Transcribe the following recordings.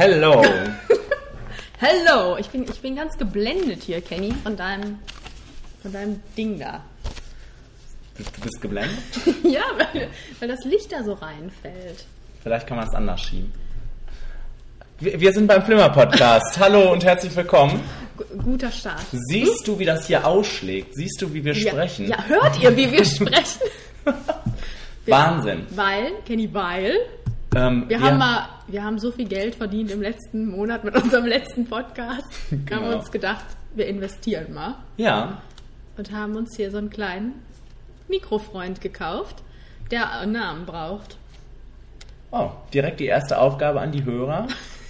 Hello. Hello. Ich bin ganz geblendet hier, Kenny, von deinem Ding da. Du bist geblendet? Ja, weil das Licht da so reinfällt. Vielleicht kann man es anders schieben. Wir sind beim Flimmer-Podcast. Hallo und herzlich willkommen. Guter Start. Siehst du, wie das hier ausschlägt? Siehst du, wie wir sprechen? Ja, hört ihr, wie wir sprechen? Wahnsinn. Kenny, wir haben so viel Geld verdient im letzten Monat mit unserem letzten Podcast. Wir haben uns gedacht, wir investieren mal. Ja. Und haben uns hier so einen kleinen Mikrofreund gekauft, der einen Namen braucht. Oh, direkt die erste Aufgabe an die Hörer.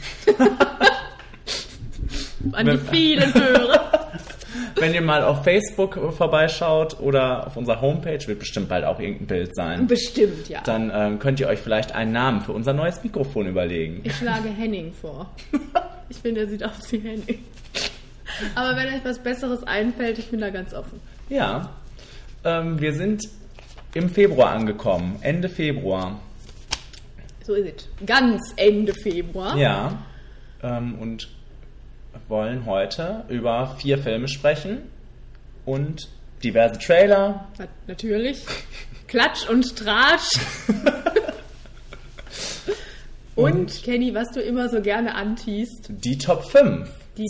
An die vielen Hörer. Wenn ihr mal auf Facebook vorbeischaut oder auf unserer Homepage, wird bestimmt bald auch irgendein Bild sein. Bestimmt, ja. Dann könnt ihr euch vielleicht einen Namen für unser neues Mikrofon überlegen. Ich schlage Henning vor. Ich finde, er sieht aus wie Henning. Aber wenn euch was Besseres einfällt, ich bin da ganz offen. Ja, wir sind im Februar angekommen, Ende Februar. So ist es. Ganz Ende Februar. Ja, und wollen heute über 4 Filme sprechen und diverse Trailer. Natürlich. Klatsch und Tratsch. und Kenny, was du immer so gerne antiest. Die Top 5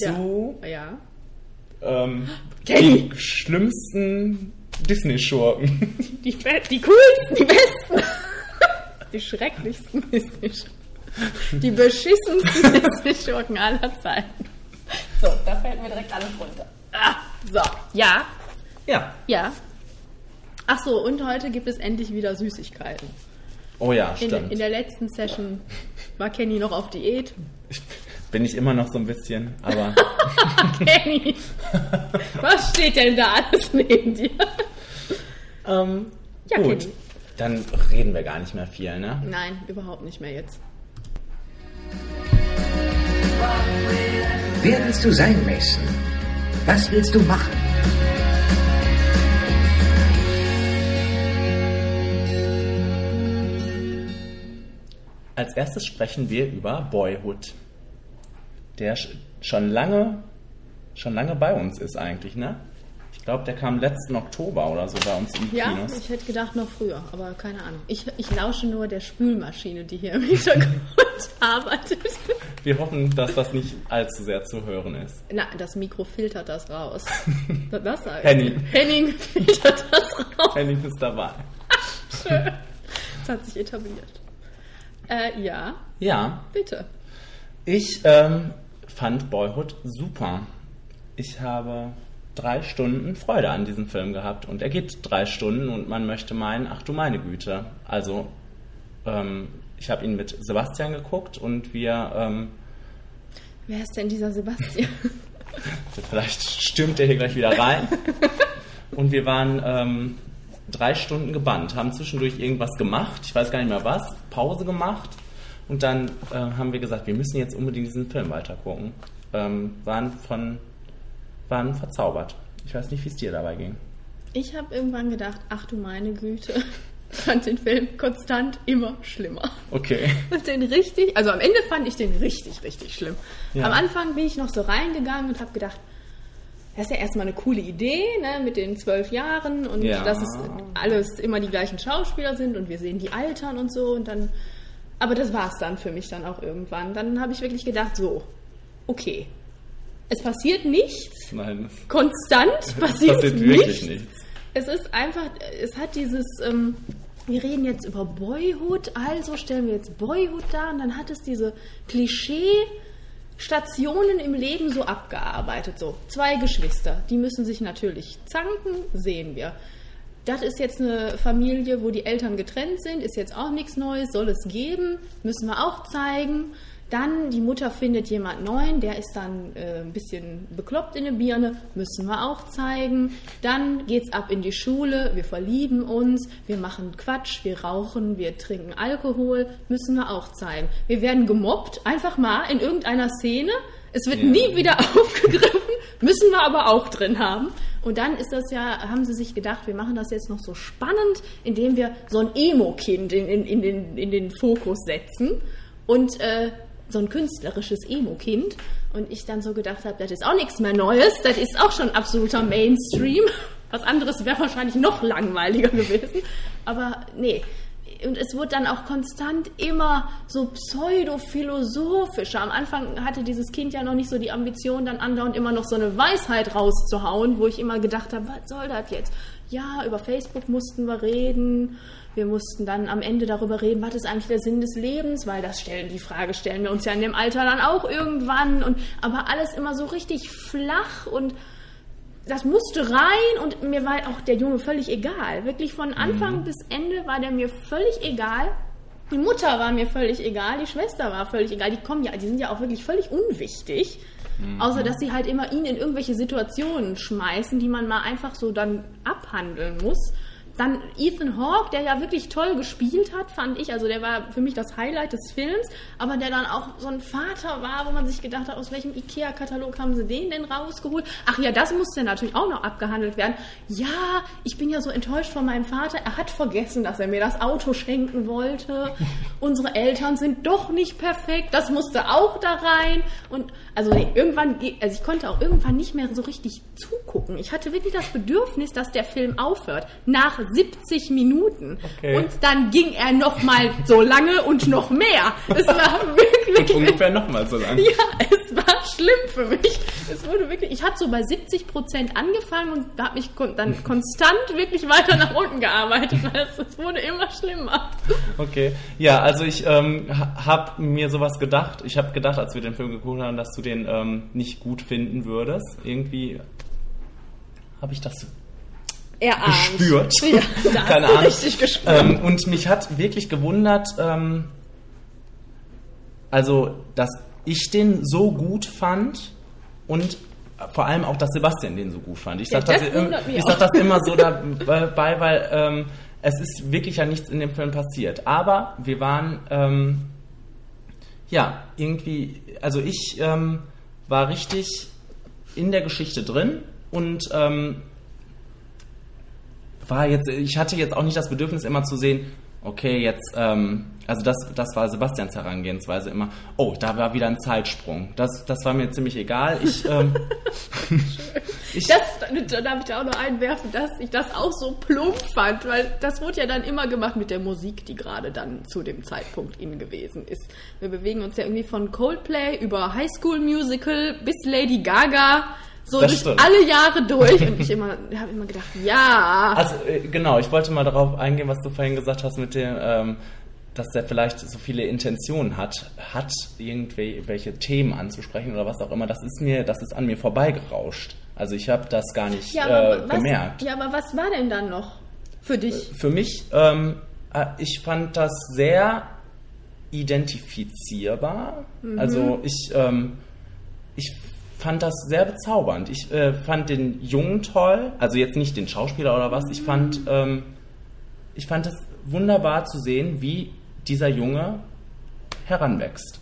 die schlimmsten Disney-Schurken. Die coolsten, die besten. Die schrecklichsten Disney-Schurken. Die beschissensten Disney-Schurken aller Zeiten. So, da fällt mir direkt alles runter. So, ja. Ja. Ja. Ach so, und heute gibt es endlich wieder Süßigkeiten. Oh ja, stimmt. In der letzten Session war Kenny noch auf Diät. Bin ich immer noch so ein bisschen, aber... Kenny, was steht denn da alles neben dir? Ja, gut. Kenny. Dann reden wir gar nicht mehr viel, ne? Nein, überhaupt nicht mehr jetzt. Wer willst du sein, Mason? Was willst du machen? Als erstes sprechen wir über Boyhood, der schon lange bei uns ist eigentlich, ne? Ich glaube, der kam letzten Oktober oder so bei uns im Kinos. Ja, ich hätte gedacht noch früher, aber keine Ahnung. Ich lausche nur der Spülmaschine, die hier im Hintergrund arbeitet. Wir hoffen, dass das nicht allzu sehr zu hören ist. Na, das Mikro filtert das raus. Das heißt. Henning filtert das raus. Henning ist dabei. Schön. Das hat sich etabliert. Ja. Ja. Bitte. Ich fand Boyhood super. Ich habe 3 Stunden Freude an diesem Film gehabt und er geht 3 Stunden und man möchte meinen, ach du meine Güte. Also ich habe ihn mit Sebastian geguckt und wir... Wer ist denn dieser Sebastian? Vielleicht stürmt er hier gleich wieder rein. Und wir waren 3 Stunden gebannt, haben zwischendurch irgendwas gemacht, ich weiß gar nicht mehr was, Pause gemacht und dann haben wir gesagt, wir müssen jetzt unbedingt diesen Film weitergucken. Waren verzaubert. Ich weiß nicht, wie es dir dabei ging. Ich habe irgendwann gedacht, ach du meine Güte, ich fand den Film konstant immer schlimmer. Okay. Und am Ende fand ich den richtig, richtig schlimm. Ja. Am Anfang bin ich noch so reingegangen und habe gedacht, das ist ja erstmal eine coole Idee, ne, mit den 12 Jahren und dass es alles immer die gleichen Schauspieler sind und wir sehen die altern und so und dann, aber das war es dann für mich dann auch irgendwann. Dann habe ich wirklich gedacht, so, okay, es passiert nichts. Nein. Konstant passiert wirklich nichts. Es ist einfach, es hat dieses, wir reden jetzt über Boyhood, also stellen wir jetzt Boyhood dar und dann hat es diese Klischee-Stationen im Leben so abgearbeitet. So, 2 Geschwister, die müssen sich natürlich zanken, sehen wir. Das ist jetzt eine Familie, wo die Eltern getrennt sind, ist jetzt auch nichts Neues, soll es geben, müssen wir auch zeigen. Dann die Mutter findet jemand Neuen, der ist dann ein bisschen bekloppt in der Birne, müssen wir auch zeigen. Dann geht's ab in die Schule, wir verlieben uns, wir machen Quatsch, wir rauchen, wir trinken Alkohol, müssen wir auch zeigen. Wir werden gemobbt, einfach mal in irgendeiner Szene, es wird nie wieder aufgegriffen, müssen wir aber auch drin haben. Und dann ist das haben sie sich gedacht, wir machen das jetzt noch so spannend, indem wir so ein Emo-Kind in den Fokus setzen. Und so ein künstlerisches Emo-Kind. Und ich dann so gedacht habe, das ist auch nichts mehr Neues, das ist auch schon absoluter Mainstream. Was anderes wäre wahrscheinlich noch langweiliger gewesen. Aber nee. Und es wurde dann auch konstant immer so pseudo-philosophischer. Am Anfang hatte dieses Kind ja noch nicht so die Ambition, dann andauernd immer noch so eine Weisheit rauszuhauen, wo ich immer gedacht habe, was soll das jetzt? Ja, über Facebook mussten wir reden. Wir mussten dann am Ende darüber reden, was ist eigentlich der Sinn des Lebens? Weil die Frage stellen wir uns ja in dem Alter dann auch irgendwann. Aber alles immer so richtig flach und das musste rein und mir war auch der Junge völlig egal. Wirklich von Anfang bis Ende war der mir völlig egal. Die Mutter war mir völlig egal, die Schwester war völlig egal. Die sind ja auch wirklich völlig unwichtig. Außer, dass sie halt immer ihn in irgendwelche Situationen schmeißen, die man mal einfach so dann abhandeln muss. Dann Ethan Hawke, der ja wirklich toll gespielt hat, fand ich. Also der war für mich das Highlight des Films. Aber der dann auch so ein Vater war, wo man sich gedacht hat, aus welchem Ikea-Katalog haben sie den denn rausgeholt? Ach ja, das musste natürlich auch noch abgehandelt werden. Ja, ich bin ja so enttäuscht von meinem Vater. Er hat vergessen, dass er mir das Auto schenken wollte. Unsere Eltern sind doch nicht perfekt. Das musste auch da rein. Und also ich konnte auch irgendwann nicht mehr so richtig zugucken. Ich hatte wirklich das Bedürfnis, dass der Film aufhört. Nach 70 Minuten. Okay. Und dann ging er noch mal so lange und noch mehr. Es war wirklich... Und ungefähr noch mal so lange. Ja, es war schlimm für mich. Es wurde wirklich... Ich habe so bei 70% angefangen und habe mich dann konstant wirklich weiter nach unten gearbeitet, weil es wurde immer schlimmer. Okay. Ja, also ich habe mir sowas gedacht. Ich habe gedacht, als wir den Film geguckt haben, dass du den nicht gut finden würdest. Irgendwie habe ich das gespürt. Ja, da keine hast du Ahnung. Richtig gespürt. Und mich hat wirklich gewundert, also, dass ich den so gut fand und vor allem auch, dass Sebastian den so gut fand. Ich sag das immer so dabei, weil es ist wirklich ja nichts in dem Film passiert. Aber wir waren, irgendwie, also ich war richtig in der Geschichte drin und ich hatte jetzt auch nicht das Bedürfnis, immer zu sehen, okay, jetzt, also das war Sebastians Herangehensweise immer, oh, da war wieder ein Zeitsprung. Das war mir ziemlich egal. Da darf ich da auch noch einwerfen, dass ich das auch so plump fand, weil das wurde ja dann immer gemacht mit der Musik, die gerade dann zu dem Zeitpunkt in gewesen ist. Wir bewegen uns ja irgendwie von Coldplay über High School Musical bis Lady Gaga, so das durch stimmt. Alle Jahre durch. Und ich habe immer gedacht, ja. Also genau, ich wollte mal darauf eingehen, was du vorhin gesagt hast mit dem, dass der vielleicht so viele Intentionen hat, irgendwelche Themen anzusprechen oder was auch immer. Das ist an mir vorbeigerauscht. Also ich habe das gar nicht gemerkt. Ja, aber was war denn dann noch für dich? Für mich, ich fand das sehr identifizierbar. Also ich fand das sehr bezaubernd. Ich fand den Jungen toll, also jetzt nicht den Schauspieler oder was. Ich fand es wunderbar zu sehen, wie dieser Junge heranwächst.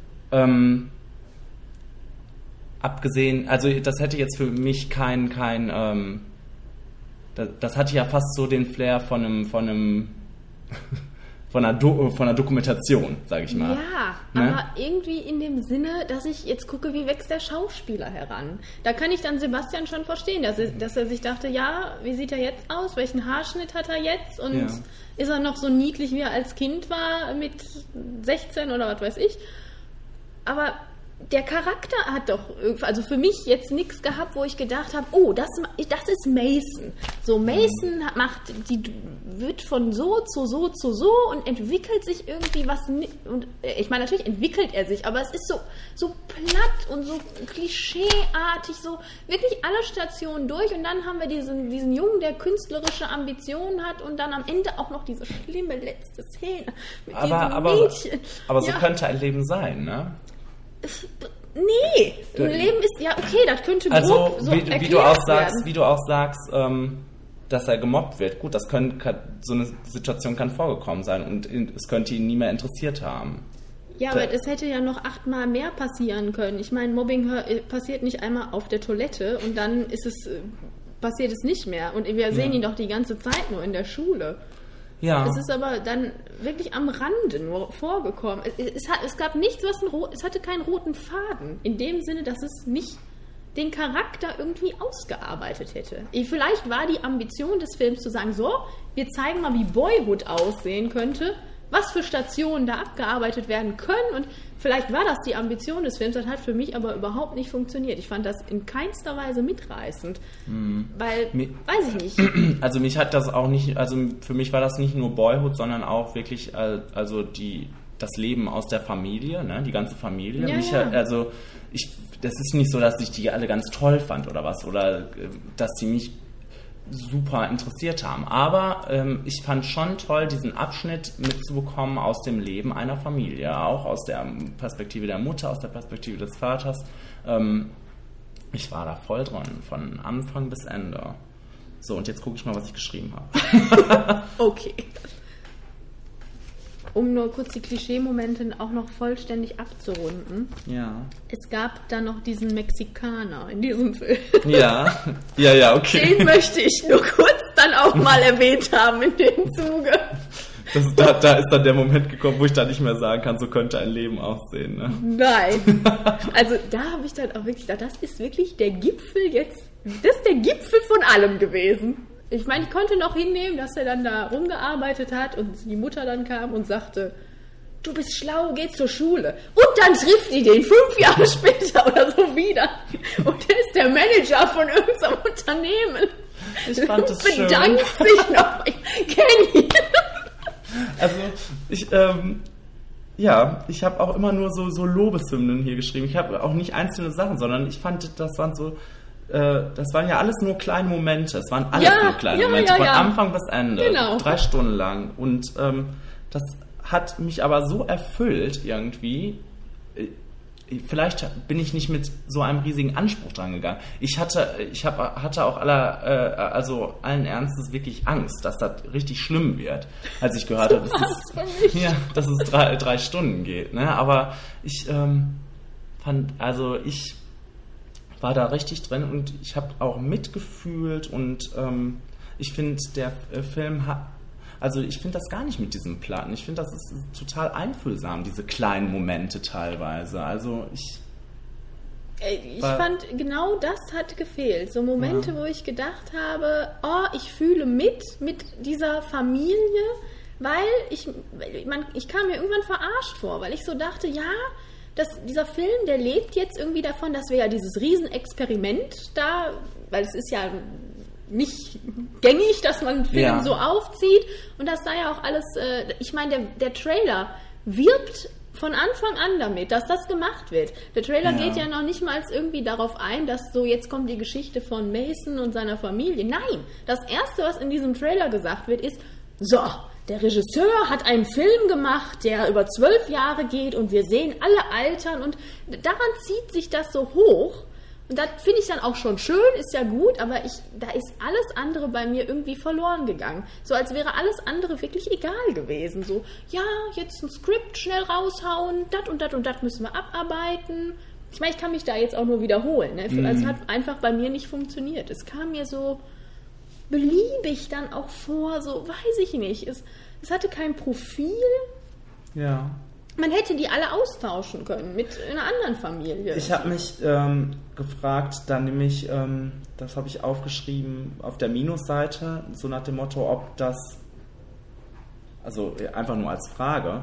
Abgesehen, also das hätte jetzt für mich das hatte ja fast so den Flair von einer Dokumentation, sage ich mal. Ja, ne? Aber irgendwie in dem Sinne, dass ich jetzt gucke, wie wächst der Schauspieler heran. Da kann ich dann Sebastian schon verstehen, dass er sich dachte, ja, wie sieht er jetzt aus? Welchen Haarschnitt hat er jetzt? Und ist er noch so niedlich, wie er als Kind war, mit 16 oder was weiß ich? Aber der Charakter hat doch, also für mich jetzt nichts gehabt, wo ich gedacht habe, oh, das ist Mason. So, Mason wird von so zu so zu so und entwickelt sich irgendwie was, und ich meine, natürlich entwickelt er sich, aber es ist so platt und so klischeeartig, so wirklich alle Stationen durch und dann haben wir diesen Jungen, der künstlerische Ambitionen hat und dann am Ende auch noch diese schlimme letzte Szene mit diesem Mädchen. Aber so könnte ein Leben sein, ne? Nee, ein Leben ist, ja okay, das könnte grob so erklärt werden. Wie du auch sagst, dass er gemobbt wird. Gut, so eine Situation kann vorgekommen sein und es könnte ihn nie mehr interessiert haben. Ja, aber es hätte ja noch 8-mal mehr passieren können. Ich meine, Mobbing passiert nicht einmal auf der Toilette und dann passiert es nicht mehr. Und wir sehen ihn doch die ganze Zeit nur in der Schule. Ja. Es ist aber dann wirklich am Rande nur vorgekommen. Es gab nichts, es hatte keinen roten Faden. In dem Sinne, dass es nicht den Charakter irgendwie ausgearbeitet hätte. Vielleicht war die Ambition des Films zu sagen, so, wir zeigen mal, wie Boyhood aussehen könnte, was für Stationen da abgearbeitet werden können, und vielleicht war das die Ambition des Films, das hat für mich aber überhaupt nicht funktioniert. Ich fand das in keinster Weise mitreißend, weil, weiß ich nicht. Also mich hat das auch nicht, also für mich war das nicht nur Boyhood, sondern auch wirklich, also das Leben aus der Familie, ne, die ganze Familie. Ja. Das ist nicht so, dass ich die alle ganz toll fand oder was, oder dass die mich super interessiert haben. Aber ich fand schon toll, diesen Abschnitt mitzubekommen aus dem Leben einer Familie, auch aus der Perspektive der Mutter, aus der Perspektive des Vaters. Ich war da voll drin, von Anfang bis Ende. So, und jetzt gucke ich mal, was ich geschrieben habe. Okay. Um nur kurz die Klischee-Momente auch noch vollständig abzurunden. Ja. Es gab dann noch diesen Mexikaner in diesem Film. Ja, okay. Den möchte ich nur kurz dann auch mal erwähnt haben in dem Zuge. Da ist dann der Moment gekommen, wo ich dann nicht mehr sagen kann, so könnte ein Leben aussehen. Ne? Nein. Also da habe ich dann auch wirklich gedacht, das ist wirklich der Gipfel jetzt. Das ist der Gipfel von allem gewesen. Ich meine, ich konnte noch hinnehmen, dass er dann da rumgearbeitet hat und die Mutter dann kam und sagte, du bist schlau, geh zur Schule. Und dann trifft die den 5 Jahre später oder so wieder. Und der ist der Manager von irgendeinem Unternehmen. Ich fand das schön. Bedankt sich noch. Kenny. Also, ich habe auch immer nur so Lobeshymnen hier geschrieben. Ich habe auch nicht einzelne Sachen, sondern ich fand, das waren ja alles nur kleine Momente. Es waren alles nur kleine Momente, von Anfang bis Ende. Genau. 3 Stunden lang. Und das hat mich aber so erfüllt irgendwie. Vielleicht bin ich nicht mit so einem riesigen Anspruch dran gegangen. Ich hatte auch allen Ernstes wirklich Angst, dass das richtig schlimm wird, als ich gehört habe, dass es 3 Stunden geht. Ne? Aber ich ich war da richtig drin und ich habe auch mitgefühlt und ich finde, der Film ich finde das gar nicht mit diesem Platten. Ich finde, das ist total einfühlsam, diese kleinen Momente teilweise. Also ich fand, genau das hat gefehlt. So Momente, wo ich gedacht habe, ich fühle mit dieser Familie, weil ich kam mir irgendwann verarscht vor, weil ich so dachte, dieser Film, der lebt jetzt irgendwie davon, dass wir ja dieses Riesenexperiment da, weil es ist ja nicht gängig, dass man einen Film so aufzieht, und das sei ja auch alles, ich meine, der Trailer wirbt von Anfang an damit, dass das gemacht wird. Der Trailer geht ja noch nicht mal irgendwie darauf ein, dass so, jetzt kommt die Geschichte von Mason und seiner Familie. Nein, das Erste, was in diesem Trailer gesagt wird, ist, so, der Regisseur hat einen Film gemacht, der über 12 Jahre geht und wir sehen alle altern, und daran zieht sich das so hoch. Und das finde ich dann auch schon schön, ist ja gut, aber da ist alles andere bei mir irgendwie verloren gegangen. So als wäre alles andere wirklich egal gewesen. So, jetzt ein Skript schnell raushauen, das und das müssen wir abarbeiten. Ich meine, ich kann mich da jetzt auch nur wiederholen. Ne? Also es hat einfach bei mir nicht funktioniert. Es kam mir so beliebig dann auch vor, so weiß ich nicht. Es hatte kein Profil. Ja. Man hätte die alle austauschen können mit einer anderen Familie. Ich habe mich gefragt, dann nämlich, das habe ich aufgeschrieben auf der Minusseite, so nach dem Motto, ob das, also einfach nur als Frage,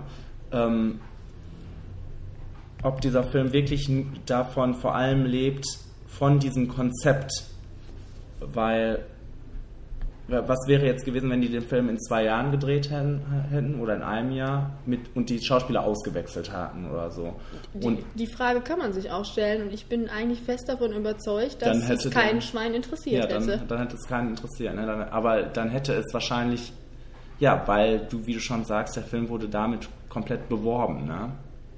ob dieser Film wirklich davon vor allem lebt, von diesem Konzept, weil was wäre jetzt gewesen, wenn die den Film in 2 Jahren gedreht hätten oder in einem Jahr und die Schauspieler ausgewechselt hatten oder so? Die Frage kann man sich auch stellen, und ich bin eigentlich fest davon überzeugt, dass es kein Schwein interessiert hätte. Dann hätte es keinen interessiert. Ne? Aber dann hätte es wahrscheinlich, weil du, wie du schon sagst, der Film wurde damit komplett beworben. Ne?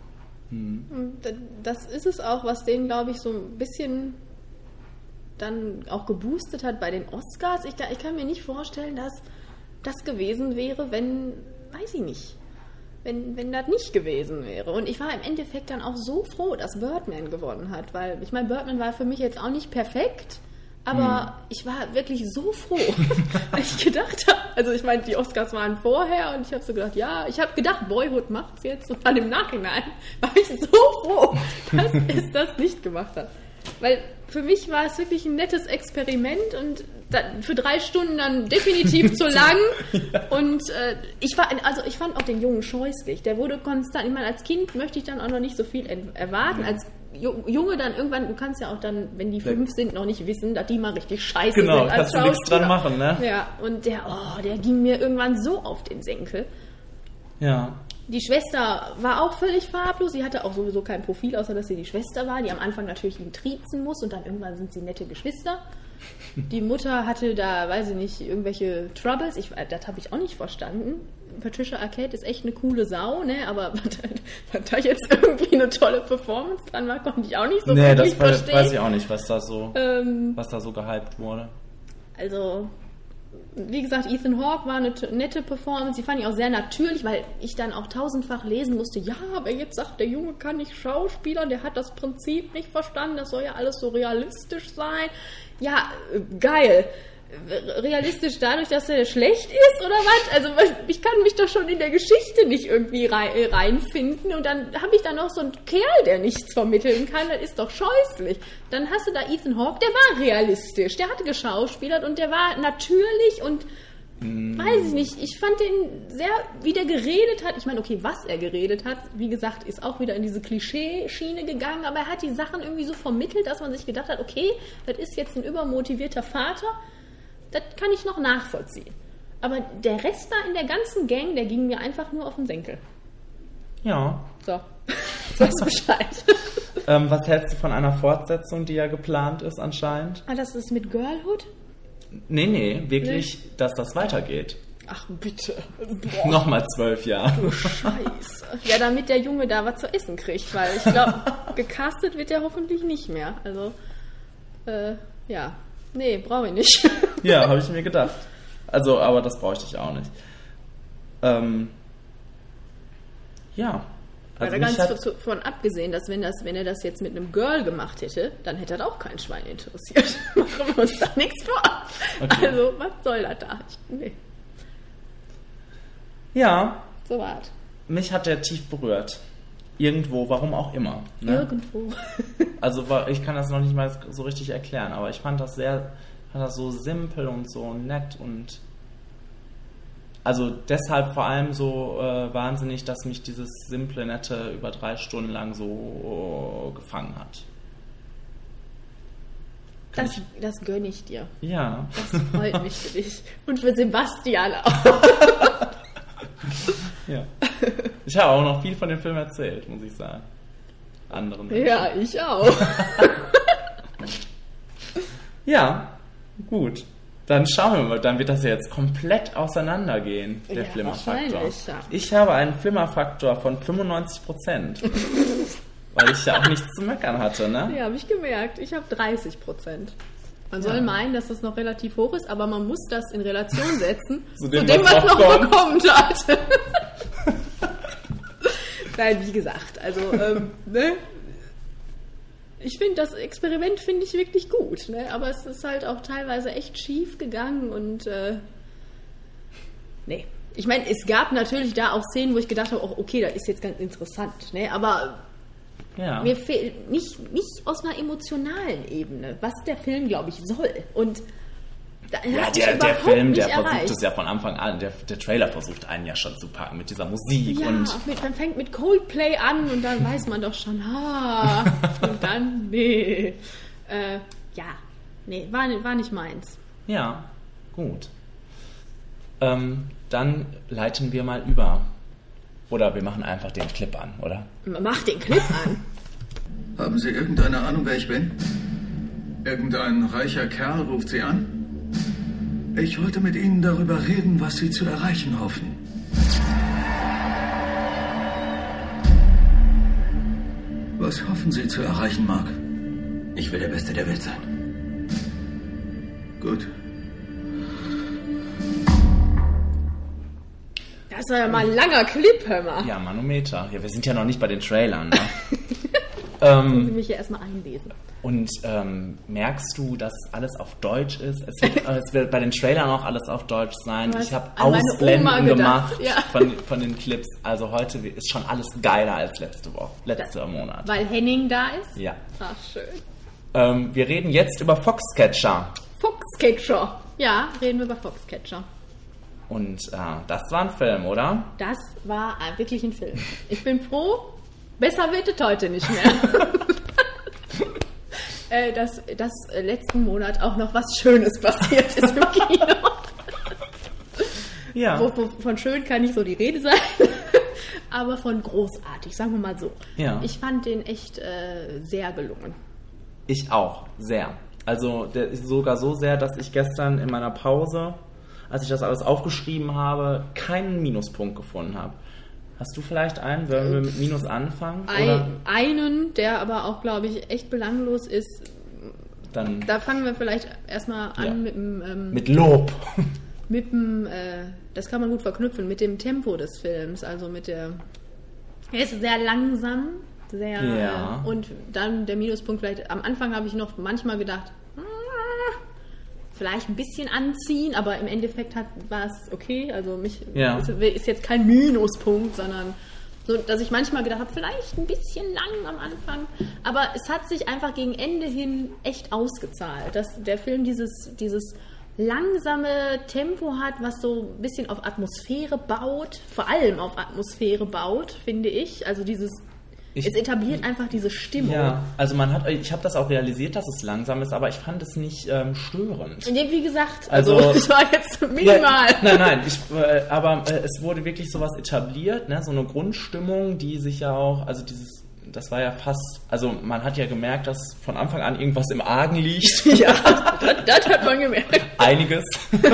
Das ist es auch, was den, glaube ich, so ein bisschen dann auch geboostet hat bei den Oscars. Ich kann mir nicht vorstellen, dass das gewesen wäre, wenn das nicht gewesen wäre. Und ich war im Endeffekt dann auch so froh, dass Birdman gewonnen hat, weil ich meine, Birdman war für mich jetzt auch nicht perfekt, Aber ich war wirklich so froh, weil ich gedacht habe, also ich meine, die Oscars waren vorher und ich habe so gedacht, ja, ich habe gedacht, Boyhood macht's jetzt. Und dann im Nachhinein war ich so froh, dass es das nicht gemacht hat. Weil für mich war es wirklich ein nettes Experiment und für 3 Stunden dann definitiv zu lang. Und ich fand auch den Jungen scheußlich. Der wurde konstant, ich meine, als Kind möchte ich dann auch noch nicht so viel erwarten. Als Junge dann irgendwann, du kannst ja auch dann, wenn die 5 sind, noch nicht wissen, dass die mal richtig scheiße sind als kannst du nichts dran machen, ne? Ja, und der ging mir irgendwann so auf den Senkel. Ja. Die Schwester war auch völlig farblos. Sie hatte auch sowieso kein Profil, außer dass sie die Schwester war, die am Anfang natürlich ihn triezen muss und dann irgendwann sind sie nette Geschwister. Die Mutter hatte da, weiß ich nicht, irgendwelche Troubles. Das habe ich auch nicht verstanden. Patricia Arquette ist echt eine coole Sau, ne? Aber was da jetzt irgendwie eine tolle Performance dran war, konnte ich auch nicht so wirklich verstehen. Nee, das weiß ich auch nicht, was da so gehypt wurde. Also, wie gesagt, Ethan Hawke war eine nette Performance. Die fand ich auch sehr natürlich, weil ich dann auch 1000-fach lesen musste, ja, wer jetzt sagt, der Junge kann nicht schauspielern, der hat das Prinzip nicht verstanden, das soll ja alles so realistisch sein. Ja, geil. Realistisch dadurch, dass er schlecht ist oder was? Also ich kann mich doch schon in der Geschichte nicht irgendwie reinfinden und dann habe ich da noch so einen Kerl, der nichts vermitteln kann, das ist doch scheußlich. Dann hast du da Ethan Hawke, der war realistisch, der hatte geschauspielert und der war natürlich und weiß ich nicht, ich fand den sehr, wie der geredet hat, ich meine, okay, was er geredet hat, wie gesagt, ist auch wieder in diese Klischee-Schiene gegangen, aber er hat die Sachen irgendwie so vermittelt, dass man sich gedacht hat, okay, das ist jetzt ein übermotivierter Vater, das kann ich noch nachvollziehen. Aber der Rest da in der ganzen Gang, der ging mir einfach nur auf den Senkel. Ja. So, sagst du Bescheid. Was hältst du von einer Fortsetzung, die ja geplant ist anscheinend? Ah, das ist mit Girlhood? Nee, wirklich, dass das weitergeht. Ach, bitte. Nochmal 12 Jahre. Du Scheiße. Ja, damit der Junge da was zu essen kriegt, weil ich glaube, gecastet wird er hoffentlich nicht mehr. Also, ja. Nee, brauche ich nicht. Ja, habe ich mir gedacht. Also, aber das bräuchte ich auch nicht. Ja. Also ganz davon abgesehen, dass wenn er das jetzt mit einem Girl gemacht hätte, dann hätte das auch kein Schwein interessiert. Machen wir uns da nichts vor. Okay. Also, was soll das da? Nee. Ja. So war's. Mich hat der tief berührt. Irgendwo, warum auch immer. Ne? Irgendwo. Also ich kann das noch nicht mal so richtig erklären, aber ich fand das so simpel und so nett und also deshalb vor allem so wahnsinnig, dass mich dieses simple, nette über 3 Stunden lang so gefangen hat. Das gönne ich dir. Ja. Das freut mich für dich. Und für Sebastian auch. Ja. Ich habe auch noch viel von dem Film erzählt, muss ich sagen. Anderen Menschen. Ja, ich auch. Ja, gut. Dann schauen wir mal, dann wird das ja jetzt komplett auseinandergehen, der Flimmerfaktor. Ja. Ich habe einen Flimmerfaktor von 95%. Weil ich ja auch nichts zu meckern hatte, ne? Ja, habe ich gemerkt. Ich habe 30%. Man soll meinen, dass das noch relativ hoch ist, aber man muss das in Relation setzen zu dem was noch bekommt hat. Nein, wie gesagt, also ne? Ich finde, das Experiment finde ich wirklich gut, ne? Aber es ist halt auch teilweise echt schief gegangen und nee. Ich meine, es gab natürlich da auch Szenen, wo ich gedacht habe, oh, okay, das ist jetzt ganz interessant, ne? Aber mir fehlt nicht aus einer emotionalen Ebene, was der Film, glaube ich, soll. Und ja, der Film, der versucht es ja von Anfang an, der Trailer versucht einen ja schon zu packen mit dieser Musik. Ja, und man fängt mit Coldplay an und dann weiß man doch schon, und dann, nee. War nicht meins. Ja, gut. Dann leiten wir mal über. Oder wir machen einfach den Clip an, oder? Mach den Clip an. Haben Sie irgendeine Ahnung, wer ich bin? Irgendein reicher Kerl ruft Sie an? Ich wollte mit Ihnen darüber reden, was Sie zu erreichen hoffen. Was hoffen Sie zu erreichen, Mark? Ich will der Beste der Welt sein. Gut. Das war ja mal ein langer Clip, hör mal. Ja, Manometer. Ja, wir sind ja noch nicht bei den Trailern, ne? Müssen Sie mich ja erstmal einlesen. Und merkst du, dass alles auf Deutsch ist? Es wird bei den Trailern auch alles auf Deutsch sein. Ich habe Ausblenden gemacht von den Clips. Also heute ist schon alles geiler als letzter Monat. Weil Henning da ist? Ja. Ach, schön. Wir reden jetzt über Foxcatcher. Foxcatcher. Ja, reden wir über Foxcatcher. Und das war ein Film, oder? Das war wirklich ein Film. Ich bin froh, besser wird es heute nicht mehr. Dass letzten Monat auch noch was Schönes passiert ist im Kino. Ja. Von schön kann nicht so die Rede sein, aber von großartig, sagen wir mal so. Ja. Ich fand den echt sehr gelungen. Ich auch, sehr. Also der ist sogar so sehr, dass ich gestern in meiner Pause, als ich das alles aufgeschrieben habe, keinen Minuspunkt gefunden habe. Hast du vielleicht einen, wenn wir mit Minus anfangen? Einen, der aber auch, glaube ich, echt belanglos ist. Dann, da fangen wir vielleicht erstmal an mit dem... mit Lob. Mit dem, das kann man gut verknüpfen, mit dem Tempo des Films. Also mit der... Er ist sehr langsam, und dann der Minuspunkt vielleicht... Am Anfang habe ich noch manchmal gedacht... vielleicht ein bisschen anziehen, aber im Endeffekt war es okay. Also ist jetzt kein Minuspunkt, sondern so, dass ich manchmal gedacht habe, vielleicht ein bisschen lang am Anfang. Aber es hat sich einfach gegen Ende hin echt ausgezahlt, dass der Film dieses langsame Tempo hat, was so ein bisschen auf Atmosphäre baut, vor allem auf Atmosphäre baut, finde ich. Also es etabliert einfach diese Stimmung. Ja, also ich habe das auch realisiert, dass es langsam ist, aber ich fand es nicht störend. Wie gesagt, also es war jetzt minimal. Ja, nein, aber es wurde wirklich sowas etabliert, ne? So eine Grundstimmung, die sich ja auch, also das war ja fast, also man hat ja gemerkt, dass von Anfang an irgendwas im Argen liegt. Ja, das hat man gemerkt. Einiges.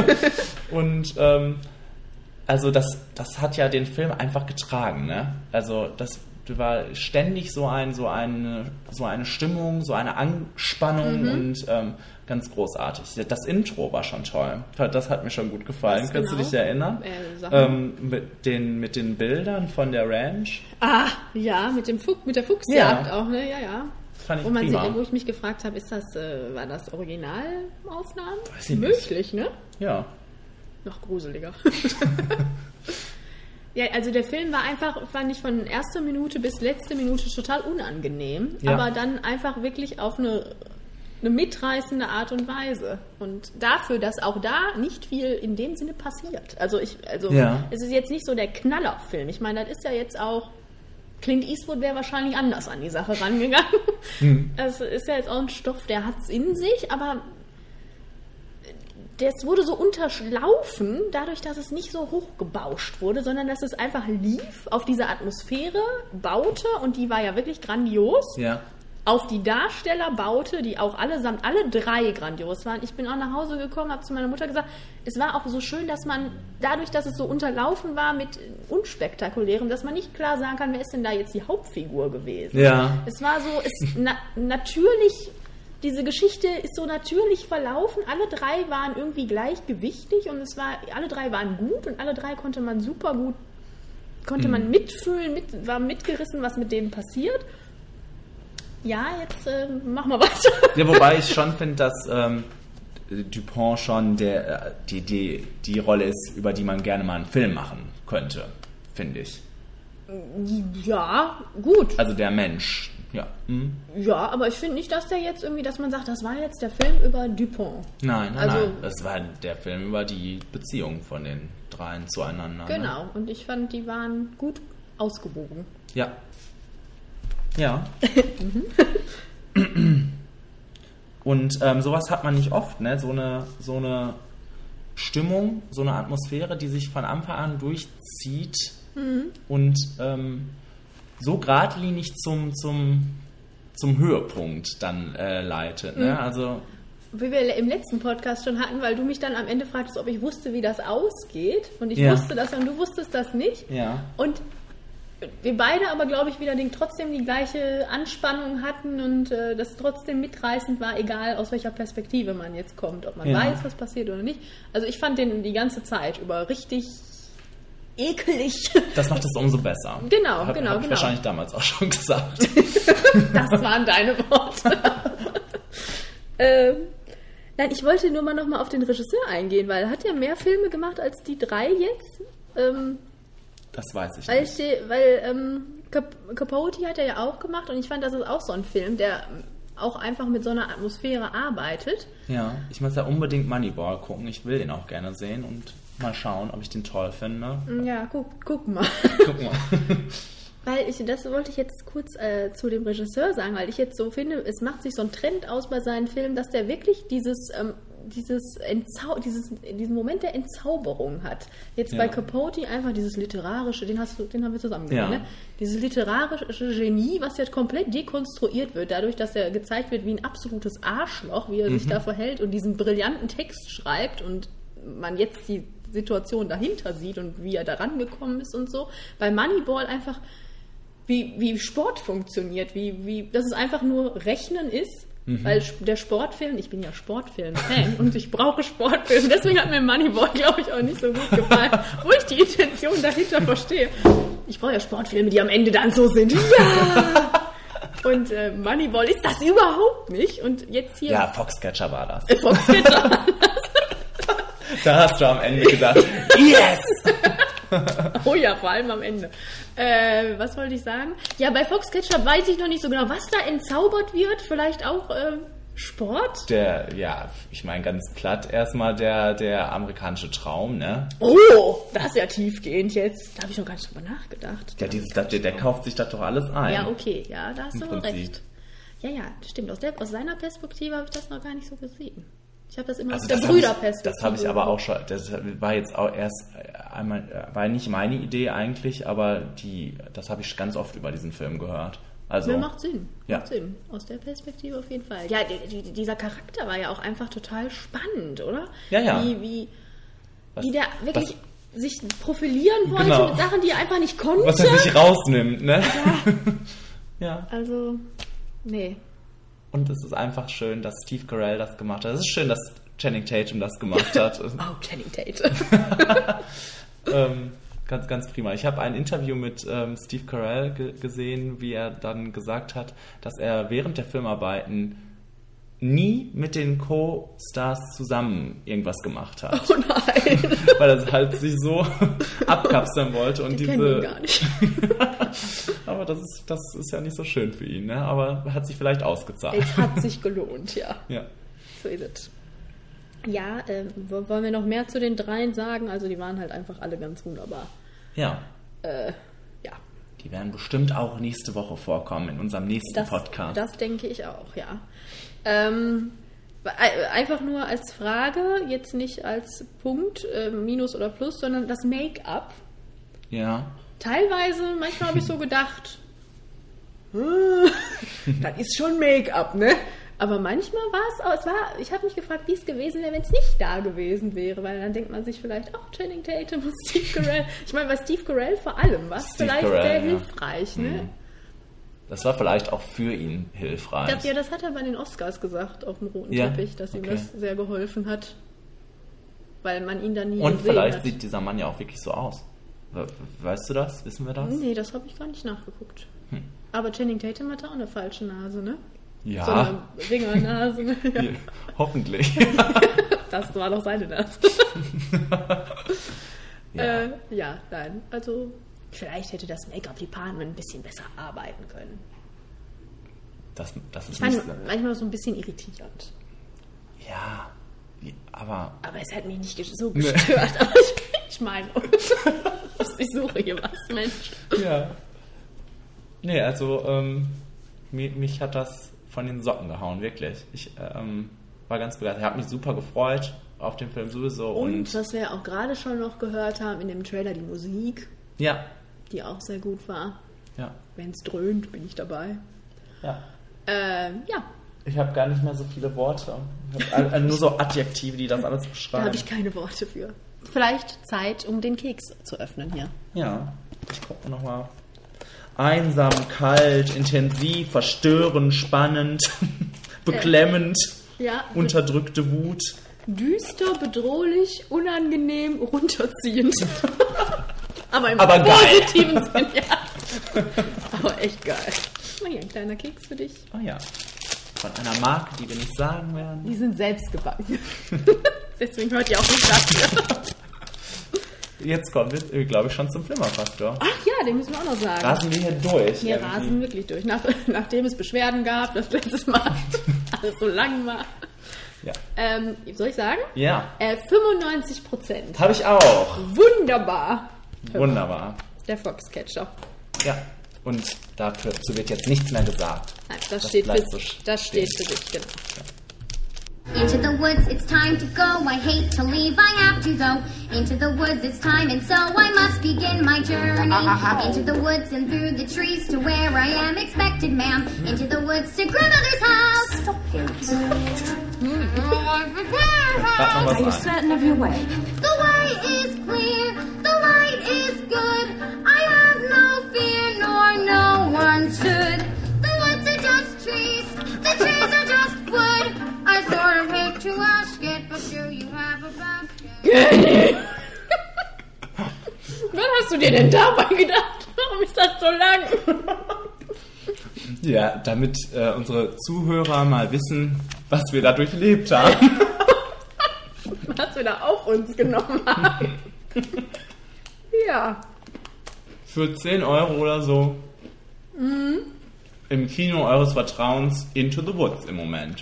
Und also das hat ja den Film einfach getragen, ne? Also das war ständig so eine Stimmung, so eine Anspannung und ganz großartig. Das Intro war schon toll. Das hat mir schon gut gefallen. Was Kannst du dich erinnern? Mit den Bildern von der Ranch. Ah, ja, mit der Fuchsjagd auch, ne? Ja. Fand ich prima. Wo ich mich gefragt habe, war das Originalaufnahmen? Weiß ich möglich, nicht. Ne? Ja. Noch gruseliger. Ja, also der Film war einfach, fand ich, von erster Minute bis letzte Minute total unangenehm, aber dann einfach wirklich auf eine mitreißende Art und Weise. Und dafür, dass auch da nicht viel in dem Sinne passiert. Es ist jetzt nicht so der Knallerfilm. Ich meine, das ist ja jetzt auch, Clint Eastwood wäre wahrscheinlich anders an die Sache rangegangen. Es ist ja jetzt auch ein Stoff, der hat es in sich, aber das wurde so unterlaufen, dadurch, dass es nicht so hochgebauscht wurde, sondern dass es einfach lief, auf diese Atmosphäre baute, und die war ja wirklich grandios, auf die Darsteller baute, die auch alle drei grandios waren. Ich bin auch nach Hause gekommen, habe zu meiner Mutter gesagt, es war auch so schön, dass man, dadurch, dass es so unterlaufen war mit Unspektakulärem, dass man nicht klar sagen kann, wer ist denn da jetzt die Hauptfigur gewesen. Ja. Es war so, natürlich... Diese Geschichte ist so natürlich verlaufen. Alle drei waren irgendwie gleichgewichtig und alle drei waren gut und alle drei konnte man super gut, man mitfühlen, war mitgerissen, was mit denen passiert. Ja, jetzt machen wir weiter. Ja, wobei ich schon finde, dass Dupont schon die Rolle ist, über die man gerne mal einen Film machen könnte, finde ich. Ja, gut. Also der Mensch. Ja. Ja, aber ich finde nicht, dass der jetzt irgendwie, dass man sagt, das war jetzt der Film über Dupont. Nein. Das war der Film über die Beziehung von den dreien zueinander. Genau, ne? Und ich fand, die waren gut ausgewogen. Ja. Und sowas hat man nicht oft, ne? So eine Stimmung, so eine Atmosphäre, die sich von Anfang an durchzieht und so geradlinig zum Höhepunkt dann leitet. Ne? Also, wie wir im letzten Podcast schon hatten, weil du mich dann am Ende fragtest, ob ich wusste, wie das ausgeht. Und ich wusste das und du wusstest das nicht. Ja. Und wir beide aber, glaube ich, wieder trotzdem die gleiche Anspannung hatten und das trotzdem mitreißend war, egal aus welcher Perspektive man jetzt kommt, ob man weiß, was passiert oder nicht. Also ich fand den die ganze Zeit über richtig ekelig. Das macht es umso besser. Genau. Hab ich wahrscheinlich damals auch schon gesagt. Das waren deine Worte. Nein, ich wollte nur mal noch mal auf den Regisseur eingehen, weil er hat ja mehr Filme gemacht als die 3 jetzt. Das weiß ich nicht. Weil Capote hat er ja auch gemacht und ich fand, das ist auch so ein Film, der auch einfach mit so einer Atmosphäre arbeitet. Ja, ich muss ja unbedingt Moneyball gucken. Ich will den auch gerne sehen und mal schauen, ob ich den toll finde. Ja, guck mal. Guck mal. Das wollte ich jetzt kurz zu dem Regisseur sagen, weil ich jetzt so finde, es macht sich so ein Trend aus bei seinen Filmen, dass der wirklich diesen Moment der Entzauberung hat. Jetzt bei Capote einfach dieses literarische, den haben wir zusammen gesehen, ne? Dieses literarische Genie, was jetzt komplett dekonstruiert wird, dadurch, dass er gezeigt wird wie ein absolutes Arschloch, wie er sich da verhält und diesen brillanten Text schreibt und man jetzt die Situation dahinter sieht und wie er da rangekommen ist und so. Bei Moneyball einfach wie Sport funktioniert, wie dass es einfach nur Rechnen ist. Weil der Sportfilm, ich bin ja Sportfilm-Fan und ich brauche Sportfilme, deswegen hat mir Moneyball, glaube ich, auch nicht so gut gefallen, wo ich die Intention dahinter verstehe. Ich brauche ja Sportfilme, die am Ende dann so sind. Ja! Und Moneyball ist das überhaupt nicht. Und jetzt hier... Ja, Foxcatcher war das. Foxcatcher war das. Da hast du am Ende gedacht, yes! Oh ja, vor allem am Ende. Was wollte ich sagen? Ja, bei Foxcatcher weiß ich noch nicht so genau, was da entzaubert wird. Vielleicht auch Sport? Ich meine ganz platt erstmal der amerikanische Traum, ne? Oh, das ist ja tiefgehend jetzt. Da habe ich noch gar nicht drüber nachgedacht. Ja, der kauft sich das doch alles ein. Ja, okay, ja, da hast du recht. Ja, stimmt. Aus seiner Perspektive habe ich das noch gar nicht so gesehen. Ich habe das immer aus der Brüderperspektive. Das habe ich aber auch schon, das war jetzt auch erst einmal, war nicht meine Idee eigentlich, aber das habe ich ganz oft über diesen Film gehört. Also, macht Sinn. Macht Sinn. Aus der Perspektive auf jeden Fall. Ja, dieser Charakter war ja auch einfach total spannend, oder? Ja. Wie der wirklich sich profilieren wollte mit Sachen, die er einfach nicht konnte. Was er sich rausnimmt, ne? Ja. Also, nee. Und es ist einfach schön, dass Steve Carell das gemacht hat. Es ist schön, dass Channing Tatum das gemacht hat. Oh, Channing Tatum. Ganz, ganz prima. Ich habe ein Interview mit Steve Carell gesehen, wie er dann gesagt hat, dass er während der Filmarbeiten nie mit den Co-Stars zusammen irgendwas gemacht hat. Oh nein! Weil er halt sich so abkapseln wollte. Und kennen ihn gar nicht. Aber das ist ja nicht so schön für ihn, ne? Aber hat sich vielleicht ausgezahlt. Es hat sich gelohnt, ja. Ja. So ist es. Ja, wollen wir noch mehr zu den 3 sagen? Also die waren halt einfach alle ganz wunderbar. Ja. Ja. Die werden bestimmt auch nächste Woche vorkommen in unserem nächsten Podcast. Das denke ich auch, ja. Einfach nur als Frage, jetzt nicht als Punkt, Minus oder Plus, sondern das Make-up. Ja. Teilweise, manchmal habe ich so gedacht, das ist schon Make-up, ne? Aber manchmal ich habe mich gefragt, wie es gewesen wäre, wenn es nicht da gewesen wäre, weil dann denkt man sich vielleicht, Channing Tatum und Steve Carell. Ich meine, bei Steve Carell vor allem war es vielleicht sehr hilfreich, ne? Das war vielleicht auch für ihn hilfreich. Das hat er bei den Oscars gesagt, auf dem roten Teppich, dass ihm das sehr geholfen hat, weil man ihn dann nie gesehen hat. Und vielleicht sieht dieser Mann ja auch wirklich so aus. Weißt du das? Wissen wir das? Nee, das habe ich gar nicht nachgeguckt. Aber Channing Tatum hatte auch eine falsche Nase, ne? Ja. So eine Ringernase. Ne? Ja. Hoffentlich. Das war doch seine Nase. Nein. Also, vielleicht hätte das Make-up-Department ein bisschen besser arbeiten können. Das ist ich fand manchmal so ein bisschen irritierend. Ja, aber es hat mich nicht so gestört. Aber ich meine, ich suche hier was, Mensch. Ja. Nee, also mich hat das von den Socken gehauen, wirklich. Ich war ganz begeistert. Ich habe mich super gefreut auf den Film sowieso. Und was wir auch gerade schon noch gehört haben in dem Trailer, die Musik. Ja. Die auch sehr gut war. Ja. Wenn es dröhnt, bin ich dabei. Ja. Ja. Ich habe gar nicht mehr so viele Worte. Ich habe nur so Adjektive, die das alles beschreiben. Da habe ich keine Worte für. Vielleicht Zeit, um den Keks zu öffnen hier. Ja. Ich gucke nochmal. Einsam, kalt, intensiv, verstörend, spannend, beklemmend, unterdrückte Wut. Düster, bedrohlich, unangenehm, runterziehend. Aber im positiven Sinn, ja. Aber echt geil. Mal hier, ein kleiner Keks für dich. Oh ja. Von einer Marke, die wir nicht sagen werden. Die sind selbst gebacken. Deswegen hört ihr auch nicht dafür. Jetzt kommen wir, glaube ich, schon zum Flimmerfaktor. Ach ja, den müssen wir auch noch sagen. Rasen wir hier durch. Wir rasen wirklich durch. Nachdem es Beschwerden gab, das letztes Mal alles so lang war. Ja. Soll ich sagen? Ja. 95%. Habe ich auch. Wunderbar. Wunderbar. Der Foxcatcher. Ja. Und dazu wird jetzt nichts mehr gesagt. Nein, das steht für sich, genau. Into the woods, it's time to go. I hate to leave, I have to though. Into the woods, it's time, and so I must begin my journey. Into the woods and through the trees to where I am expected, ma'am. Into the woods to grandmother's house. Stop it. Are you certain of your way? The way is clear, the light is good. I have no fear, nor no one should. The woods are just trees, the trees are just wood. I sort of hate to ask it, but do you have a basket? Was hast du dir denn dabei gedacht? Warum ist das so lang? Ja, damit unsere Zuhörer mal wissen, was wir da durchlebt haben. Was wir da auf uns genommen haben. Ja. Für 10 Euro oder so im Kino eures Vertrauens Into the Woods im Moment.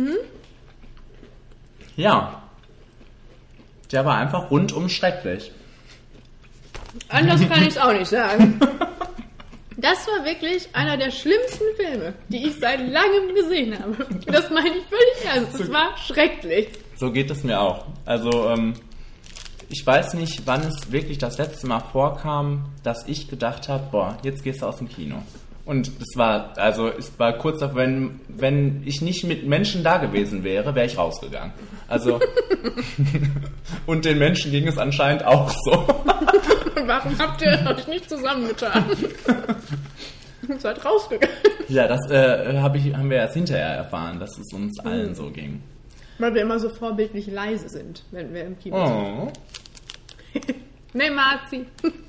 Ja. Der war einfach rundum schrecklich. Anders kann ich es auch nicht sagen. Das war wirklich einer der schlimmsten Filme, die ich seit langem gesehen habe. Das meine ich völlig ernst. Es war schrecklich. So geht es mir auch. Also, ich weiß nicht, wann es wirklich das letzte Mal vorkam, dass ich gedacht habe, boah, jetzt gehst du aus dem Kino. Und es war kurz davor, wenn ich nicht mit Menschen da gewesen wäre, wäre ich rausgegangen. Also, und den Menschen ging es anscheinend auch so. Warum habt ihr euch nicht zusammengetan? Ihr seid rausgegangen. Ja, das haben wir erst hinterher erfahren, dass es uns allen so ging. Weil wir immer so vorbildlich leise sind, wenn wir im Kino Oh. sind. Nee, Marzi.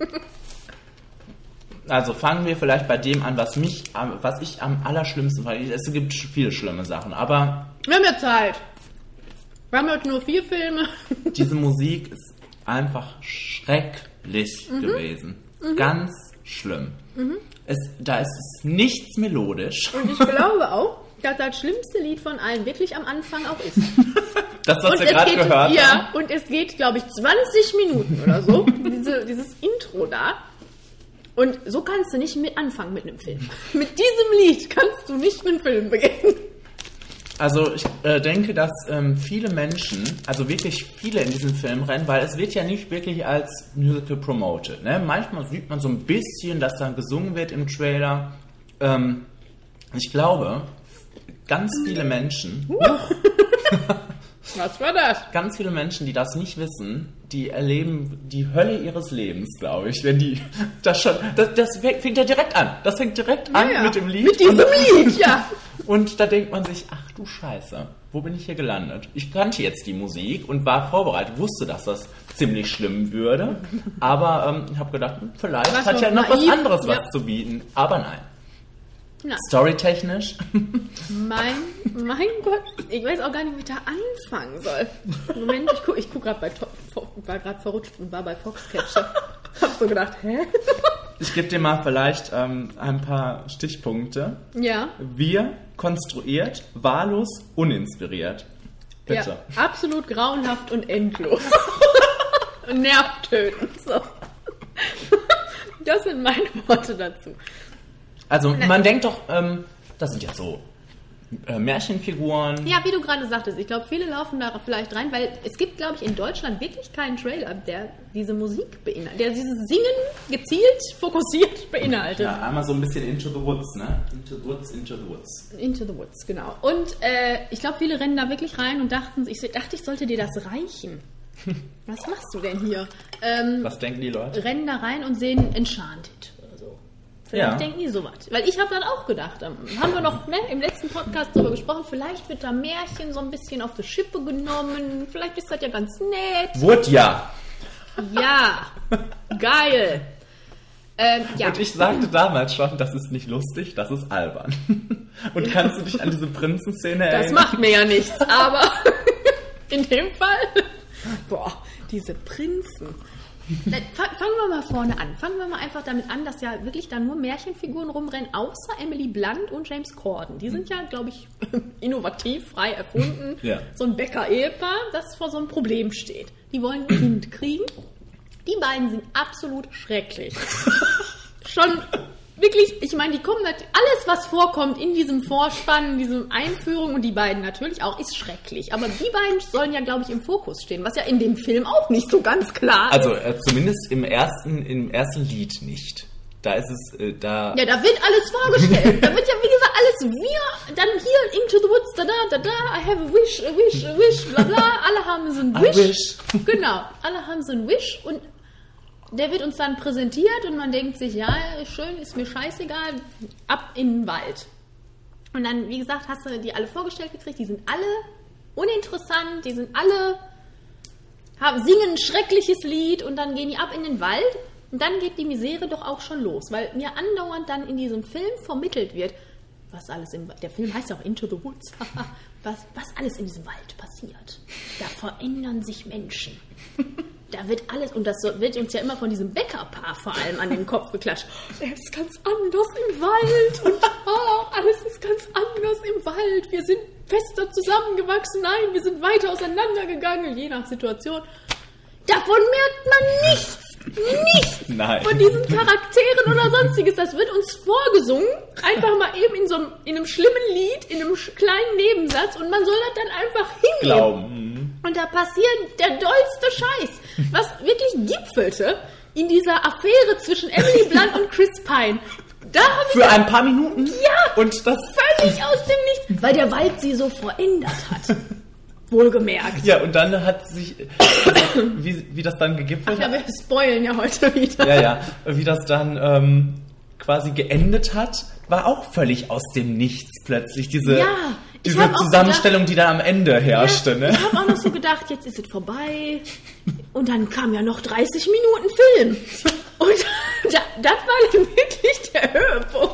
Also fangen wir vielleicht bei dem an, was ich am allerschlimmsten fand. Es gibt viele schlimme Sachen, aber... Wir haben ja Zeit. Wir haben heute nur 4 Filme. Diese Musik ist einfach schrecklich gewesen. Ganz schlimm. Da ist es nichts melodisch. Und ich glaube auch, dass das schlimmste Lied von allen wirklich am Anfang auch ist. Das, was wir gerade gehört haben. Ja, und es geht, glaube ich, 20 Minuten oder so. Dieses Intro da. Und so kannst du nicht anfangen mit einem Film. Mit diesem Lied kannst du nicht einen Film beginnen. Also ich denke, dass viele Menschen, also wirklich viele in diesen Film rennen, weil es wird ja nicht wirklich als Musical promoted. Ne? Manchmal sieht man so ein bisschen, dass da gesungen wird im Trailer. Ich glaube, ganz viele Menschen... Was war das? Ganz viele Menschen, die das nicht wissen, die erleben die Hölle ihres Lebens, glaube ich, wenn die das schon... Das fängt ja direkt an. Das fängt direkt an mit dem Lied. Mit diesem Lied, ja. Und da denkt man sich, ach du Scheiße, wo bin ich hier gelandet? Ich kannte jetzt die Musik und war vorbereitet, wusste, dass das ziemlich schlimm würde. Aber ich habe gedacht, vielleicht hat ja noch was anderes was zu bieten. Aber nein. Na. Storytechnisch. Mein Gott, ich weiß auch gar nicht, wie ich da anfangen soll. Moment, ich guck gerade war gerade verrutscht und war bei Foxcatcher. Hab so gedacht, hä? Ich gebe dir mal vielleicht ein paar Stichpunkte. Ja. Wir konstruiert, wahllos, uninspiriert. Bitte. Ja, absolut grauenhaft und endlos. Und nervtötend. So. Das sind meine Worte dazu. Also man denkt doch, das sind jetzt so Märchenfiguren. Ja, wie du gerade sagtest, ich glaube, viele laufen da vielleicht rein, weil es gibt, glaube ich, in Deutschland wirklich keinen Trailer, der diese Musik beinhaltet, der dieses Singen gezielt, fokussiert beinhaltet. Ja, einmal so ein bisschen Into the Woods, ne? Into the Woods, Into the Woods. Into the Woods, genau. Und ich glaube, viele rennen da wirklich rein und dachte, ich sollte dir das reichen. Was machst du denn hier? Was denken die Leute? Rennen da rein und sehen Enchanted. Vielleicht denken die sowas. Weil ich habe dann auch gedacht, haben wir noch im letzten Podcast darüber gesprochen, vielleicht wird da Märchen so ein bisschen auf die Schippe genommen, vielleicht ist das ja ganz nett. Wurde ja. Ja, geil. Ja. Und ich sagte damals schon, das ist nicht lustig, das ist albern. Und kannst du dich an diese Prinzenszene erinnern? Das macht mir ja nichts, aber in dem Fall, diese Prinzen. Fangen wir mal vorne an. Fangen wir mal einfach damit an, dass ja wirklich da nur Märchenfiguren rumrennen, außer Emily Blunt und James Corden. Die sind ja, glaube ich, innovativ, frei erfunden. Ja. So ein Bäcker-Ehepaar, das vor so einem Problem steht. Die wollen ein Kind kriegen. Die beiden sind absolut schrecklich. Schon wirklich, ich meine, die kommen alles, was vorkommt in diesem Vorspann, in diesem Einführung und die beiden natürlich auch, ist schrecklich. Aber die beiden sollen ja, glaube ich, im Fokus stehen, was ja in dem Film auch nicht so ganz klar ist. Also zumindest im ersten Lied nicht. Da ist es, da... Ja, da wird alles vorgestellt. Da wird ja, wie gesagt, alles dann hier, Into the Woods, I have a wish, bla bla. Alle haben so ein Wish. I wish. Genau, alle haben so ein Wish und der wird uns dann präsentiert und man denkt sich, ja, schön, ist mir scheißegal, ab in den Wald. Und dann, wie gesagt, hast du die alle vorgestellt gekriegt, die sind alle uninteressant, die sind alle, singen ein schreckliches Lied und dann gehen die ab in den Wald und dann geht die Misere doch auch schon los, weil mir andauernd dann in diesem Film vermittelt wird, was alles der Film heißt ja auch Into the Woods, was alles in diesem Wald passiert. Da verändern sich Menschen. Da wird alles, und das wird uns ja immer von diesem Bäckerpaar vor allem an den Kopf geklatscht. Er ist ganz anders im Wald und alles ist ganz anders im Wald. Wir sind fester zusammengewachsen. Nein, wir sind weiter auseinandergegangen, je nach Situation. Davon merkt man nichts. Nein. Von diesen Charakteren oder sonstiges. Das wird uns vorgesungen, einfach mal eben in einem schlimmen Lied, in einem kleinen Nebensatz und man soll das dann einfach hinnehmen. Glauben. Und da passiert der dollste Scheiß, was wirklich gipfelte in dieser Affäre zwischen Emily Blunt und Chris Pine. Da habe ich für ein paar Minuten? Ja, und das völlig aus dem Nichts, weil der Wald sie so verändert hat. Wohlgemerkt. Ja, und dann hat sich, wie das dann gegipfelt hat. Ja, wir spoilen ja heute wieder. Ja, wie das dann quasi geendet hat, war auch völlig aus dem Nichts plötzlich. Diese Zusammenstellung, die dann am Ende herrschte. Ne? Ich habe auch noch so gedacht, jetzt ist es vorbei. Und dann kam ja noch 30 Minuten Film. Und das war dann wirklich der Höhepunkt.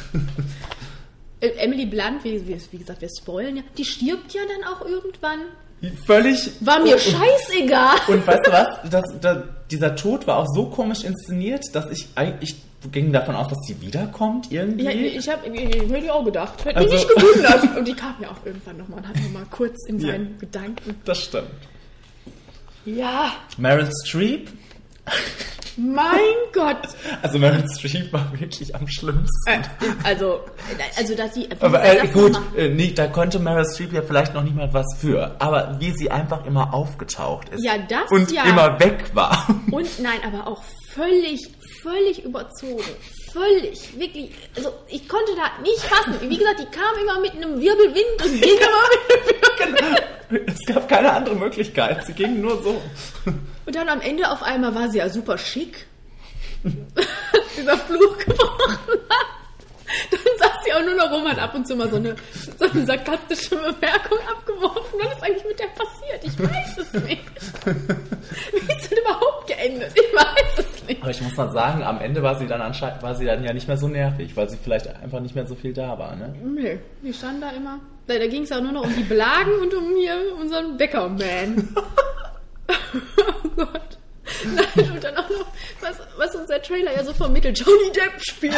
Emily Blunt, wie gesagt, wir spoilen ja, die stirbt ja dann auch irgendwann. Völlig. War mir scheißegal. Und weißt du was? Dieser Tod war auch so komisch inszeniert, dass ich ging davon aus, dass sie wiederkommt irgendwie. Ja, ich hätte auch gedacht. Hätte mich nicht gewundert. Und die kam ja auch irgendwann nochmal und hat nochmal kurz in seinen Gedanken. Das stimmt. Ja. Meryl Streep. Mein Gott. Also Meryl Streep war wirklich am schlimmsten. Also dass sie... Aber gut, da konnte Meryl Streep ja vielleicht noch nicht mal was für. Aber wie sie einfach immer aufgetaucht ist. Ja, das und immer weg war. Und nein, aber auch völlig überzogen. Völlig, wirklich. Also ich konnte da nicht fassen. Wie gesagt, die kam immer mit einem Wirbelwind und ging immer mit einem Wirbelwind. Es gab keine andere Möglichkeit. Sie ging nur so. Und dann am Ende auf einmal war sie ja super schick. Dieser Fluch gebrochen hat. Dann saß sie auch nur noch rum, hat ab und zu mal so eine sarkastische Bemerkung abgeworfen. Was ist eigentlich mit der passiert? Ich weiß es nicht. Wie ist denn überhaupt geendet? Ich weiß es nicht. Aber ich muss mal sagen, am Ende war sie dann ja nicht mehr so nervig, weil sie vielleicht einfach nicht mehr so viel da war, ne? Nee, die stand da immer. Da ging es auch nur noch um die Blagen und um hier unseren Bäckerman. Oh Gott. Nein, und dann auch noch, was uns der Trailer ja so vermittelt, Johnny Depp spielt.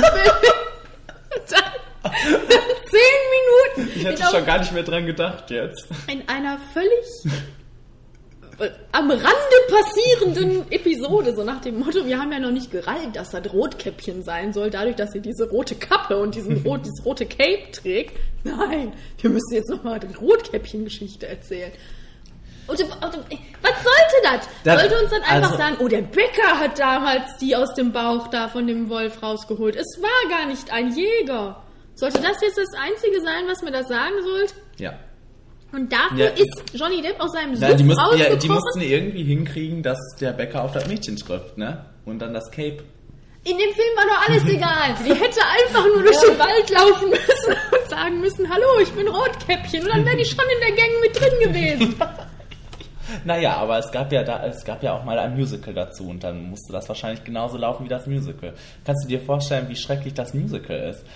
Dann 10 Minuten. Ich hätte schon gar nicht mehr dran gedacht jetzt. In einer völlig am Rande passierenden Episode, so nach dem Motto, wir haben ja noch nicht gerallt, dass das Rotkäppchen sein soll, dadurch, dass sie diese rote Kappe und dieses rote Cape trägt. Nein, wir müssen jetzt nochmal die Rotkäppchen-Geschichte erzählen. Und was sollte das? Sollte uns dann einfach sagen, oh, der Bäcker hat damals die aus dem Bauch da von dem Wolf rausgeholt. Es war gar nicht ein Jäger. Sollte das jetzt das Einzige sein, was mir das sagen sollte? Ja. Und dafür ist Johnny Depp aus seinem Suff rausgekommen. Die mussten irgendwie hinkriegen, dass der Bäcker auf das Mädchen trifft, ne? Und dann das Cape. In dem Film war doch alles egal. Die hätte einfach nur durch den Wald laufen müssen und sagen müssen, hallo, ich bin Rotkäppchen. Und dann wäre die schon in der Gang mit drin gewesen. Naja, aber es gab ja auch mal ein Musical dazu und dann musste das wahrscheinlich genauso laufen wie das Musical. Kannst du dir vorstellen, wie schrecklich das Musical ist?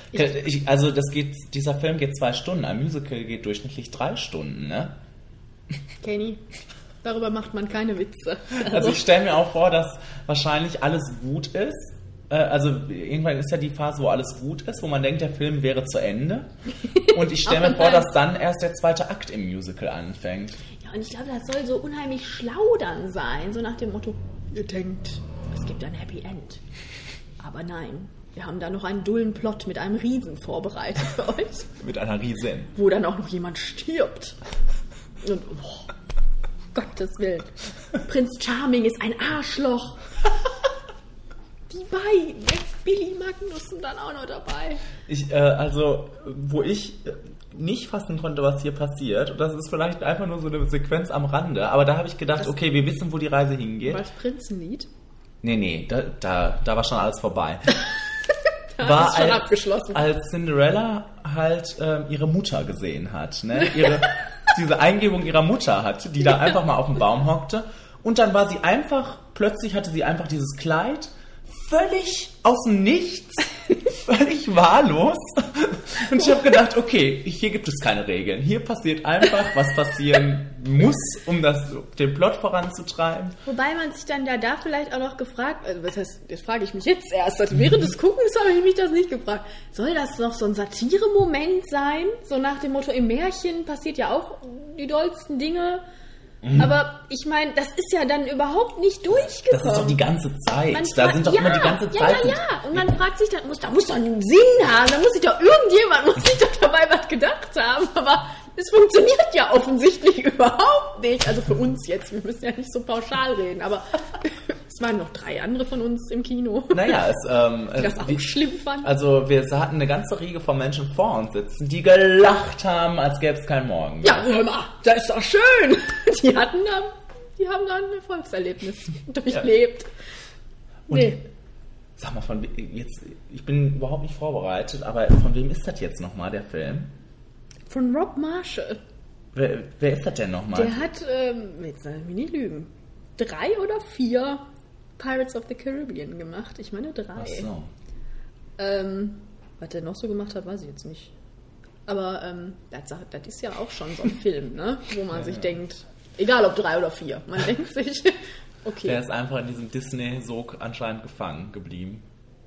Dieser Film geht 2 Stunden, ein Musical geht durchschnittlich 3 Stunden, ne? Kenny, darüber macht man keine Witze. Also ich stelle mir auch vor, dass wahrscheinlich alles gut ist. Also irgendwann ist ja die Phase, wo alles gut ist, wo man denkt, der Film wäre zu Ende. Und ich stelle mir vor, dass dann erst der 2. Akt im Musical anfängt. Ja, und ich glaube, das soll so unheimlich schlau dann sein. So nach dem Motto, ihr denkt, es gibt ein Happy End. Aber nein, wir haben da noch einen dullen Plot mit einem Riesen vorbereitet für euch. Mit einer Riesin. Wo dann auch noch jemand stirbt. Und, Gottes Willen. Prinz Charming ist ein Arschloch. Die beiden, Billy Magnussen dann auch noch dabei. Wo ich nicht fassen konnte, was hier passiert, und das ist vielleicht einfach nur so eine Sequenz am Rande, aber da habe ich gedacht, okay, wir wissen, wo die Reise hingeht. War das Prinzenlied? Nee, da war schon alles vorbei. Da ist schon abgeschlossen. Als Cinderella halt ihre Mutter gesehen hat, ne? Diese Eingebung ihrer Mutter hat, die da einfach mal auf dem Baum hockte, und dann war sie plötzlich hatte sie einfach dieses Kleid, völlig aus dem Nichts, völlig wahllos. Und ich habe gedacht, okay, hier gibt es keine Regeln. Hier passiert einfach, was passieren muss, um den Plot voranzutreiben. Wobei man sich dann da vielleicht auch noch gefragt, also was heißt, das frage ich mich jetzt erst. Also während des Guckens habe ich mich das nicht gefragt. Soll das noch so ein Satire-Moment sein? So nach dem Motto, im Märchen passiert ja auch die dollsten Dinge. Aber ich meine, das ist ja dann überhaupt nicht durchgekommen. Das ist doch die ganze Zeit. Da sind doch immer die ganze Zeit. Ja. Und man fragt sich dann, da muss doch einen Sinn haben. Da muss sich doch dabei was gedacht haben. Aber es funktioniert ja offensichtlich überhaupt nicht. Also für uns jetzt. Wir müssen ja nicht so pauschal reden. Aber es waren noch 3 andere von uns im Kino. Naja, die das auch schlimm fanden. Also wir hatten eine ganze Riege von Menschen vor uns sitzen, die gelacht haben, als gäbe es keinen Morgen. Ja, hör mal, das ist doch schön. Die haben da ein Erfolgserlebnis durchlebt. Ja. Und sag mal, ich bin überhaupt nicht vorbereitet, aber von wem ist das jetzt nochmal, der Film? Von Rob Marshall. Wer ist das denn nochmal? Der hat, jetzt soll ich mich nicht lügen, 3 oder 4 Pirates of the Caribbean gemacht. Ich meine 3. Ach so. Was der noch so gemacht hat, weiß ich jetzt nicht. Aber das ist ja auch schon so ein Film, ne? Wo man sich denkt, egal ob 3 oder 4, man denkt sich, okay. Der ist einfach in diesem Disney-Sog anscheinend gefangen geblieben.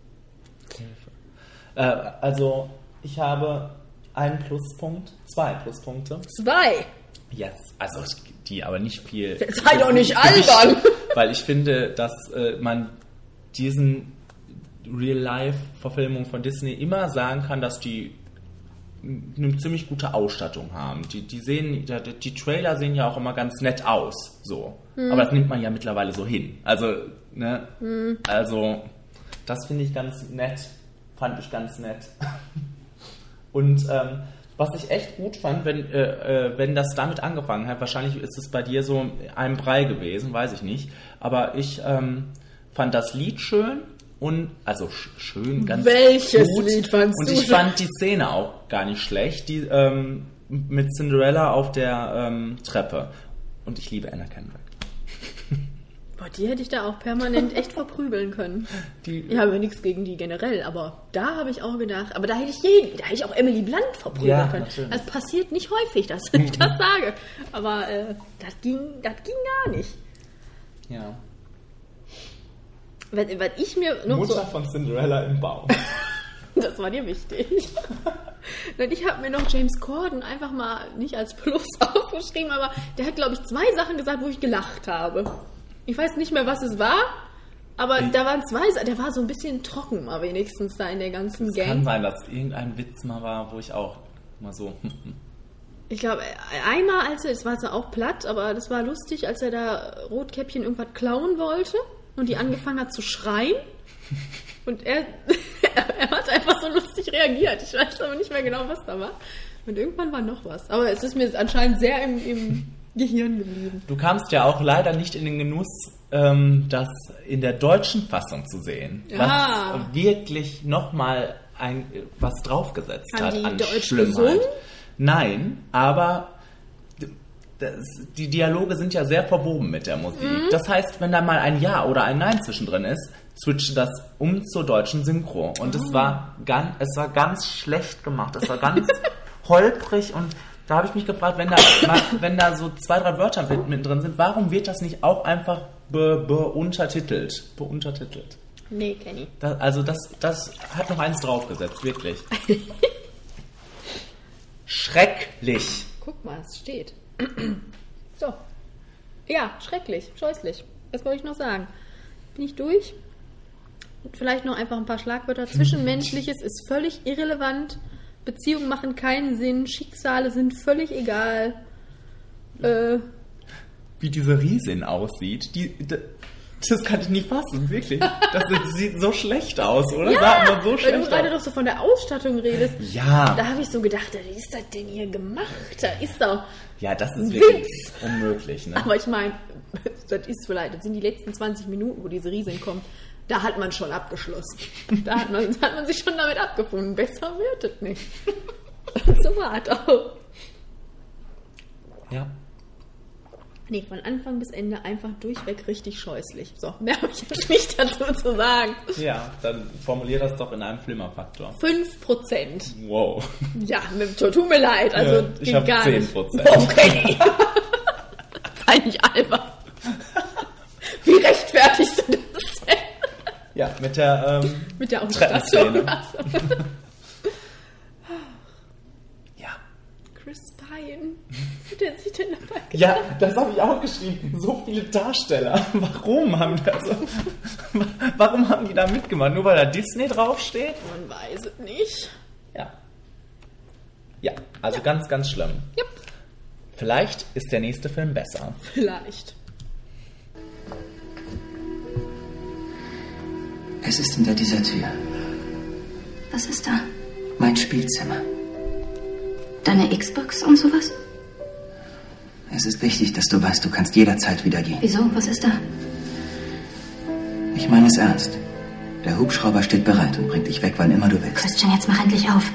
Also, ich habe einen Pluspunkt, 2 Pluspunkte. 2? Yes, also die aber nicht viel. Sei doch nicht albern! Weil ich finde, dass man diesen Real-Life-Verfilmungen von Disney immer sagen kann, dass die eine ziemlich gute Ausstattung haben. Die Trailer sehen ja auch immer ganz nett aus, so. Aber das nimmt man ja mittlerweile so hin. Also, ne? Also, das finde ich ganz nett. Fand ich ganz nett. Und was ich echt gut fand, wenn das damit angefangen hat, wahrscheinlich ist es bei dir so ein Brei gewesen, weiß ich nicht, aber ich fand das Lied schön und, also schön, ganz Welches gut. Lied fandst und du? Und ich fand die Szene auch gar nicht schlecht, die mit Cinderella auf der Treppe. Und ich liebe Anna Kendrick. Boah, die hätte ich da auch permanent echt verprügeln können. Ich habe nichts gegen die generell, aber da habe ich auch gedacht, aber da hätte ich auch Emily Blunt verprügeln können. Natürlich. Das passiert nicht häufig, dass ich das sage. Aber das ging gar nicht. Ja. Was ich mir noch Mutter von Cinderella im Baum. Das war dir wichtig. Ich habe mir noch James Corden einfach mal nicht als Plus aufgeschrieben, aber der hat, glaube ich, 2 Sachen gesagt, wo ich gelacht habe. Ich weiß nicht mehr, was es war, aber da waren 2, der war so ein bisschen trocken mal wenigstens da in der ganzen Gang. Kann sein, dass irgendein Witz mal war, wo ich auch mal so... Ich glaube, einmal, es war zwar auch platt, aber das war lustig, als er da Rotkäppchen irgendwas klauen wollte und die angefangen hat zu schreien. Und er hat einfach so lustig reagiert. Ich weiß aber nicht mehr genau, was da war. Und irgendwann war noch was. Aber es ist mir anscheinend sehr im Gehirn geblieben. Du kamst ja auch leider nicht in den Genuss, das in der deutschen Fassung zu sehen. Was wirklich nochmal was draufgesetzt hat an Deutsch Schlimmheit. gesungen? Nein, aber die Dialoge sind ja sehr verwoben mit der Musik. Das heißt, wenn da mal ein Ja oder ein Nein zwischendrin ist, switchte das zur deutschen Synchro. Und es war ganz schlecht gemacht. Es war ganz holprig und da habe ich mich gefragt, wenn da so 2, 3 Wörter mit drin sind, warum wird das nicht auch einfach beuntertitelt? Nee, Kenny. Das hat noch eins draufgesetzt, wirklich. Schrecklich. Guck mal, es steht. So. Ja, schrecklich, scheußlich. Was wollte ich noch sagen? Bin ich durch? Vielleicht noch einfach ein paar Schlagwörter. Zwischenmenschliches ist völlig irrelevant. Beziehungen machen keinen Sinn. Schicksale sind völlig egal. Wie diese Riesin aussieht, das kann ich nicht fassen, wirklich. Das sieht so schlecht aus, oder? Ja, sah immer so schlecht weil du gerade doch so von der Ausstattung redest. Ja. Da habe ich so gedacht, wie ist das denn hier gemacht? Da ist doch Ja, das ist Witz. wirklich unmöglich, ne? Aber ich meine, das sind die letzten 20 Minuten, wo diese Riesin kommt. Da hat man schon abgeschlossen. Da hat man sich schon damit abgefunden. Besser wird es nicht. So war es auch. Ja. Nee, von Anfang bis Ende einfach durchweg richtig scheußlich. So, mehr habe ich jetzt nicht dazu zu sagen. Ja, dann formulier das doch in einem Flimmerfaktor. 5%. Wow. Ja, tut mir leid. Also, Ja, ich geht hab gar 10%. nicht. Okay. Sei nicht albern. Wie rechtfertigst du das denn? Ja, mit der Ausstattung. Ja. Chris Pine. Was hat er sich denn dabei gedacht? Ja, das habe ich auch geschrieben. So viele Darsteller. Warum haben die da mitgemacht? Nur weil da Disney draufsteht? Man weiß es nicht. Ja. Ja, also ganz, ganz schlimm. Yep. Vielleicht ist der nächste Film besser. Vielleicht. Es ist hinter dieser Tür. Was ist da? Mein Spielzimmer. Deine Xbox und sowas? Es ist wichtig, dass du weißt, du kannst jederzeit wieder gehen. Wieso? Was ist da? Ich meine es ernst. Der Hubschrauber steht bereit und bringt dich weg, wann immer du willst. Christian, jetzt mach endlich auf.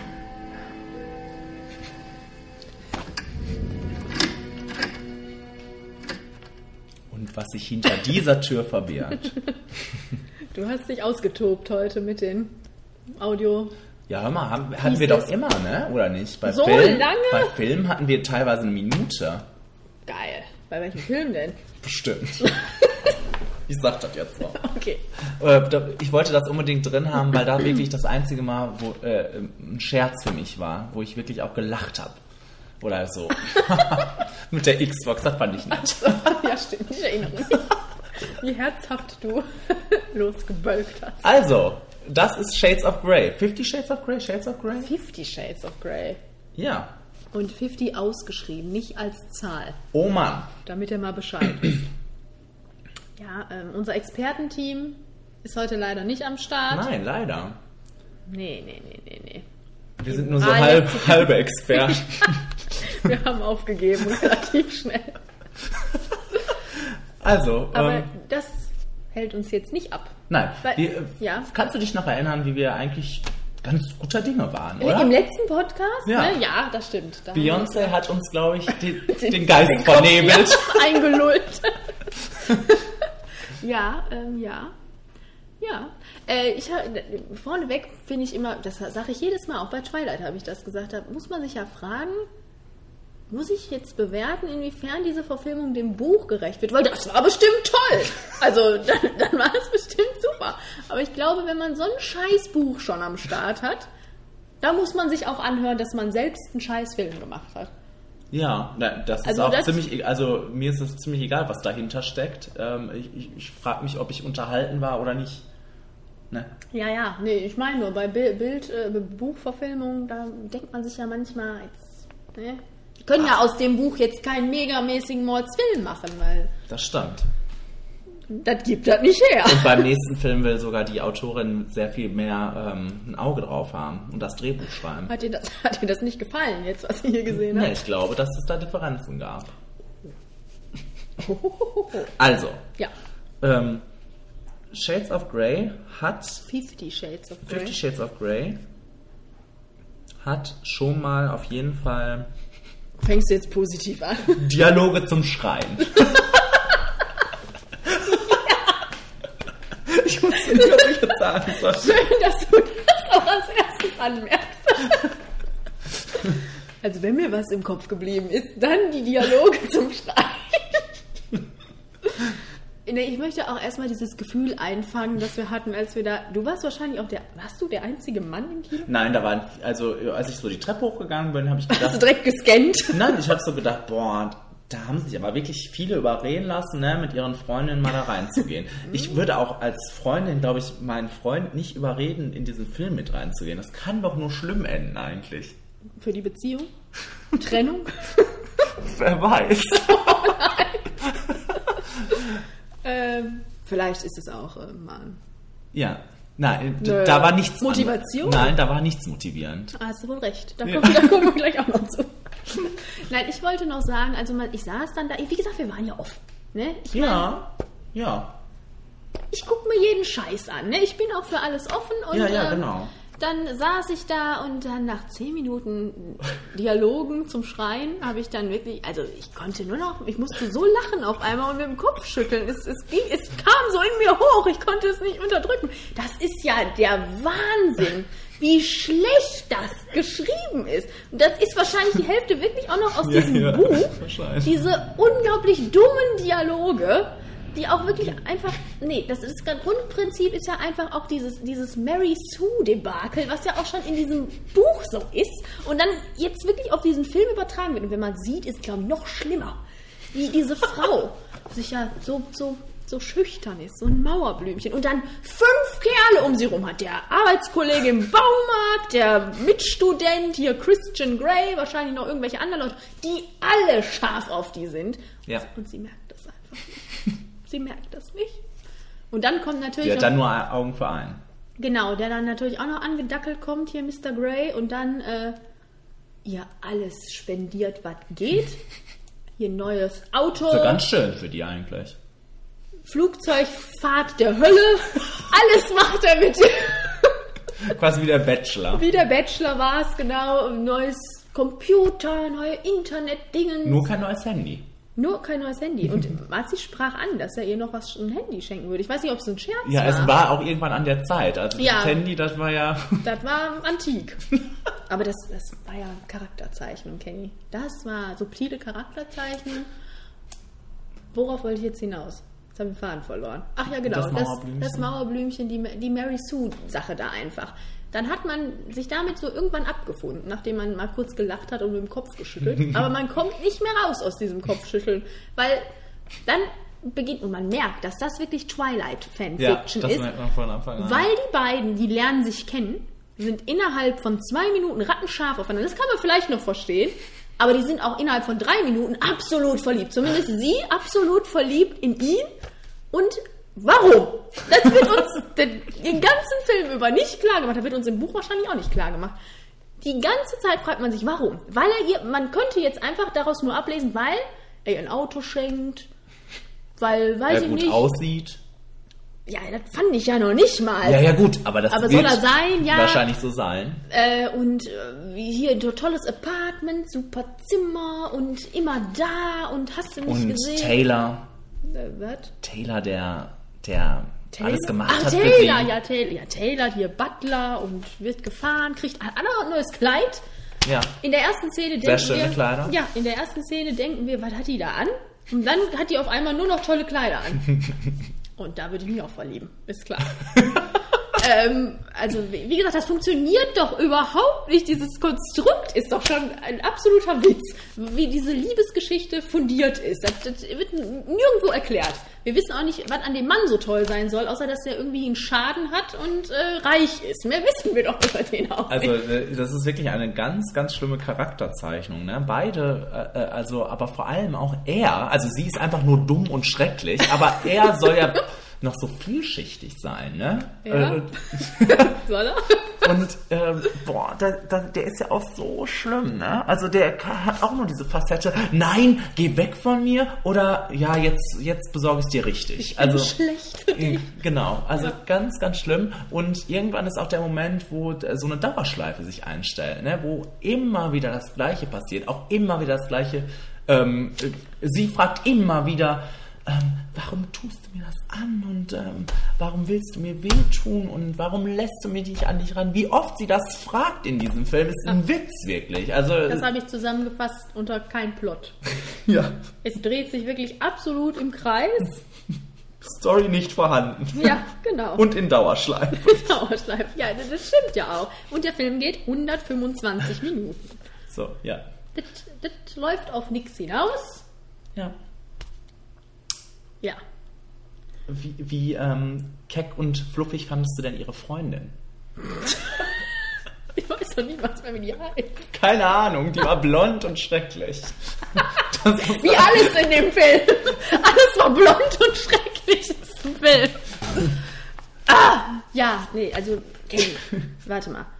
Und was sich hinter dieser Tür verbirgt. Du hast dich ausgetobt heute mit den Audio. Ja, hör mal, hatten wir doch immer, ne? Oder nicht? So lange? Bei Filmen hatten wir teilweise eine Minute. Geil. Bei welchem Film denn? Bestimmt. Ich sag das jetzt noch. Okay. Ich wollte das unbedingt drin haben, weil da wirklich das einzige Mal, wo ein Scherz für mich war, wo ich wirklich auch gelacht habe. Oder so. Mit der Xbox, das fand ich nett. Ja, stimmt. Ich erinnere mich. Wie herzhaft du losgebölkt hast. Also, das ist Shades of Grey. 50 Shades of Grey? Shades of Grey? 50 Shades of Grey. Ja. Und 50 ausgeschrieben, nicht als Zahl. Oh Mann. Damit er mal Bescheid wisst. Ja, unser Expertenteam ist heute leider nicht am Start. Nein, leider. Nee. Wir sind nur so halbe Experten. Wir haben aufgegeben, relativ schnell. Also, aber das hält uns jetzt nicht ab. Nein. Weil, ja. Kannst du dich noch erinnern, wie wir eigentlich ganz guter Dinge waren, oder? Im letzten Podcast? Ja. Ne? Ja, das stimmt. Da Beyoncé hat uns, glaube ich, den Geist vernebelt. Eingelullt. Ja. Vorneweg finde ich immer, das sage ich jedes Mal, auch bei Twilight habe ich das gesagt, da muss man sich ja fragen, muss ich jetzt bewerten, inwiefern diese Verfilmung dem Buch gerecht wird? Weil das war bestimmt toll. Also dann war es bestimmt super. Aber ich glaube, wenn man so ein Scheißbuch schon am Start hat, da muss man sich auch anhören, dass man selbst einen Scheißfilm gemacht hat. Ja, das ist Also auch ziemlich, also mir ist es ziemlich egal, was dahinter steckt. Ich frage mich, ob ich unterhalten war oder nicht. Ne? Ja, nee, ich meine nur, bei Buchverfilmungen, da denkt man sich ja manchmal, jetzt, ne? Die können ja aus dem Buch jetzt keinen megamäßigen Mordsfilm machen, weil Das stimmt. das gibt das nicht her. Und beim nächsten Film will sogar die Autorin sehr viel mehr ein Auge drauf haben und das Drehbuch schreiben. Hat dir das nicht gefallen, jetzt, was ihr hier gesehen Ne, habt? ich glaube, dass es da Differenzen gab. Also, Ja, Shades of Grey hat 50 Shades of Grey. 50 Shades of Grey hat schon mal auf jeden Fall Fängst du jetzt positiv an? Dialoge zum Schreien. Ich wusste nicht, was ich jetzt sagen soll. Schön, dass du das auch als erstes anmerkst. Also wenn mir was im Kopf geblieben ist, dann die Dialoge zum Schreien. Ich möchte auch erstmal dieses Gefühl einfangen, das wir hatten, als wir da... Du warst wahrscheinlich auch warst du der einzige Mann im Kino? Nein, da waren... Also, als ich so die Treppe hochgegangen bin, habe ich gedacht... Hast du direkt gescannt? Nein, ich habe so gedacht, boah, da haben sich aber wirklich viele überreden lassen, ne, mit ihren Freundinnen mal da reinzugehen. Ich würde auch als Freundin, glaube ich, meinen Freund nicht überreden, in diesen Film mit reinzugehen. Das kann doch nur schlimm enden eigentlich. Für die Beziehung? Trennung? Wer weiß. Vielleicht ist es auch Mann. Ja. Nein, da war nichts... Motivation? Nein, da war nichts motivierend. Hast du wohl recht. Da kommen wir gleich auch noch zu. Nein, ich wollte noch sagen, also ich saß dann da, wie gesagt, wir waren ja offen. Ne? Ja. Ich gucke mir jeden Scheiß an. Ne? Ich bin auch für alles offen. Und, ja, genau. Dann saß ich da und dann nach 10 Minuten Dialogen zum Schreien habe ich dann wirklich, also ich musste so lachen auf einmal und mit dem Kopf schütteln. Es kam so in mir hoch, ich konnte es nicht unterdrücken. Das ist ja der Wahnsinn, wie schlecht das geschrieben ist. Und das ist wahrscheinlich die Hälfte wirklich auch noch aus diesem Buch. Diese unglaublich dummen Dialoge, die auch wirklich einfach, das Grundprinzip ist ja einfach auch dieses Mary Sue-Debakel, was ja auch schon in diesem Buch so ist und dann jetzt wirklich auf diesen Film übertragen wird. Und wenn man sieht, ist es, glaube ich, noch schlimmer, wie diese Frau sich ja so schüchtern ist, so ein Mauerblümchen und dann 5 Kerle um sie rum hat. Der Arbeitskollege im Baumarkt, der Mitstudent, hier Christian Grey, wahrscheinlich noch irgendwelche anderen Leute, die alle scharf auf die sind. Ja. Und sie merkt das einfach nicht. Sie merkt das nicht. Und dann kommt natürlich... Sie hat dann nur Augen für einen. Genau, der dann natürlich auch noch angedackelt kommt, hier Mr. Grey, und dann ihr alles spendiert, was geht. Hier neues Auto. So ganz schön für die eigentlich. Flugzeugfahrt der Hölle. Alles macht er mit. Quasi wie der Bachelor. Wie der Bachelor war es, genau. Neues Computer, neue Internet-Dingen. Nur kein neues Handy. Nur kein neues Handy. Und Marzi sprach an, dass er ihr noch ein Handy schenken würde. Ich weiß nicht, ob es ein Scherz war. Ja, es war auch irgendwann an der Zeit. Also das Handy, das war ja... Das war antik. Aber das war ja Charakterzeichnung, Kenny. Das war subtile Charakterzeichen. Worauf wollte ich jetzt hinaus? Jetzt habe ich den Faden verloren. Ach ja, genau. Das Mauerblümchen, die Mary Sue-Sache da einfach. Dann hat man sich damit so irgendwann abgefunden, nachdem man mal kurz gelacht hat und mit dem Kopf geschüttelt. Aber man kommt nicht mehr raus aus diesem Kopfschütteln, weil dann beginnt, und man merkt, dass das wirklich Twilight-Fanfiction ist. Merkt man von Anfang an. Weil die beiden, die lernen sich kennen, sind innerhalb von 2 Minuten rattenscharf aufeinander. Das kann man vielleicht noch verstehen, aber die sind auch innerhalb von 3 Minuten absolut verliebt. Zumindest sie absolut verliebt in ihn. Und warum? Das wird uns den ganzen Film über nicht klar gemacht. Das wird uns im Buch wahrscheinlich auch nicht klar gemacht. Die ganze Zeit fragt man sich, warum? Weil man könnte jetzt einfach daraus nur ablesen, weil er ihr ein Auto schenkt, weil, weiß ich nicht. gut aussieht. Ja, das fand ich ja noch nicht mal. Ja, gut, aber das wird soll er sein, ja. Wahrscheinlich so sein. Und hier ein tolles Apartment, super Zimmer und immer da und hast du nicht gesehen. Und Taylor. Was? Taylor, der alles gemacht hat. Taylor, Taylor, hier Butler und wird gefahren, kriegt ein neues Kleid. Ja. In der ersten Szene denken wir... Sehr schöne Kleider. Ja, in der ersten Szene denken wir, was hat die da an? Und dann hat die auf einmal nur noch tolle Kleider an. Und da würde ich mich auch verlieben, ist klar. Also, wie gesagt, das funktioniert doch überhaupt nicht. Dieses Konstrukt ist doch schon ein absoluter Witz, wie diese Liebesgeschichte fundiert ist. Das wird nirgendwo erklärt. Wir wissen auch nicht, was an dem Mann so toll sein soll, außer dass er irgendwie einen Schaden hat und reich ist. Mehr wissen wir doch über den auch nicht. Also, das ist wirklich eine ganz, ganz schlimme Charakterzeichnung. Ne? Beide, aber vor allem auch er, also sie ist einfach nur dumm und schrecklich, aber er soll ja noch so vielschichtig sein, ne? Ja. Soll er? Und der ist ja auch so schlimm, ne? Also der hat auch nur diese Facette, nein, geh weg von mir oder ja, jetzt besorge ich es dir richtig. Ich bin schlecht für dich. Genau, also ganz, ganz schlimm. Und irgendwann ist auch der Moment, wo so eine Dauerschleife sich einstellt, ne? Wo immer wieder das Gleiche passiert, auch immer wieder das Gleiche. Sie fragt immer wieder, warum tust du mir das an und warum willst du mir wehtun und warum lässt du mich nicht an dich ran? Wie oft sie das fragt in diesem Film, ist ein Witz wirklich. Also, das habe ich zusammengefasst unter kein Plot. Ja. Es dreht sich wirklich absolut im Kreis. Story nicht vorhanden. Ja, genau. Und in Dauerschleife. Dauerschleife, ja, das stimmt ja auch. Und der Film geht 125 Minuten. So, ja. Das läuft auf nichts hinaus. Ja. Ja. Wie keck und fluffig fandest du denn ihre Freundin? Ich weiß doch nicht, was mir die heißt. Keine Ahnung, die war blond und schrecklich. Wie alles in dem Film. Alles war blond und schrecklich in diesem Film. Ja, nee, also, warte mal.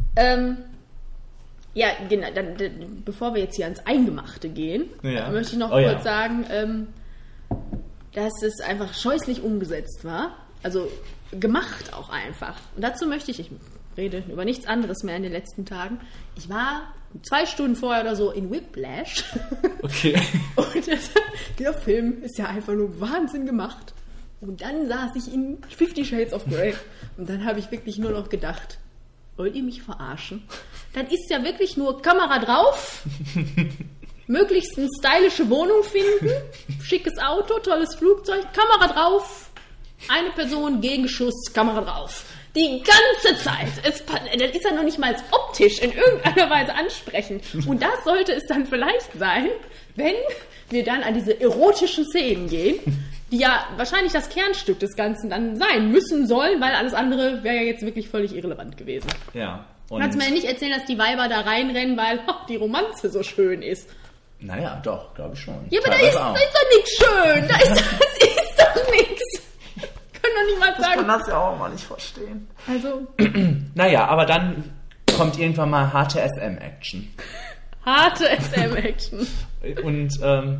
Ja, genau, dann, bevor wir jetzt hier ans Eingemachte gehen, möchte ich noch kurz sagen, dass es einfach scheußlich umgesetzt war. Also gemacht auch einfach. Und dazu möchte ich rede über nichts anderes mehr in den letzten Tagen. Ich war 2 Stunden vorher oder so in Whiplash. Okay. Und der Film ist ja einfach nur Wahnsinn gemacht. Und dann saß ich in 50 Shades of Grey. Und dann habe ich wirklich nur noch gedacht, wollt ihr mich verarschen? Dann ist ja wirklich nur Kamera drauf, möglichst eine stylische Wohnung finden, schickes Auto, tolles Flugzeug, Kamera drauf, eine Person, Gegenschuss, Kamera drauf. Die ganze Zeit. Das ist ja noch nicht mal optisch in irgendeiner Weise ansprechend. Und das sollte es dann vielleicht sein, wenn wir dann an diese erotischen Szenen gehen, die ja wahrscheinlich das Kernstück des Ganzen dann sein müssen sollen, weil alles andere wäre ja jetzt wirklich völlig irrelevant gewesen. Ja. Du kannst mir ja nicht erzählen, dass die Weiber da reinrennen, weil die Romanze so schön ist. Naja, doch, glaube ich schon. Ja, aber da ist doch nichts schön. Das ist doch nichts. Können doch nicht mal sagen. Ich kann das ja auch mal nicht verstehen. Also. Naja, aber dann kommt irgendwann mal harte SM-Action. Harte SM-Action. Und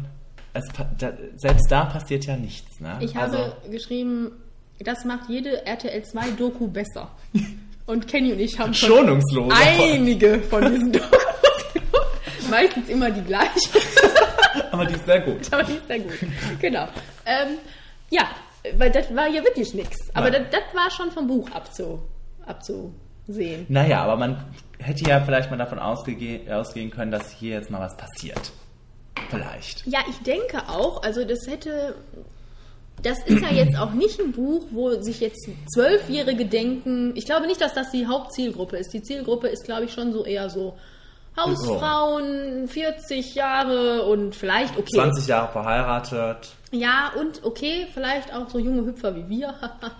selbst da passiert ja nichts. Ne? Ich habe geschrieben, das macht jede RTL 2 Doku besser. Und Kenny und ich haben schon einige von diesen Dokus geguckt. Meistens immer die gleiche. Aber die ist sehr gut. Genau. Ja, weil das war ja wirklich nichts. Aber das war schon vom Buch abzusehen. Naja, aber man hätte ja vielleicht mal davon ausgehen können, dass hier jetzt mal was passiert. Vielleicht. Ja, ich denke auch. Also das ist ja jetzt auch nicht ein Buch, wo sich jetzt 12-Jährige denken. Ich glaube nicht, dass das die Hauptzielgruppe ist. Die Zielgruppe ist, glaube ich, schon so eher so Hausfrauen, 40 Jahre und vielleicht, 20 Jahre verheiratet. Ja, und vielleicht auch so junge Hüpfer wie wir.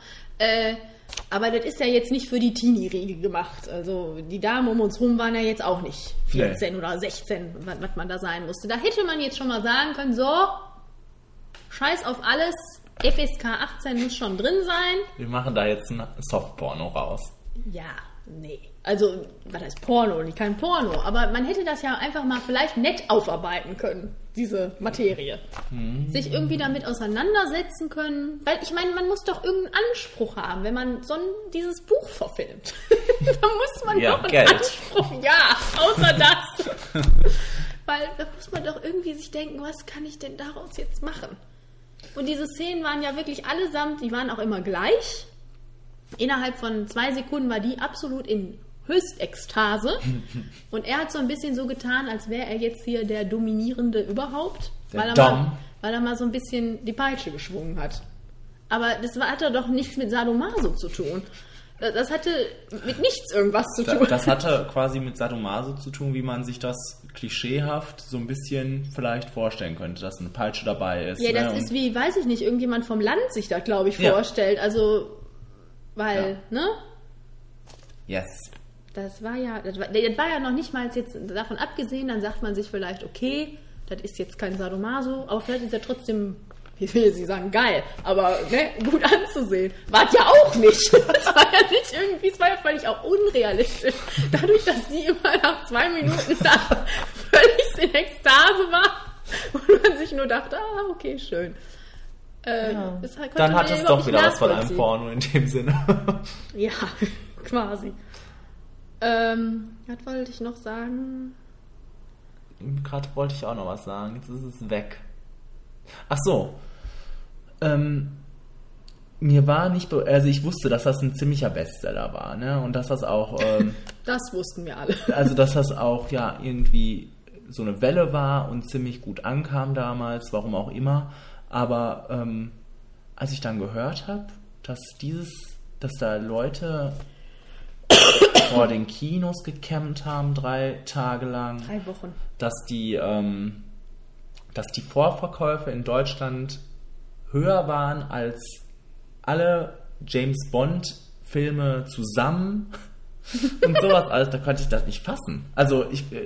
Aber das ist ja jetzt nicht für die Teenie-Riege gemacht. Also die Damen um uns rum waren ja jetzt auch nicht 14 oder 16, was man da sein musste. Da hätte man jetzt schon mal sagen können, so, scheiß auf alles, FSK 18 muss schon drin sein. Wir machen da jetzt ein Softporno raus. Ja, nee. Also, was heißt Porno? Nicht kein Porno. Aber man hätte das ja einfach mal vielleicht nett aufarbeiten können, diese Materie. Sich irgendwie damit auseinandersetzen können. Weil, ich meine, man muss doch irgendeinen Anspruch haben, wenn man dieses Buch verfilmt. Da muss man doch einen Geld. Anspruch. Ja, außer das. Weil da muss man doch irgendwie sich denken, was kann ich denn daraus jetzt machen? Und diese Szenen waren ja wirklich allesamt, die waren auch immer gleich. Innerhalb von 2 Sekunden war die absolut in Höchstekstase. Und er hat so ein bisschen so getan, als wäre er jetzt hier der Dominierende überhaupt. Weil er mal so ein bisschen die Peitsche geschwungen hat. Aber das hatte doch nichts mit Sadomaso zu tun. Das hatte mit nichts irgendwas zu tun. Das hatte quasi mit Sadomaso zu tun, wie man sich das klischeehaft so ein bisschen vielleicht vorstellen könnte, dass eine Peitsche dabei ist. Ja, das ist wie, weiß ich nicht, irgendjemand vom Land sich da, glaube ich, vorstellt. Also, weil, ne? Yes. Das war ja noch nicht mal jetzt davon abgesehen, dann sagt man sich vielleicht, okay, das ist jetzt kein Sadomaso, aber vielleicht ist er trotzdem ich will jetzt nicht sagen geil, aber ne, gut anzusehen. War ja auch nicht. Das war ja nicht irgendwie, es war ja völlig auch unrealistisch. Dadurch, dass die immer nach 2 Minuten da völlig in Ekstase war und man sich nur dachte, okay, schön. Dann hat es doch wieder was von einem Porno in dem Sinne. Ja, quasi. Was wollte ich noch sagen? Gerade wollte ich auch noch was sagen. Jetzt ist es weg. Ach so. Mir war nicht... Also ich wusste, dass das ein ziemlicher Bestseller war, ne? Und dass das auch... das wussten wir alle. Also dass das auch ja irgendwie so eine Welle war und ziemlich gut ankam damals, warum auch immer. Aber als ich dann gehört habe, dass da Leute vor den Kinos gecampt haben, 3 Tage lang. 3 Wochen. Dass die Vorverkäufe in Deutschland höher waren als alle James Bond-Filme zusammen und sowas alles, da konnte ich das nicht fassen. Also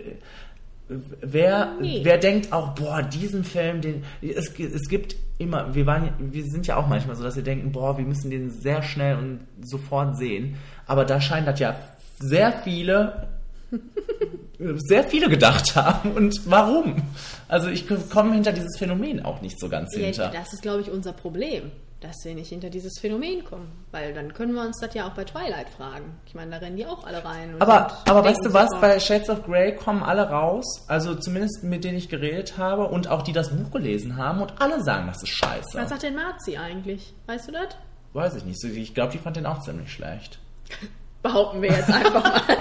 wer denkt auch, diesen Film, es gibt immer, wir sind ja auch manchmal so, dass wir denken, wir müssen den sehr schnell und sofort sehen, aber da scheint das ja sehr viele gedacht haben. Und warum? Also ich komme hinter dieses Phänomen auch nicht so ganz hinter. Das ist, glaube ich, unser Problem, dass wir nicht hinter dieses Phänomen kommen. Weil dann können wir uns das ja auch bei Twilight fragen. Ich meine, da rennen die auch alle rein. Aber weißt du was? Bei Shades of Grey kommen alle raus, also zumindest mit denen ich geredet habe und auch die das Buch gelesen haben und alle sagen, das ist scheiße. Was sagt denn Marzi eigentlich? Weißt du das? Weiß ich nicht. Ich glaube, die fand den auch ziemlich schlecht. Behaupten wir jetzt einfach mal.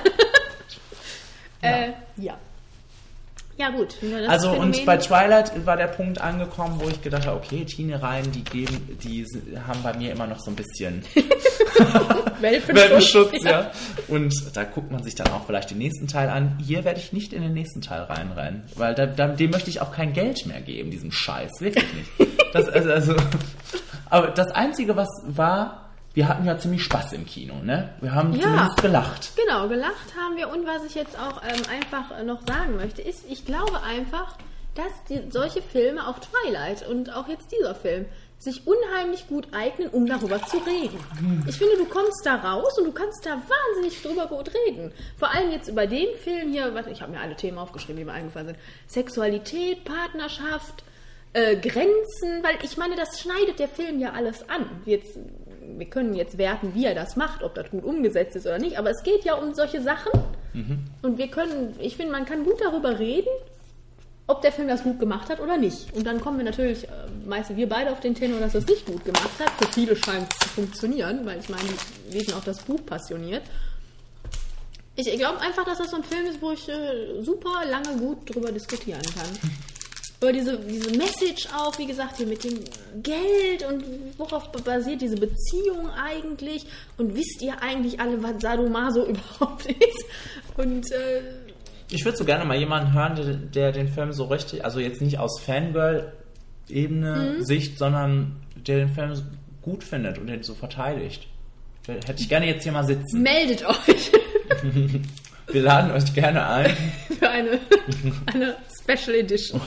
Ja. Ja, gut. Also und bei Twilight war der Punkt angekommen, wo ich gedacht habe, okay, Teenereien, die haben bei mir immer noch so ein bisschen Welpenschutz, ja. Und da guckt man sich dann auch vielleicht den nächsten Teil an. Hier werde ich nicht in den nächsten Teil reinrennen, weil dem möchte ich auch kein Geld mehr geben, diesem Scheiß, wirklich nicht. Aber das Einzige, was war, wir hatten ja ziemlich Spaß im Kino, ne? Wir haben zumindest gelacht. Genau, gelacht haben wir. Und was ich jetzt auch einfach noch sagen möchte, ist, ich glaube einfach, dass solche Filme, auch Twilight und auch jetzt dieser Film, sich unheimlich gut eignen, um darüber zu reden. Ich finde, du kommst da raus und du kannst da wahnsinnig drüber gut reden. Vor allem jetzt über den Film hier, ich habe mir alle Themen aufgeschrieben, die mir eingefallen sind. Sexualität, Partnerschaft, Grenzen, weil ich meine, das schneidet der Film ja alles an. Wir können jetzt werten, wie er das macht, ob das gut umgesetzt ist oder nicht, aber es geht ja um solche Sachen und ich finde, man kann gut darüber reden, ob der Film das gut gemacht hat oder nicht. Und dann kommen wir natürlich, meistens wir beide auf den Tenor, dass das nicht gut gemacht hat. Für viele scheint es zu funktionieren, weil ich meine, die lesen auch das Buch passioniert. Ich glaube einfach, dass das so ein Film ist, wo ich super lange gut drüber diskutieren kann. Über diese Message auch, wie gesagt, hier mit dem Geld und worauf basiert diese Beziehung eigentlich und wisst ihr eigentlich alle, was Sadomaso überhaupt ist? Und ich würde so gerne mal jemanden hören, der den Film so richtig, also jetzt nicht aus Fangirl-Ebene Sicht, sondern der den Film so gut findet und den so verteidigt. Hätte ich gerne jetzt hier mal sitzen. Meldet euch! Wir laden euch gerne ein. Für eine Special Edition.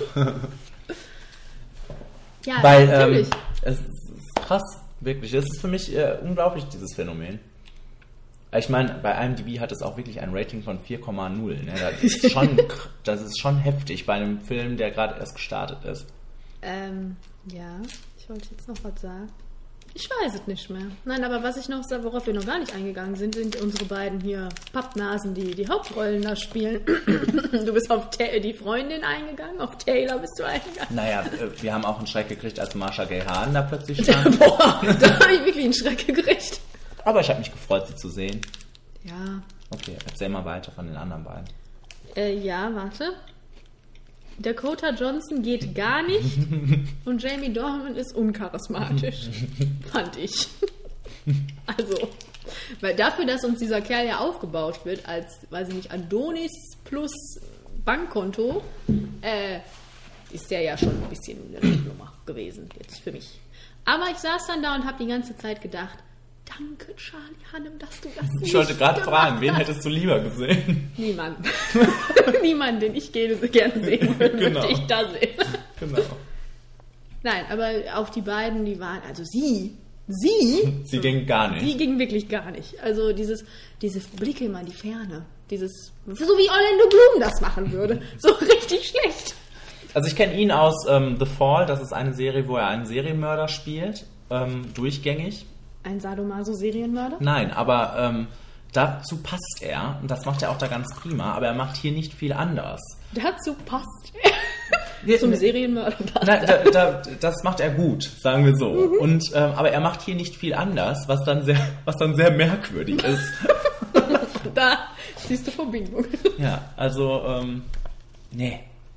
Ja, weil, natürlich. Es ist krass, wirklich. Es ist für mich unglaublich, dieses Phänomen. Ich meine, bei IMDb hat es auch wirklich ein Rating von 4,0. Ne? Das ist schon heftig bei einem Film, der gerade erst gestartet ist. Ja, ich wollte jetzt noch was sagen. Ich weiß es nicht mehr. Nein, aber was ich noch sage, worauf wir noch gar nicht eingegangen sind unsere beiden hier Pappnasen, die Hauptrollen da spielen. Du bist auf die Freundin eingegangen, auf Taylor bist du eingegangen. Naja, wir haben auch einen Schreck gekriegt, als Marsha Gay Harden da plötzlich stand. Boah, da habe ich wirklich einen Schreck gekriegt. Aber ich habe mich gefreut, sie zu sehen. Ja. Okay, erzähl mal weiter von den anderen beiden. Ja, warte. Dakota Johnson geht gar nicht und Jamie Dornan ist uncharismatisch, fand ich. Also, weil dafür, dass uns dieser Kerl ja aufgebaut wird als, weiß ich nicht, Adonis plus Bankkonto, ist der ja schon ein bisschen eine Nummer gewesen, jetzt für mich. Aber ich saß dann da und habe die ganze Zeit gedacht, danke, Charlie Hunnam, dass du das nicht Ich wollte gerade fragen, wen hast. hättest du lieber gesehen? Niemanden. Niemanden, den ich gerne sehen würde, Genau. möchte ich da sehen. Genau. Nein, aber auch die beiden, die waren, also sie ging gar nicht. Sie ging wirklich gar nicht. Also diese Blicke immer in die Ferne. So wie Orlando Bloom das machen würde. So richtig schlecht. Also ich kenne ihn aus The Fall. Das ist eine Serie, wo er einen Serienmörder spielt. Durchgängig. Ein Sadomaso-Serienmörder? Nein, aber dazu passt er. Und das macht er auch da ganz prima. Aber er macht hier nicht viel anders. Dazu passt er. Zum Serienmörder passt er. Das macht er gut, sagen wir so. Und, aber er macht hier nicht viel anders, was dann sehr merkwürdig ist. Da siehst du Verbindung. Ja, also, nee.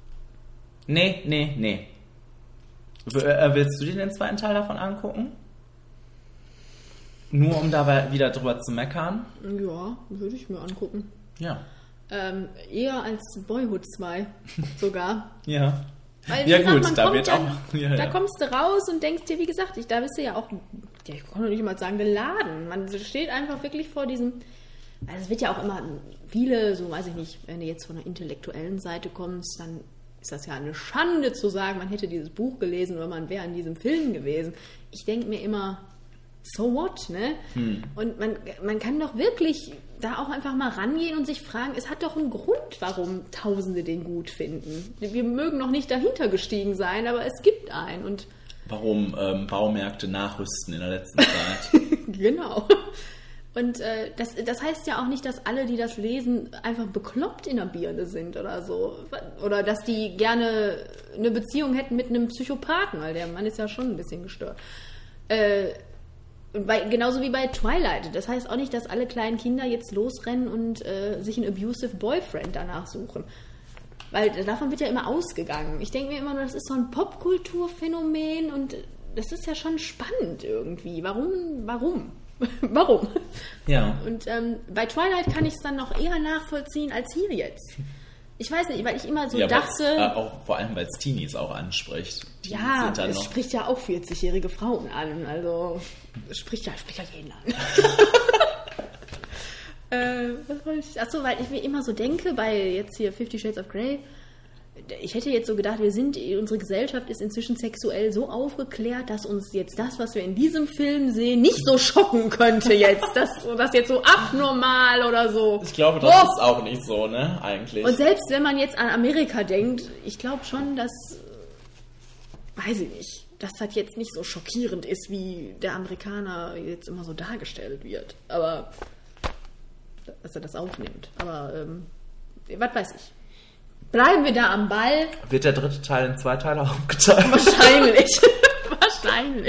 Willst du dir den zweiten Teil davon angucken? Nur um da wieder drüber zu meckern? Ja, würde ich mir angucken. Ja. Eher als Boyhood 2 sogar. Ja. Weil, wie ja gesagt, gut, da wird auch... Da kommst du raus und denkst dir, wie gesagt, da bist du ja auch, ich kann doch nicht mal sagen, geladen. Man steht einfach wirklich vor diesem... Also es wird ja auch immer viele, so weiß ich nicht, wenn du jetzt von der intellektuellen Seite kommst, dann ist das ja eine Schande zu sagen, man hätte dieses Buch gelesen oder man wäre in diesem Film gewesen. Ich denke mir immer, so what, ne? Und man kann doch wirklich da auch einfach mal rangehen und sich fragen, es hat doch einen Grund, warum Tausende den gut finden. Wir mögen noch nicht dahinter gestiegen sein, aber es gibt einen. Und warum Baumärkte nachrüsten in der letzten Zeit. Genau. Und das heißt ja auch nicht, dass alle, die das lesen, einfach bekloppt in der Birne sind oder so. Oder dass die gerne eine Beziehung hätten mit einem Psychopathen, weil der Mann ist ja schon ein bisschen gestört. Genauso wie bei Twilight. Das heißt auch nicht, dass alle kleinen Kinder jetzt losrennen und sich einen abusive Boyfriend danach suchen. Weil davon wird ja immer ausgegangen. Ich denke mir immer nur, das ist so ein Popkulturphänomen und das ist ja schon spannend irgendwie. Warum? Ja. Und bei Twilight kann ich es dann noch eher nachvollziehen als hier jetzt. Ich weiß nicht, weil ich immer so dachte... Auch vor allem, weil es Teenies auch anspricht. Ja, es spricht ja auch 40-jährige Frauen an. Also es spricht ja jeden an. Was wollte ich? Achso, weil ich mir immer so denke, bei jetzt hier 50 Shades of Grey, ich hätte jetzt so gedacht, unsere Gesellschaft ist inzwischen sexuell so aufgeklärt, dass uns jetzt das, was wir in diesem Film sehen, nicht so schocken könnte jetzt. Das jetzt so abnormal oder so. Ich glaube, das ist auch nicht so, ne, eigentlich. Und selbst wenn man jetzt an Amerika denkt, ich glaube schon, dass, weiß ich nicht, dass das jetzt nicht so schockierend ist, wie der Amerikaner jetzt immer so dargestellt wird. Aber, dass er das aufnimmt. Aber, was weiß ich. Bleiben wir da am Ball. Wird der dritte Teil in 2 Teile aufgeteilt? Wahrscheinlich. Wahrscheinlich.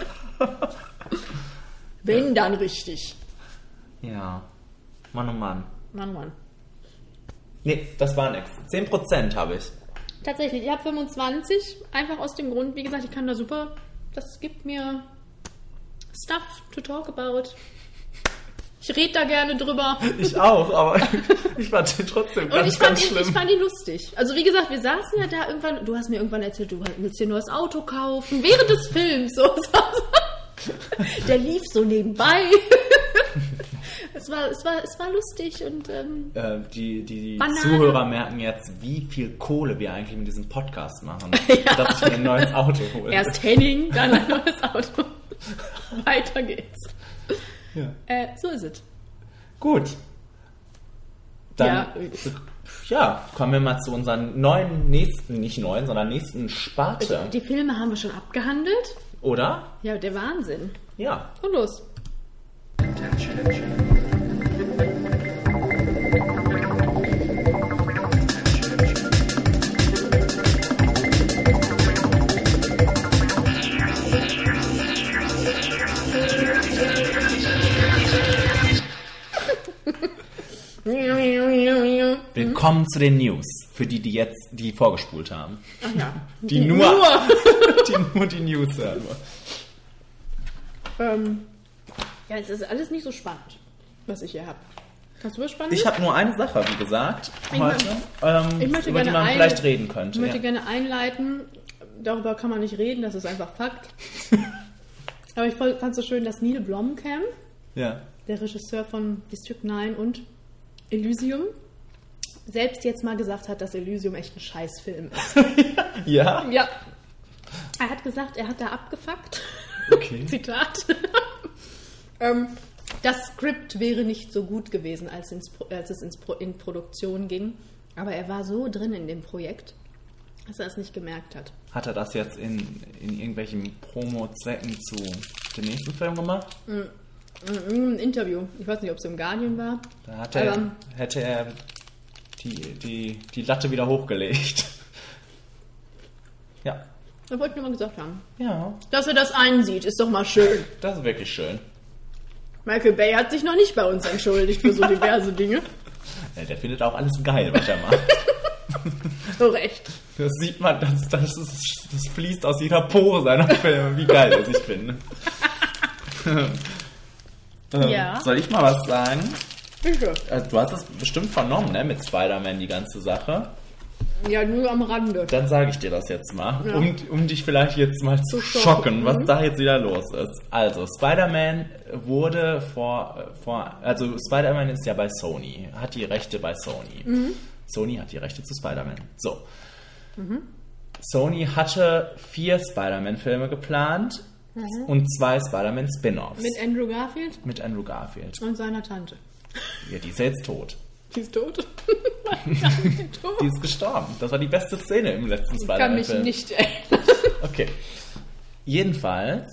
Wenn, dann richtig. Ja. Mann, oh Mann. Mann, oh Mann. Nee, das war nix. 10% habe ich. Tatsächlich, ich habe 25. Einfach aus dem Grund, wie gesagt, ich kann da super... Das gibt mir Stuff to talk about. Ich rede da gerne drüber. Ich auch, aber ich fand den trotzdem ganz schlimm. Ich fand ihn lustig. Also wie gesagt, wir saßen ja da irgendwann, du hast mir irgendwann erzählt, du willst dir ein neues Auto kaufen, während des Films. So. Der lief so nebenbei. Es war lustig und die Zuhörer merken jetzt, wie viel Kohle wir eigentlich mit diesem Podcast machen, dass ich mir ein neues Auto hole. Erst Henning, dann ein neues Auto. Weiter geht's. Ja. So ist es. Gut. Dann kommen wir mal zu unserer nächsten Sparte. Die Filme haben wir schon abgehandelt. Oder? Ja, der Wahnsinn. Ja. Und los. Willkommen zu den News. Für die vorgespult haben. Ach ja. Die nur die News hören. Ja, es ist alles nicht so spannend, was ich hier habe. Hast du was Spannendes? Ich habe nur eine Sache, wie gesagt, heute, über die man vielleicht reden könnte. Ich möchte gerne einleiten. Darüber kann man nicht reden, das ist einfach Fakt. Aber ich fand es so schön, dass Neil Blomkamp, der Regisseur von District 9 und Elysium, selbst jetzt mal gesagt hat, dass Elysium echt ein Scheißfilm ist. Ja? Ja. Er hat gesagt, er hat da abgefuckt. Okay. Zitat. Das Skript wäre nicht so gut gewesen, als es in Produktion ging. Aber er war so drin in dem Projekt, dass er es nicht gemerkt hat. Hat er das jetzt in irgendwelchen Promo-Zwecken zu dem nächsten Film gemacht? Ein Interview. Ich weiß nicht, ob es im Guardian war. Da hätte er die Latte wieder hochgelegt. Ja. Da wollte ich nur mal gesagt haben. Ja. Dass er das einsieht, ist doch mal schön. Das ist wirklich schön. Michael Bay hat sich noch nicht bei uns entschuldigt für so diverse Dinge. Ja, der findet auch alles geil, was er macht. So recht. Das sieht man, das fließt aus jeder Pore seiner Filme, wie geil er sich findet. Ja. Soll ich mal was sagen? Bitte. Also, du hast das bestimmt vernommen, ne, mit Spider-Man, die ganze Sache. Ja, nur am Rande. Dann sage ich dir das jetzt mal, Ja. um dich vielleicht jetzt mal zu schocken, was da jetzt wieder los ist. Also, Spider-Man wurde also Spider-Man ist ja bei Sony, hat die Rechte bei Sony. Sony hat die Rechte zu Spider-Man. So. Sony hatte 4 Spider-Man-Filme geplant und 2 Spider-Man-Spin-Offs. Mit Andrew Garfield Mit Andrew Garfield. und seiner Tante. Ja, die ist ja jetzt tot. Die ist tot. Die ist gestorben. Das war die beste Szene im letzten Ich kann mich Spider-Man-Film. nicht erinnern. Okay. Jedenfalls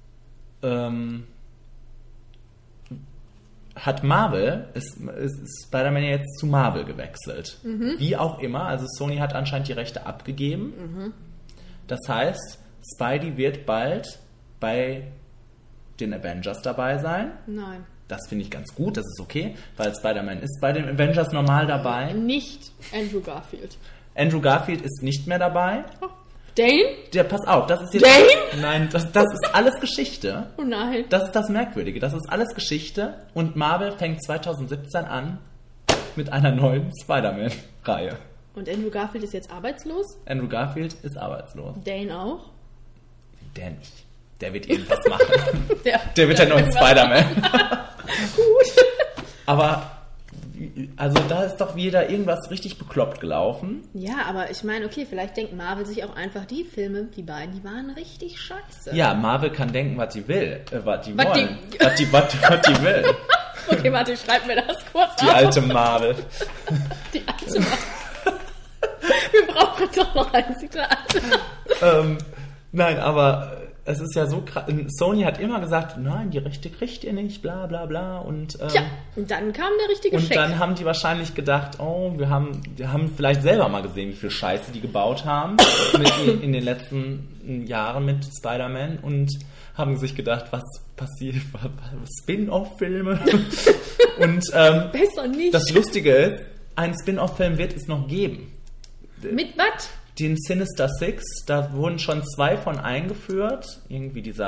hat Marvel, ist Spider-Man jetzt zu Marvel gewechselt. Wie auch immer, also Sony hat anscheinend die Rechte abgegeben. Das heißt, Spidey wird bald bei den Avengers dabei sein. Nein. Das finde ich ganz gut, das ist okay, weil Spider-Man ist bei den Avengers normal dabei. Nicht Andrew Garfield. Andrew Garfield ist nicht mehr dabei. Dane? Der, pass auf, das ist jetzt... Dane? Nein, das ist alles Geschichte. Oh nein. Das ist das Merkwürdige. Das ist alles Geschichte und Marvel fängt 2017 an mit einer neuen Spider-Man-Reihe. Und Andrew Garfield ist jetzt arbeitslos? Andrew Garfield ist arbeitslos. Dane auch? Der nicht. Der wird irgendwas machen. Der wird ja der neue irgendwas Spider-Man. Gut. Aber, also da ist doch wieder irgendwas richtig bekloppt gelaufen. Ja, aber ich meine, okay, vielleicht denkt Marvel sich auch einfach, die Filme, die beiden, die waren richtig scheiße. Ja, Marvel kann denken, was sie will. Was die Was wollen. Was die will. Okay, warte, ich schreibe mir das kurz Die auf. alte Marvel. Die alte Marvel. Wir brauchen doch noch ein Zitat. Nein, aber es ist ja so krass. Sony hat immer gesagt, nein, die Rechte kriegt ihr nicht, bla bla bla. Und, Tja, und dann kam der richtige und Scheck. dann haben die wahrscheinlich gedacht, oh, wir haben vielleicht selber mal gesehen, wie viel Scheiße die gebaut haben in den letzten Jahren mit Spider-Man und haben sich gedacht, was passiert, Spin-off-Filme. Und Besser nicht. das Lustige ist, einen Spin-off-Film wird es noch geben. Mit was? Den Sinister Six, da wurden schon 2 von eingeführt. Irgendwie dieses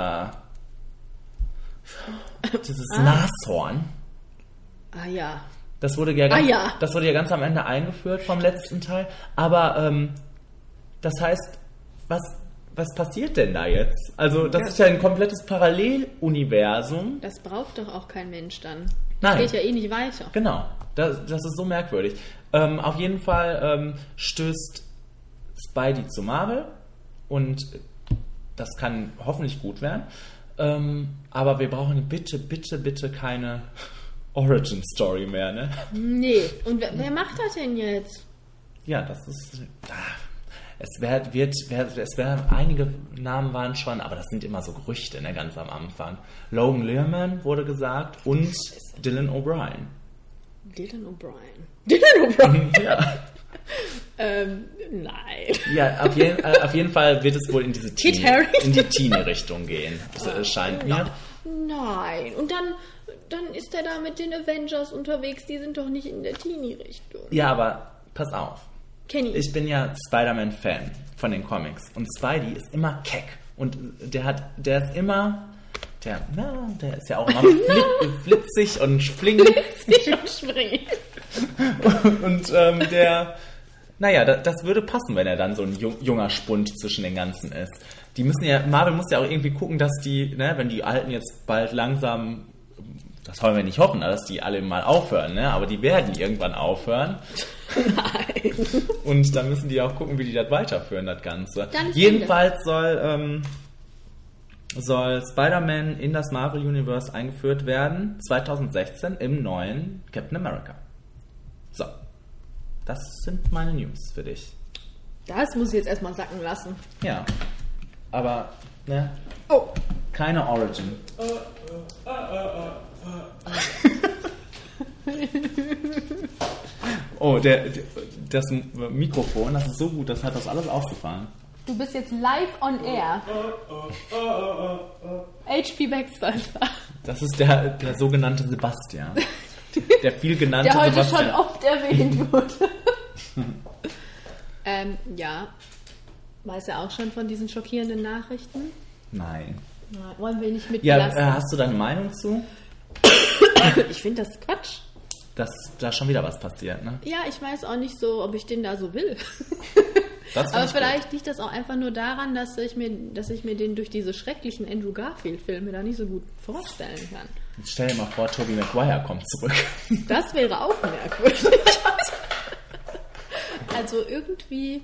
Nashorn. Ah ja. Das wurde ja ganz am Ende eingeführt vom letzten Teil. Aber das heißt, was passiert denn da jetzt? Also das ist ja ein komplettes Paralleluniversum. Das braucht doch auch kein Mensch dann. Nein. Das geht ja eh nicht weiter. Genau, das ist so merkwürdig. Auf jeden Fall stößt Spidey zu Marvel und das kann hoffentlich gut werden. Aber wir brauchen bitte keine Origin-Story mehr, ne? Nee. Und wer macht das denn jetzt? Ja, das ist... einige Namen waren schon, aber das sind immer so Gerüchte, ne, ganz am Anfang. Logan Lerman wurde gesagt und Dylan O'Brien. Dylan O'Brien? Ja. Nein. Ja, auf jeden Fall wird es wohl in diese Kit Harington? in die Teenie-Richtung gehen. Das scheint mir. Nein. Und dann ist er da mit den Avengers unterwegs. Die sind doch nicht in der Teenie-Richtung. Ja, aber pass auf. Kenny. Ich bin ja Spider-Man-Fan von den Comics. Und Spidey ist immer keck. Und der ist immer... Der ist ja auch immer flitzig und flingig. Flitzig und springig. Und das würde passen, wenn er dann so ein junger Spund zwischen den ganzen ist. Marvel muss ja auch irgendwie gucken, dass die, ne, wenn die Alten jetzt bald langsam das wollen wir nicht hoffen, dass die alle mal aufhören, ne? Aber die werden irgendwann aufhören. Nein. Und dann müssen die auch gucken, wie die das weiterführen, das Ganze. Dann ist Jedenfalls soll Spider-Man in das Marvel Universe eingeführt werden, 2016 im neuen Captain America. So, das sind meine News für dich. Das muss ich jetzt erstmal sacken lassen. Ja, aber, ne, Oh. keine Origin. Oh, das Mikrofon, das ist so gut, das hat das alles aufgefahren. Du bist jetzt live on air. H.P. Baxter. Das ist der sogenannte Sebastian. Der viel genannte Der heute Sebastian. schon oft erwähnt wurde. Ja. Weiß er auch schon von diesen schockierenden Nachrichten? Nein. Na, wollen wir nicht Ja, mitbelasten. hast du deine Meinung zu? Ich finde das Quatsch. Dass da schon wieder was passiert, ne? Ja, ich weiß auch nicht so, ob ich den da so will. Das Aber find ich vielleicht liegt das auch einfach nur daran, dass ich mir den durch diese schrecklichen Andrew Garfield-Filme da nicht so gut vorstellen kann. gut. Jetzt stell dir mal vor, Tobey Maguire kommt zurück. Das wäre auch merkwürdig. Also irgendwie,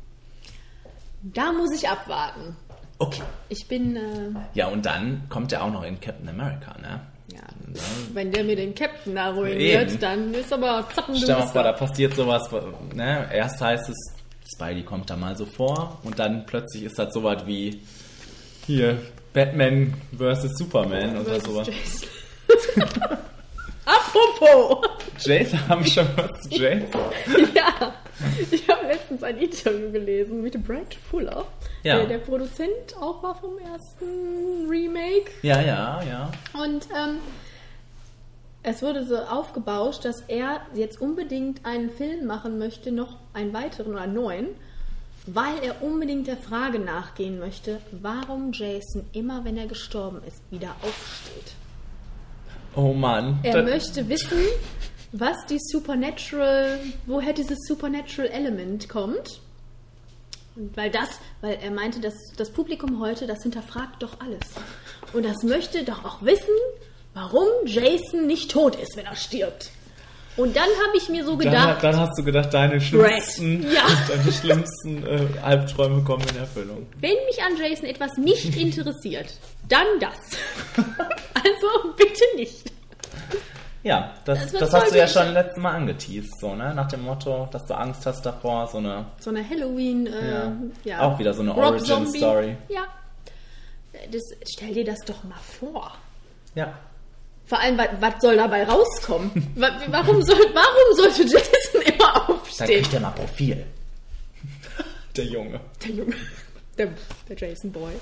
da muss ich abwarten. Okay. Ich bin, Ja, und dann kommt er auch noch in Captain America, ne? ja, wenn der mir den Captain da ruiniert, Eben. dann ist aber Stell dir mal vor, da zappenduster. passiert sowas, ne? Erst heißt es, Spidey kommt da mal so vor und dann plötzlich ist das sowas wie hier Batman vs. Superman oder sowas. Jason. Apropos! Jason, haben wir schon was zu Jason? Ja, ich habe letztens ein Interview gelesen mit Brad Fuller, Ja. der Produzent auch war vom ersten Remake. Ja. Und es wurde so aufgebauscht, dass er jetzt unbedingt einen Film machen möchte, noch einen weiteren oder einen neuen, weil er unbedingt der Frage nachgehen möchte, warum Jason immer, wenn er gestorben ist, wieder aufsteht. Oh Mann. Er möchte wissen, was die woher dieses Supernatural Element kommt. Und weil er meinte, dass das Publikum heute, das hinterfragt doch alles. Und das möchte doch auch wissen, warum Jason nicht tot ist, wenn er stirbt. Und dann habe ich mir so gedacht, Dann hast du gedacht, deine schlimmsten, Ja. deine schlimmsten Albträume kommen in Erfüllung. wenn mich an Jason etwas nicht interessiert, dann das. Also bitte nicht. Ja, das wird hast du voll ja gut. schon letztes Mal angeteased, so, ne? Nach dem Motto, dass du Angst hast davor, so eine... So eine Halloween, Ja. Auch wieder so eine Rob Origin Zombie. Story. Ja. Stell dir das doch mal vor. Ja. Vor allem, was soll dabei rauskommen? Warum sollte Jason immer Dann aufstehen? kriegt er mal Profil. Der Junge. Der Junge. Der Jason Boy.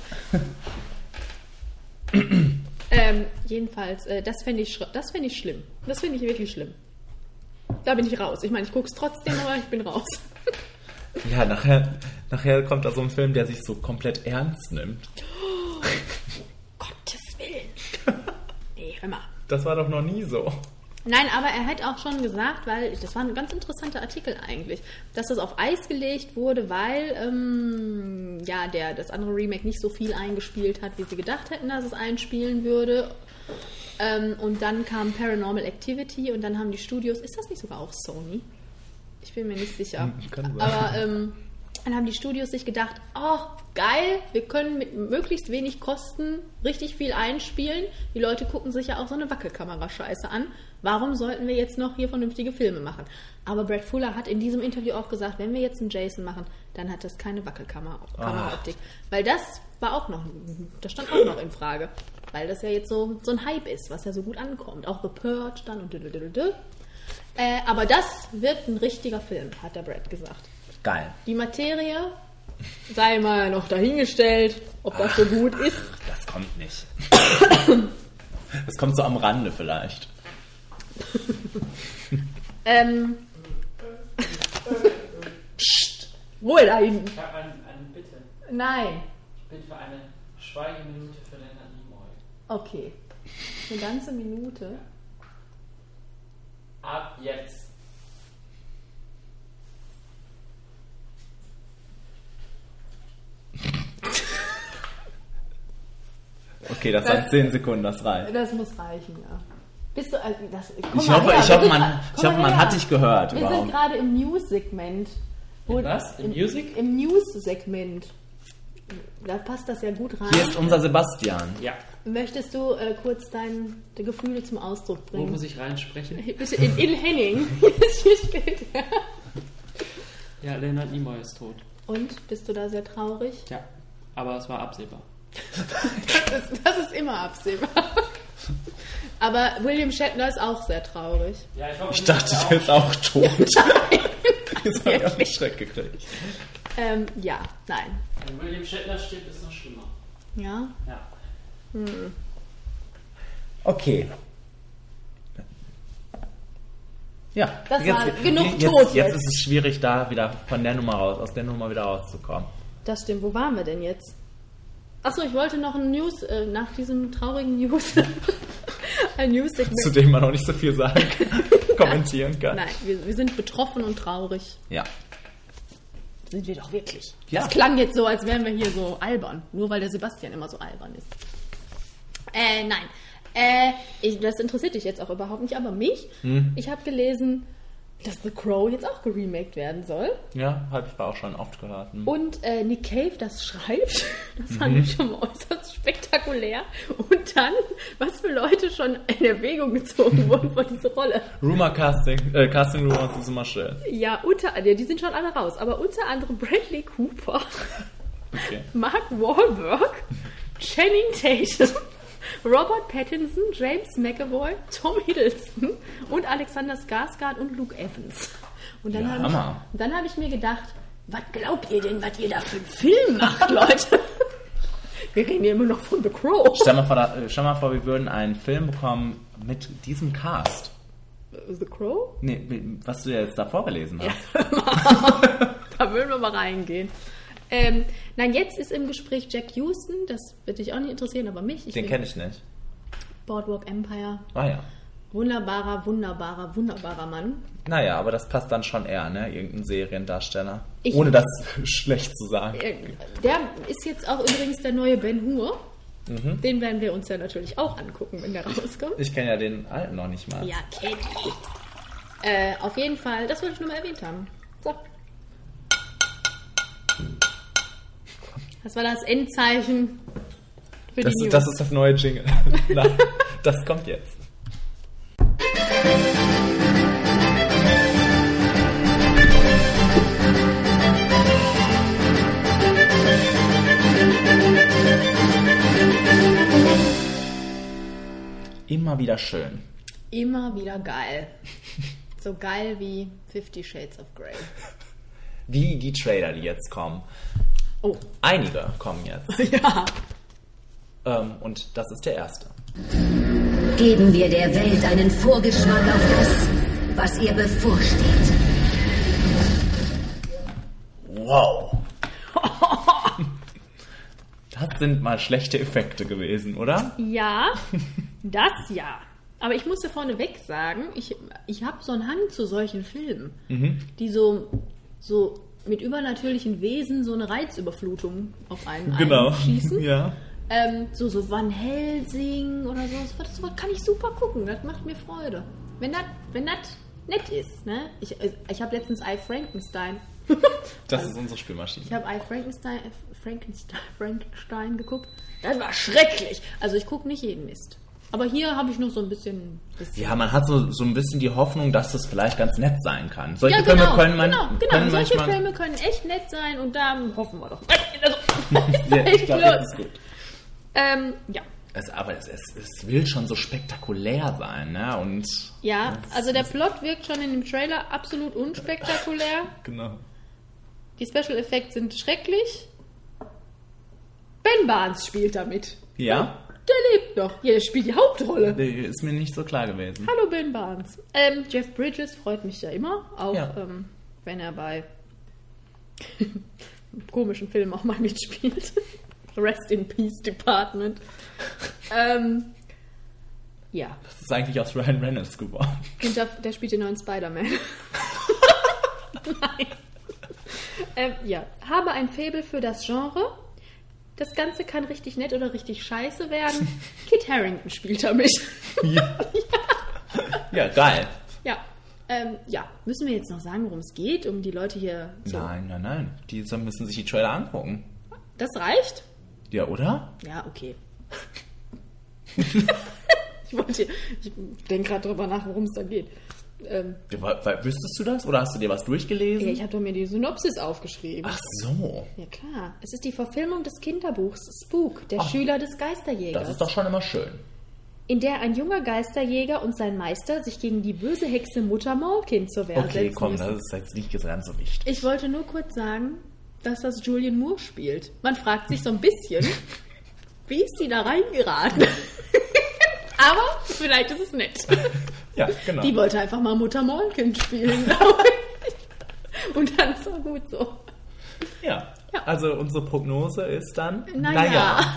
Jedenfalls, das fände ich schlimm. Das finde ich wirklich schlimm. Da bin ich raus. Ich meine, ich gucke es trotzdem, aber ich bin raus. Ja, nachher kommt da so ein Film, der sich so komplett ernst nimmt. Gottes Willen. Nee, hör mal. Das war doch noch nie so. Nein, aber er hat auch schon gesagt, weil, das war ein ganz interessanter Artikel eigentlich, dass das auf Eis gelegt wurde, weil das andere Remake nicht so viel eingespielt hat, wie sie gedacht hätten, dass es einspielen würde. Und dann kam Paranormal Activity und dann haben die Studios, ist das nicht sogar auch Sony? Ich bin mir nicht sicher. Kann sein. Aber dann haben die Studios sich gedacht, oh, geil, wir können mit möglichst wenig Kosten richtig viel einspielen. Die Leute gucken sich ja auch so eine Wackelkamera-Scheiße an. Warum sollten wir jetzt noch hier vernünftige Filme machen? Aber Brad Fuller hat in diesem Interview auch gesagt, wenn wir jetzt einen Jason machen, dann hat das keine Wackelkamera-Optik. Weil das stand auch noch in Frage. Weil das ja jetzt so ein Hype ist, was ja so gut ankommt. Auch The Purge dann und aber das wird ein richtiger Film, hat der Brad gesagt. Geil. Die Materie sei mal noch dahingestellt, ob das so gut ist. Das kommt nicht. Das kommt so am Rande vielleicht. Psst, Ruhe da hinten. Ich habe eine Bitte. Nein. Ich bitte für eine Schweigeminute für Leonard Nimoy. Okay. Eine ganze Minute. Ab jetzt. Okay, das waren 10 Sekunden, das reicht. Das muss reichen, ja. Bist du... Ich hoffe, man hat dich gehört. Wir sind gerade im News-Segment. Was? Im Music? Im News-Segment. Da passt das ja gut rein. Hier ist unser Sebastian. Ja. Möchtest du kurz deine Gefühle zum Ausdruck Wo bringen? muss ich reinsprechen? Bitte in Henning. Hier steht er. Ja, Leonard Nimoy ist tot. Und? Bist du da sehr traurig? Ja, aber es war absehbar. Das ist immer absehbar. Aber William Shatner ist auch sehr traurig. Ja, Ich dachte, der ist auch tot. Jetzt habe ich auch einen Schreck gekriegt. Ja, nein. Wenn William Shatner stirbt, ist es noch schlimmer. Ja? Ja. Okay. Ja, Das war genug tot jetzt ist es schwierig, da wieder aus der Nummer wieder rauszukommen. Das stimmt. Wo waren wir denn jetzt? Achso, ich wollte noch ein News, nach diesem traurigen News, ein News-Segment. Zu dem man auch nicht so viel sagen kommentieren kann. Nein, wir sind betroffen und traurig. Ja. Sind wir doch wirklich. Ja. Das klang jetzt so, als wären wir hier so albern. Nur weil der Sebastian immer so albern ist. Nein. Das interessiert dich jetzt auch überhaupt nicht, aber mich. Ich habe gelesen, dass The Crow jetzt auch geremaked werden soll. Ja, habe ich auch schon oft gehört. Und Nick Cave das schreibt. Das fand ich schon mal äußerst spektakulär. Und dann, was für Leute schon in Erwägung gezogen wurden für diese Rolle. Casting Rumors ist immer schön. Ja, die sind schon alle raus. Aber unter anderem Bradley Cooper, Okay. Mark Wahlberg, Channing Tatum, Robert Pattinson, James McAvoy, Tom Hiddleston und Alexander Skarsgård und Luke Evans. Und dann Ja, Hammer. hab ich mir gedacht, was glaubt ihr denn, was ihr da für einen Film macht, Leute? Wir reden ja immer noch von The Crow. Stell mal vor, wir würden einen Film bekommen mit diesem Cast. The Crow? Nee, was du ja jetzt da vorgelesen hast. Da würden wir mal reingehen. Nein, jetzt ist im Gespräch Jack Houston. Das wird dich auch nicht interessieren, aber mich. Den kenne ich nicht. Boardwalk Empire. Ah ja. Wunderbarer Mann. Naja, aber das passt dann schon eher, ne? Irgendein Seriendarsteller. Ich- Ohne das schlecht zu sagen. Der ist jetzt auch übrigens der neue Ben Hur. Den werden wir uns ja natürlich auch angucken, wenn der rauskommt. Ich kenne ja den alten noch nicht mal. Ja, kennt Auf jeden Fall, das wollte ich nur mal erwähnt haben. So. Das war das Endzeichen für die News. Das ist das neue Jingle. Na, das kommt jetzt. Immer wieder schön. Immer wieder geil. So geil wie 50 Shades of Grey. Wie die Trailer, die jetzt kommen. Oh. Einige kommen jetzt. Ja. Und das ist der erste. Geben wir der Welt einen Vorgeschmack auf das, was ihr bevorsteht. Wow. Das sind mal schlechte Effekte gewesen, oder? Ja, das ja. Aber ich muss ja vorneweg sagen, ich habe so einen Hang zu solchen Filmen, die so mit übernatürlichen Wesen so eine Reizüberflutung auf einen einschießen. Ja. So Van Helsing oder so. Das kann ich super gucken. Das macht mir Freude. Wenn das nett ist. Ne? Ich habe letztens I, Frankenstein. Das ist unsere Spielmaschine. Ich habe I, Frankenstein geguckt. Das war schrecklich. Also ich gucke nicht jeden Mist. Aber hier habe ich noch so ein bisschen... Ja, man hat so ein bisschen die Hoffnung, dass das vielleicht ganz nett sein kann. Solche Ja, Filme genau, können solche manchmal... Filme können echt nett sein und da hoffen wir doch. Ja, ich glaube, das ist gut. Ja. Aber es will schon so spektakulär sein, ne? Und Ja, also der Plot wirkt schon in dem Trailer absolut unspektakulär. genau. Die Special Effects sind schrecklich. Ben Barnes spielt damit. Ja? Der lebt noch. Ja, der spielt die Hauptrolle. Ist mir nicht so klar gewesen. Hallo Ben Barnes. Jeff Bridges freut mich ja immer. Auch Ja. wenn er bei komischen Filmen auch mal mitspielt. Rest in Peace Department. Ja. Das ist eigentlich aus Ryan Reynolds geworden. Und der spielt den neuen Spider-Man. Nein. Ja. Habe ein Faible für das Genre. Das Ganze kann richtig nett oder richtig scheiße werden. Kit Harington spielt damit. Ja. Ja, geil. Ja. Müssen wir jetzt noch sagen, worum es geht, um die Leute hier zu... Nein. Die müssen sich die Trailer angucken. Das reicht? Ja, oder? Ja, okay. Ich denke gerade drüber nach, worum es da geht. Wüsstest du das? Oder hast du dir was durchgelesen? Ja, ich habe doch mir die Synopsis aufgeschrieben. Ach so. Ja, klar. Es ist die Verfilmung des Kinderbuchs Spook, der Schüler des Geisterjägers. Das ist doch schon immer schön. In der ein junger Geisterjäger und sein Meister sich gegen die böse Hexe Mutter Maulkind zur Wehr setzen Okay, komm, müssen. das ist jetzt nicht ganz so wichtig. Ich wollte nur kurz sagen, dass das Julianne Moore spielt. Man fragt sich so ein bisschen, wie ist die da reingeraten? Aber vielleicht ist es nett. Ja, genau. Die wollte einfach mal Mutter Maulkind spielen, glaube ich. Und dann ist auch gut so. Ja, also unsere Prognose ist dann, Naja.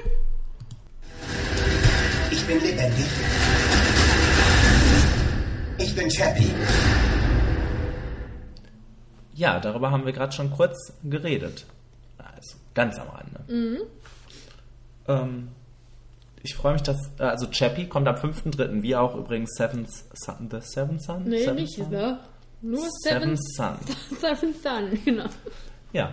Ich bin lebendig. Ich bin Chappie. Ja, darüber haben wir gerade schon kurz geredet. Also ganz am Rande. Ich freue mich, dass... Also Chappie kommt am 5.3., wie auch übrigens The Seventh Son? Nee, Seventh nicht Son? dieser. Nur Seventh Son. Seventh Son, genau. Ja.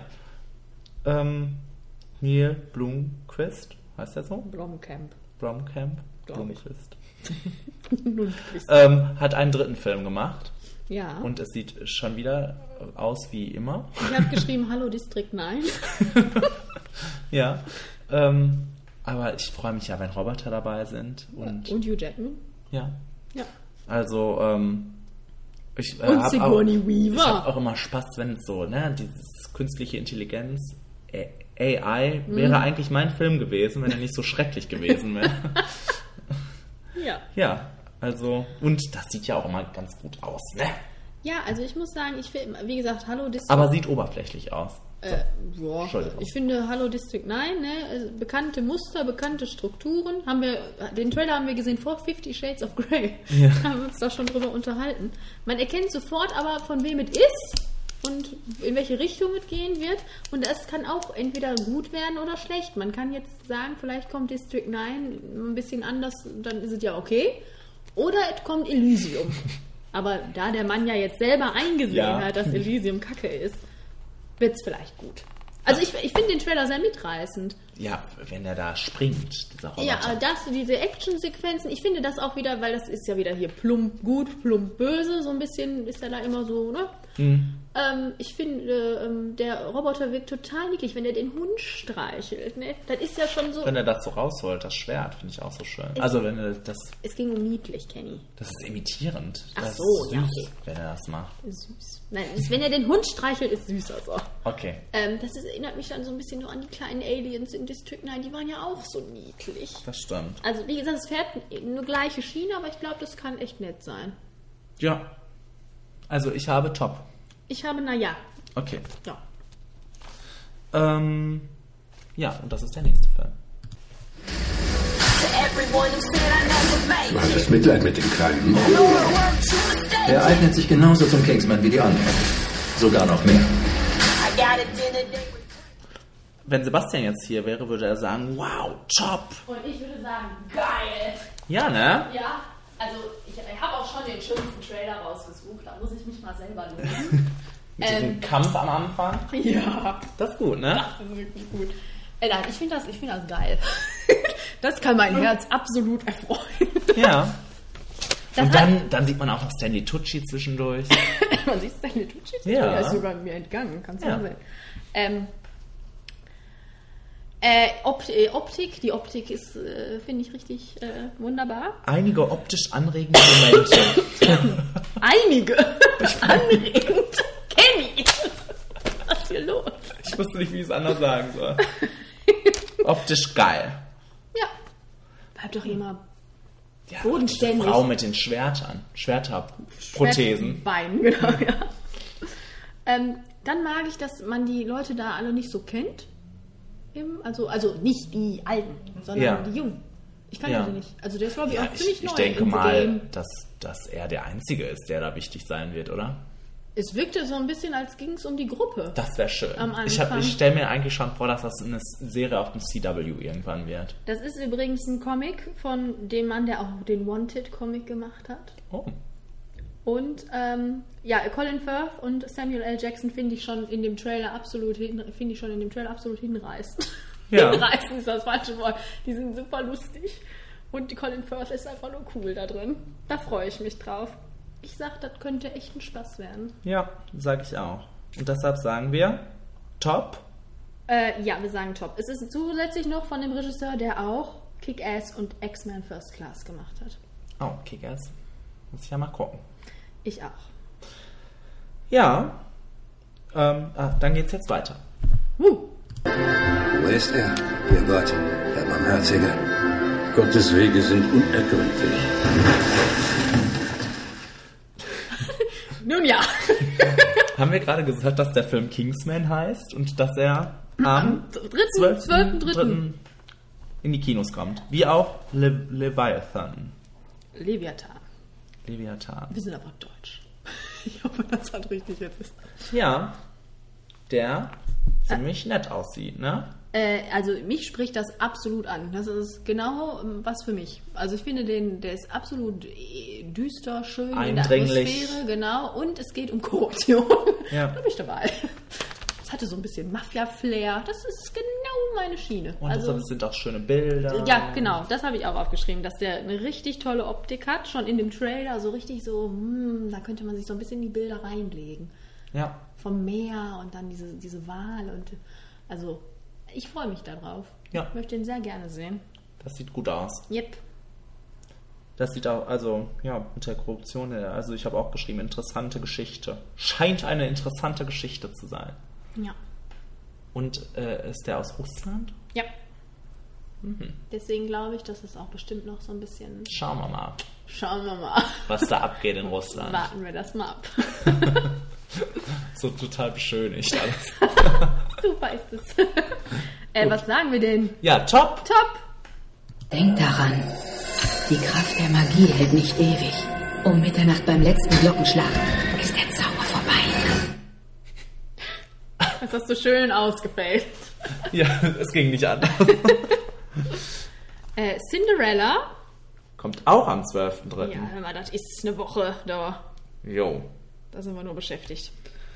Neil Blomquist, heißt der so? Blomkamp. Blomquist. Lundquist. Hat einen dritten Film gemacht. Ja. Und es sieht schon wieder aus wie immer. Ich habe geschrieben, Hallo District 9. Ja. Aber ich freue mich ja, wenn Roboter dabei sind. Und Hugh Jackman. Ja. Ja. Also, und Sigourney Weaver. Ich habe auch immer Spaß, wenn es so, ne, dieses künstliche Intelligenz, AI, wäre eigentlich mein Film gewesen, wenn er nicht so schrecklich gewesen wäre. Ja. Ja, also, und das sieht ja auch immer ganz gut aus, ne? Ja, also ich muss sagen, ich finde, wie gesagt, Hallo District... Aber sieht oberflächlich aus. Ja, Entschuldigung. ich finde Hallo District 9, ne, also bekannte Muster, bekannte Strukturen. Den Trailer haben wir gesehen vor 50 Shades of Grey. Ja. Haben wir uns da schon drüber unterhalten. Man erkennt sofort aber, von wem es ist und in welche Richtung es gehen wird. Und das kann auch entweder gut werden oder schlecht. Man kann jetzt sagen, vielleicht kommt District 9 ein bisschen anders, dann ist es ja okay. Oder es kommt Elysium. Aber da der Mann ja jetzt selber eingesehen hat, dass Elysium Kacke ist, wird es vielleicht gut. Also ich finde den Trailer sehr mitreißend. Ja, wenn er da springt, dieser Roboter. Ja, diese Actionsequenzen, ich finde das auch wieder, weil das ist ja wieder hier plump gut, plump böse, so ein bisschen ist er da immer so, ne? Ich finde, der Roboter wirkt total niedlich, wenn er den Hund streichelt, ne? Das ist ja schon so... Wenn er das so rausholt, das Schwert, finde ich auch so schön. Also wenn er das... Es ging um niedlich, Kenny. Das ist imitierend. Ach das so, ist süß, ja, okay. Wenn er das macht. Süß. Nein, wenn er den Hund streichelt, ist süß also. Okay. Erinnert mich dann so ein bisschen nur an die kleinen Aliens in District 9, die waren ja auch so niedlich. Das stimmt. Also wie gesagt, es fährt eine gleiche Schiene, aber ich glaube, das kann echt nett sein. Ja. Also ich habe Top. Ich habe naja. Okay. Ja. Ja, und das ist der nächste Film. Du hattest Mitleid mit dem Kleinen. Er eignet sich genauso zum Kingsman wie die anderen. Sogar noch mehr. Wenn Sebastian jetzt hier wäre, würde er sagen, wow, top. Und ich würde sagen, geil. Ja, ne? Ja, also ich habe auch schon den schönsten Trailer rausgesucht. Da muss ich mich mal selber loben. Mit diesem Kampf am Anfang. Ja. Das ist gut, ne? Das ist wirklich gut. Nein, ich finde das geil. Das kann mein Herz absolut erfreuen. Ja. Und dann sieht man auch noch Stanley Tucci zwischendurch. Man sieht Stanley Tucci? Ja. Der ist sogar mir entgangen, kannst du mal sehen. Optik, die Optik ist, finde ich, richtig wunderbar. Einige optisch anregende Momente. Einige? Anregend? Kenny! Was ist hier los? Ich wusste nicht, wie ich es anders sagen soll. Optisch geil. Ja. Bleib doch immer bodenständig. Frau mit den Schwertern. Schwerterprothesen. Beinen, genau, ja. Dann mag ich, dass man die Leute da alle nicht so kennt. Also nicht die Alten, sondern die Jungen. Ich kann die nicht. Also der ist, glaube ich, auch ziemlich neu. Ich denke mal, dass er der Einzige ist, der da wichtig sein wird, oder? Es wirkte so ein bisschen, als ging es um die Gruppe. Das wäre schön. Am Anfang. Ich stelle mir eigentlich schon vor, dass das eine Serie auf dem CW irgendwann wird. Das ist übrigens ein Comic von dem Mann, der auch den Wanted-Comic gemacht hat. Oh. Und Colin Firth und Samuel L. Jackson finde ich schon in dem Trailer absolut hinreißend. Ja. Hinreißend ist das falsche Wort. Die sind super lustig. Und die Colin Firth ist einfach nur cool da drin. Da freue ich mich drauf. Ich sag, das könnte echt ein Spaß werden. Ja, sag ich auch. Und deshalb sagen wir top. Wir sagen top. Es ist zusätzlich noch von dem Regisseur, der auch Kick-Ass und X-Men First Class gemacht hat. Oh, Kick-Ass. Muss ich ja mal gucken. Ich auch. Ja. Dann geht's jetzt weiter. Wo ist er, ihr Gott, der Barmherzige? Gottes Wege sind unergründlich. Nun ja. Haben wir gerade gesagt, dass der Film Kingsman heißt und dass er am 12.3. in die Kinos kommt. Wie auch Leviathan. Leviathan. Wir sind aber deutsch. Ich hoffe, das hat richtig jetzt ist. Ja, der ziemlich nett aussieht, ne? Also mich spricht das absolut an. Das ist genau was für mich. Also ich finde der ist absolut düster, schön eindringlich. In der Atmosphäre, genau. Und es geht um Korruption. Ja. Da bin ich dabei. Es hatte so ein bisschen Mafia-Flair. Das ist genau meine Schiene. Und es sind auch schöne Bilder. Ja, genau. Das habe ich auch aufgeschrieben, dass der eine richtig tolle Optik hat. Schon in dem Trailer so richtig so, da könnte man sich so ein bisschen in die Bilder reinlegen. Ja. Vom Meer und dann diese Wal und also ich freue mich darauf. Ja. Ich möchte ihn sehr gerne sehen. Das sieht gut aus. Yep. Das sieht auch, also, ja, mit der Korruption, also ich habe auch geschrieben, interessante Geschichte. Scheint eine interessante Geschichte zu sein. Ja. Und ist der aus Russland? Ja. Mhm. Deswegen glaube ich, dass es auch bestimmt noch so ein bisschen... Schauen wir mal. Was da abgeht in Russland. Warten wir das mal ab. So total beschönigt alles. Super ist es. Was sagen wir denn? Ja, top. Denk daran, die Kraft der Magie hält nicht ewig. Um Mitternacht beim letzten Glockenschlag ist der Zauber vorbei. Das hast du schön ausgefällt. Ja, es ging nicht anders. Cinderella. Kommt auch am 12.3. Ja, hör mal, das ist eine Woche da. Jo. Da sind wir nur beschäftigt.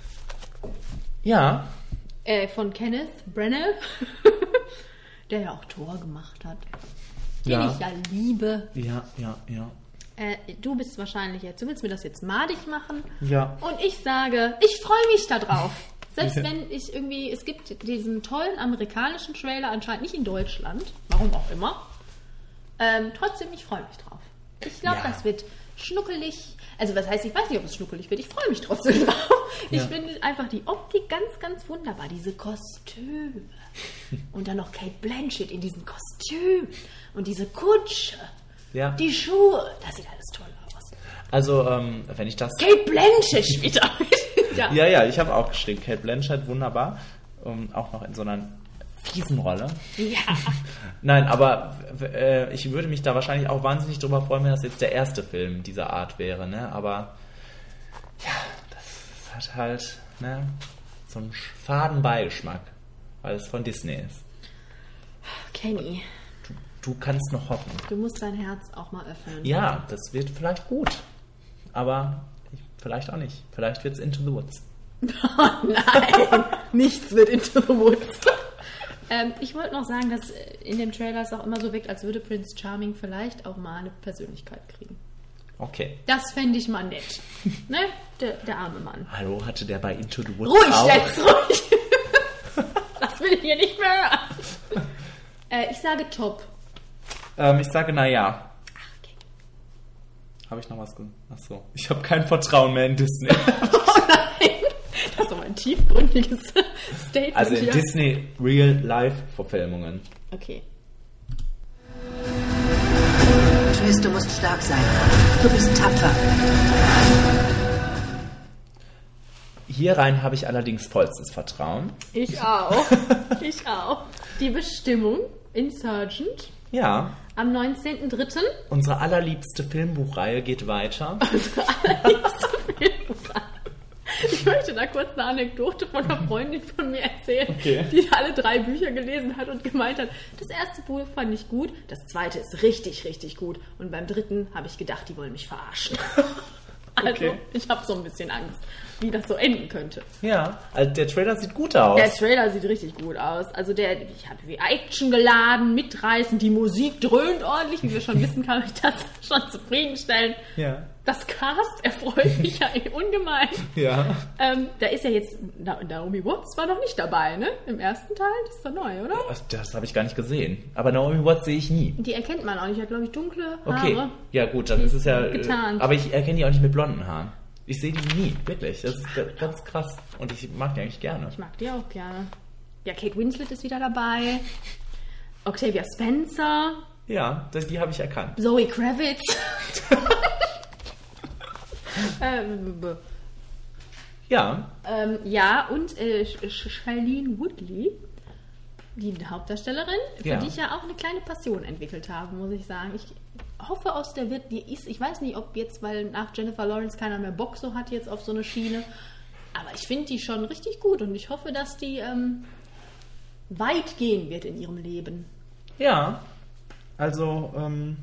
Ja. Von Kenneth Branagh, der ja auch Thor gemacht hat. Den ich ja liebe. Ja. Du bist wahrscheinlich jetzt, du willst mir das jetzt madig machen. Ja. Und ich sage, ich freue mich da drauf. Selbst wenn ich irgendwie, es gibt diesen tollen amerikanischen Trailer, anscheinend nicht in Deutschland, warum auch immer. Trotzdem, ich freue mich drauf. Ich glaube, das wird schnuckelig. Also was heißt, ich weiß nicht, ob es schnuckelig wird. Ich freue mich trotzdem drauf. Ich finde einfach die Optik ganz, ganz wunderbar. Diese Kostüme. Und dann noch Kate Blanchett in diesen Kostümen. Und diese Kutsche. Ja. Die Schuhe. Das sieht alles toll aus. Also, wenn ich das... Kate Blanchett spielt damit. Ja, ich habe auch geschrieben. Kate Blanchett, wunderbar. Auch noch in so einer fiesen Rolle. Ja. Nein, aber ich würde mich da wahrscheinlich auch wahnsinnig drüber freuen, wenn das jetzt der erste Film dieser Art wäre, ne? Aber ja, das hat halt, ne, so einen faden Beigeschmack, weil es von Disney ist. Kenny. Du kannst noch hoffen. Du musst dein Herz auch mal öffnen. Ja, das wird vielleicht gut. Aber vielleicht auch nicht. Vielleicht wird's Into the Woods. Oh nein, nichts wird Into the Woods. Ich wollte noch sagen, dass in dem Trailer es auch immer so wirkt, als würde Prince Charming vielleicht auch mal eine Persönlichkeit kriegen. Okay. Das fände ich mal nett. Ne? Der arme Mann. Hallo, hatte der bei Into the Woods ruhig auch? Jetzt, ruhig! Das will ich hier nicht mehr hören. Ich sage top. Ich sage naja. Okay. Habe ich noch was gesagt? Achso. Ich habe kein Vertrauen mehr in Disney. Oh nein! Das ist aber ein tiefgründiges Statement. Also in Disney Real-Life-Verfilmungen. Okay. Tris, du musst stark sein. Du bist tapfer. Hierein habe ich allerdings vollstes Vertrauen. Ich auch. Ich auch. Die Bestimmung, Insurgent. Ja. Am 19.03. Unsere allerliebste Filmbuchreihe geht weiter. Unsere allerliebste Filmbuchreihe. Ich kurz eine Anekdote von einer Freundin von mir erzählen, Okay. die alle 3 Bücher gelesen hat und gemeint hat, das erste Buch fand ich gut, das zweite ist richtig, richtig gut und beim dritten habe ich gedacht, die wollen mich verarschen. Also, Okay. ich habe so ein bisschen Angst, wie das so enden könnte. Ja, also der Trailer sieht gut aus. Der Trailer sieht richtig gut aus. Also ich habe wie Action geladen, mitreißend, die Musik dröhnt ordentlich. Wie wir schon wissen, kann ich das schon zufriedenstellen. Ja. Das Cast erfreut mich ja ungemein. Ja. Da ist ja jetzt, Naomi Watts war noch nicht dabei, ne? Im ersten Teil, das ist doch neu, oder? Das habe ich gar nicht gesehen. Aber Naomi Watts sehe ich nie. Die erkennt man auch nicht, hat glaube ich dunkle Okay, Haare. ja gut, dann ist es ja... Getarnt. aber ich erkenne die auch nicht mit blonden Haaren. Ich sehe die nie, wirklich. Das ist ganz krass. Und ich mag die eigentlich gerne. Ich mag die auch gerne. Ja, Kate Winslet ist wieder dabei. Octavia Spencer. Ja, die habe ich erkannt. Zoe Kravitz. Ja. Ja, und Shailene Woodley, die Hauptdarstellerin, für die ich ja auch eine kleine Passion entwickelt habe, muss ich sagen. Ich hoffe, ich weiß nicht, ob jetzt, weil nach Jennifer Lawrence keiner mehr Bock so hat jetzt auf so eine Schiene, aber ich finde die schon richtig gut und ich hoffe, dass die weit gehen wird in ihrem Leben. Ja. Also,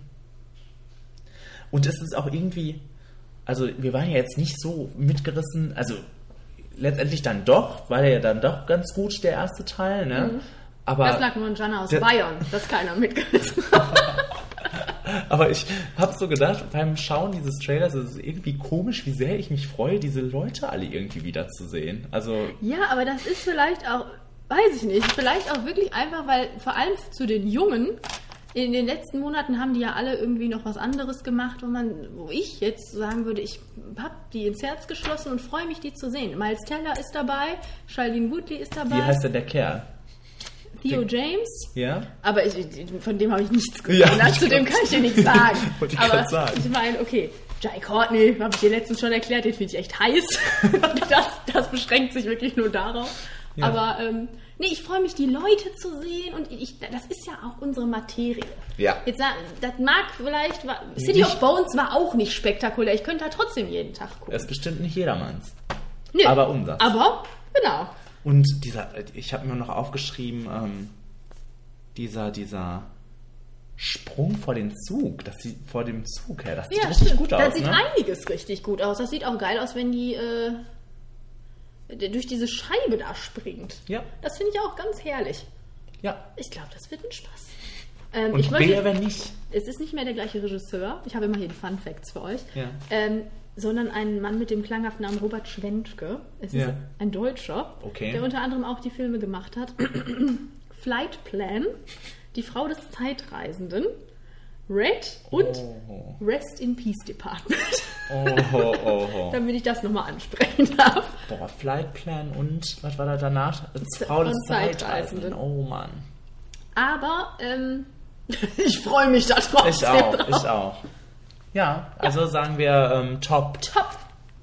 und es ist auch irgendwie, also wir waren ja jetzt nicht so mitgerissen, also letztendlich dann doch, war der ja dann doch ganz gut, der erste Teil, ne? Mhm. Aber das lag nur an Jana aus Bayern, dass keiner mitgerissen hat. Aber ich habe so gedacht, beim Schauen dieses Trailers ist es irgendwie komisch, wie sehr ich mich freue, diese Leute alle irgendwie wiederzusehen. Also ja, aber das ist vielleicht auch, weiß ich nicht, vielleicht auch wirklich einfach, weil vor allem zu den Jungen, in den letzten Monaten haben die ja alle irgendwie noch was anderes gemacht, wo ich jetzt sagen würde, ich habe die ins Herz geschlossen und freue mich, die zu sehen. Miles Teller ist dabei, Shailene Woodley ist dabei. Wie heißt denn der Kerl? Theo James. Ja. Aber von dem habe ich nichts gesehen. Ja, zu dem kann ich dir nichts sagen. Wollte ich aber gerade sagen. ich meine, okay, Jai Courtney, habe ich dir letztens schon erklärt, den finde ich echt heiß. das beschränkt sich wirklich nur darauf. Ja. Aber nee, ich freue mich, die Leute zu sehen und das ist ja auch unsere Materie. Ja. Jetzt das mag vielleicht, City of Bones war auch nicht spektakulär. Ich könnte da trotzdem jeden Tag gucken. Das ist bestimmt nicht jedermanns. Nee, aber unser. Aber, genau. Und ich habe mir noch aufgeschrieben, dieser Sprung vor den Zug, das sieht vor dem Zug her, das sieht richtig gut aus. Das sieht einiges richtig gut aus. Das sieht auch geil aus, wenn die durch diese Scheibe da springt. Ja. Das finde ich auch ganz herrlich. Ja. Ich glaube, das wird ein Spaß. Und wer, wenn nicht? Es ist nicht mehr der gleiche Regisseur. Ich habe immerhin Fun Facts für euch. Ja. Sondern ein Mann mit dem klanghaften Namen Robert Schwentke. Es ist ein Deutscher, der unter anderem auch die Filme gemacht hat. Flight Plan, Die Frau des Zeitreisenden, Red und Rest in Peace Department. Damit ich das nochmal ansprechen darf. Boah, Flight Plan und was war da danach? Frau des Zeitreisenden. Oh Mann. Aber ich freue mich da drauf. Ich auch. Ja, also sagen wir top. Top.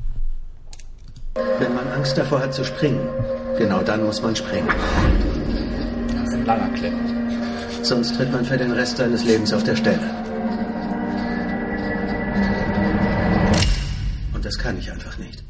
Wenn man Angst davor hat zu springen, genau dann muss man springen. Das ist ein langer Clip. Sonst tritt man für den Rest seines Lebens auf der Stelle. Und das kann ich einfach nicht.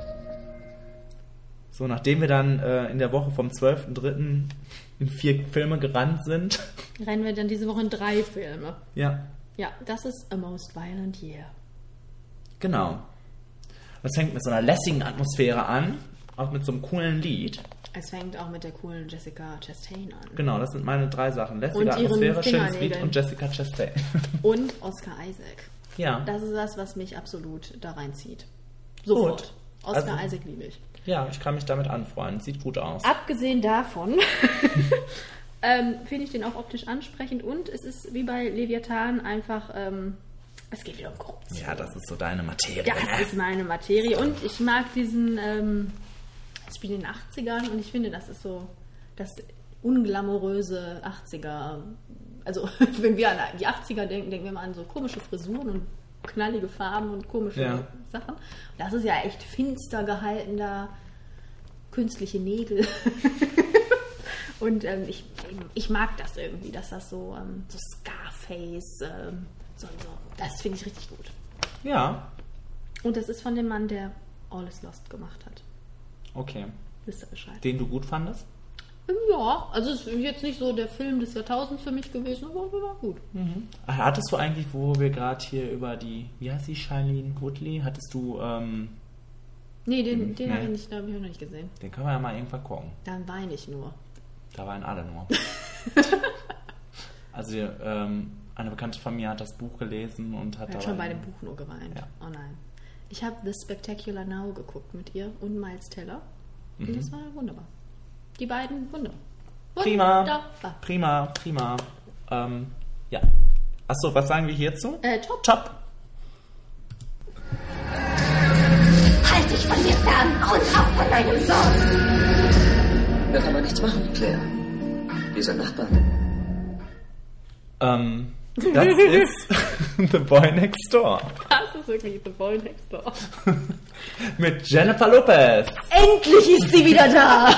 So, nachdem wir dann in der Woche vom 12.03. in 4 Filme gerannt sind. Rennen wir dann diese Woche in 3 Filme. Ja. Ja, das ist A Most Violent Year. Genau. Das fängt mit so einer lässigen Atmosphäre an, auch mit so einem coolen Lied. Es fängt auch mit der coolen Jessica Chastain an. Genau, das sind meine 3 Sachen. Lässige Atmosphäre, schönes Lied und Jessica Chastain. Und Oscar Isaac. Ja. Das ist das, was mich absolut da reinzieht. Sofort. Gut. Oscar Isaac liebe ich. Ja, ich kann mich damit anfreunden. Sieht gut aus. Abgesehen davon finde ich den auch optisch ansprechend und es ist wie bei Leviathan einfach, es geht wieder um Korruption. Ja, das ist so deine Materie. Ja, das ist meine Materie und ich mag diesen, ich bin in den 80ern und ich finde, das ist so das unglamouröse 80er. Also, wenn wir an die 80er denken, denken wir mal an so komische Frisuren und knallige Farben und komische Sachen. Das ist ja echt finster gehaltener, künstliche Nägel. Und ich mag das irgendwie, dass das so Scarface, so, das finde ich richtig gut. Ja. Und das ist von dem Mann, der All is Lost gemacht hat. Okay. Wisst ihr Bescheid. Den du gut fandest? Ja, also es ist jetzt nicht so der Film des Jahrtausends für mich gewesen, aber war gut. Hattest du eigentlich, wo wir gerade hier über die, wie heißt die, Shailene Woodley, hattest du, Nee, den habe ich noch nicht gesehen. Den können wir ja mal irgendwann gucken. Dann weine ich nur. Da weinen alle nur. Also eine bekannte von mir hat das Buch gelesen und hat schon bei dem Buch nur geweint. Ja. Oh nein. Ich habe The Spectacular Now geguckt mit ihr und Miles Teller. Und das war wunderbar. Die beiden, wunderbar. Prima. Ja. Achso, was sagen wir hierzu? Top. Halt dich von mir fern und auch von deinem Sohn. Da kann man nichts machen, Claire. Dieser Nachbar. Das ist The Boy Next Door. Das ist wirklich The Boy Next Door. Mit Jennifer Lopez. Endlich ist sie wieder da!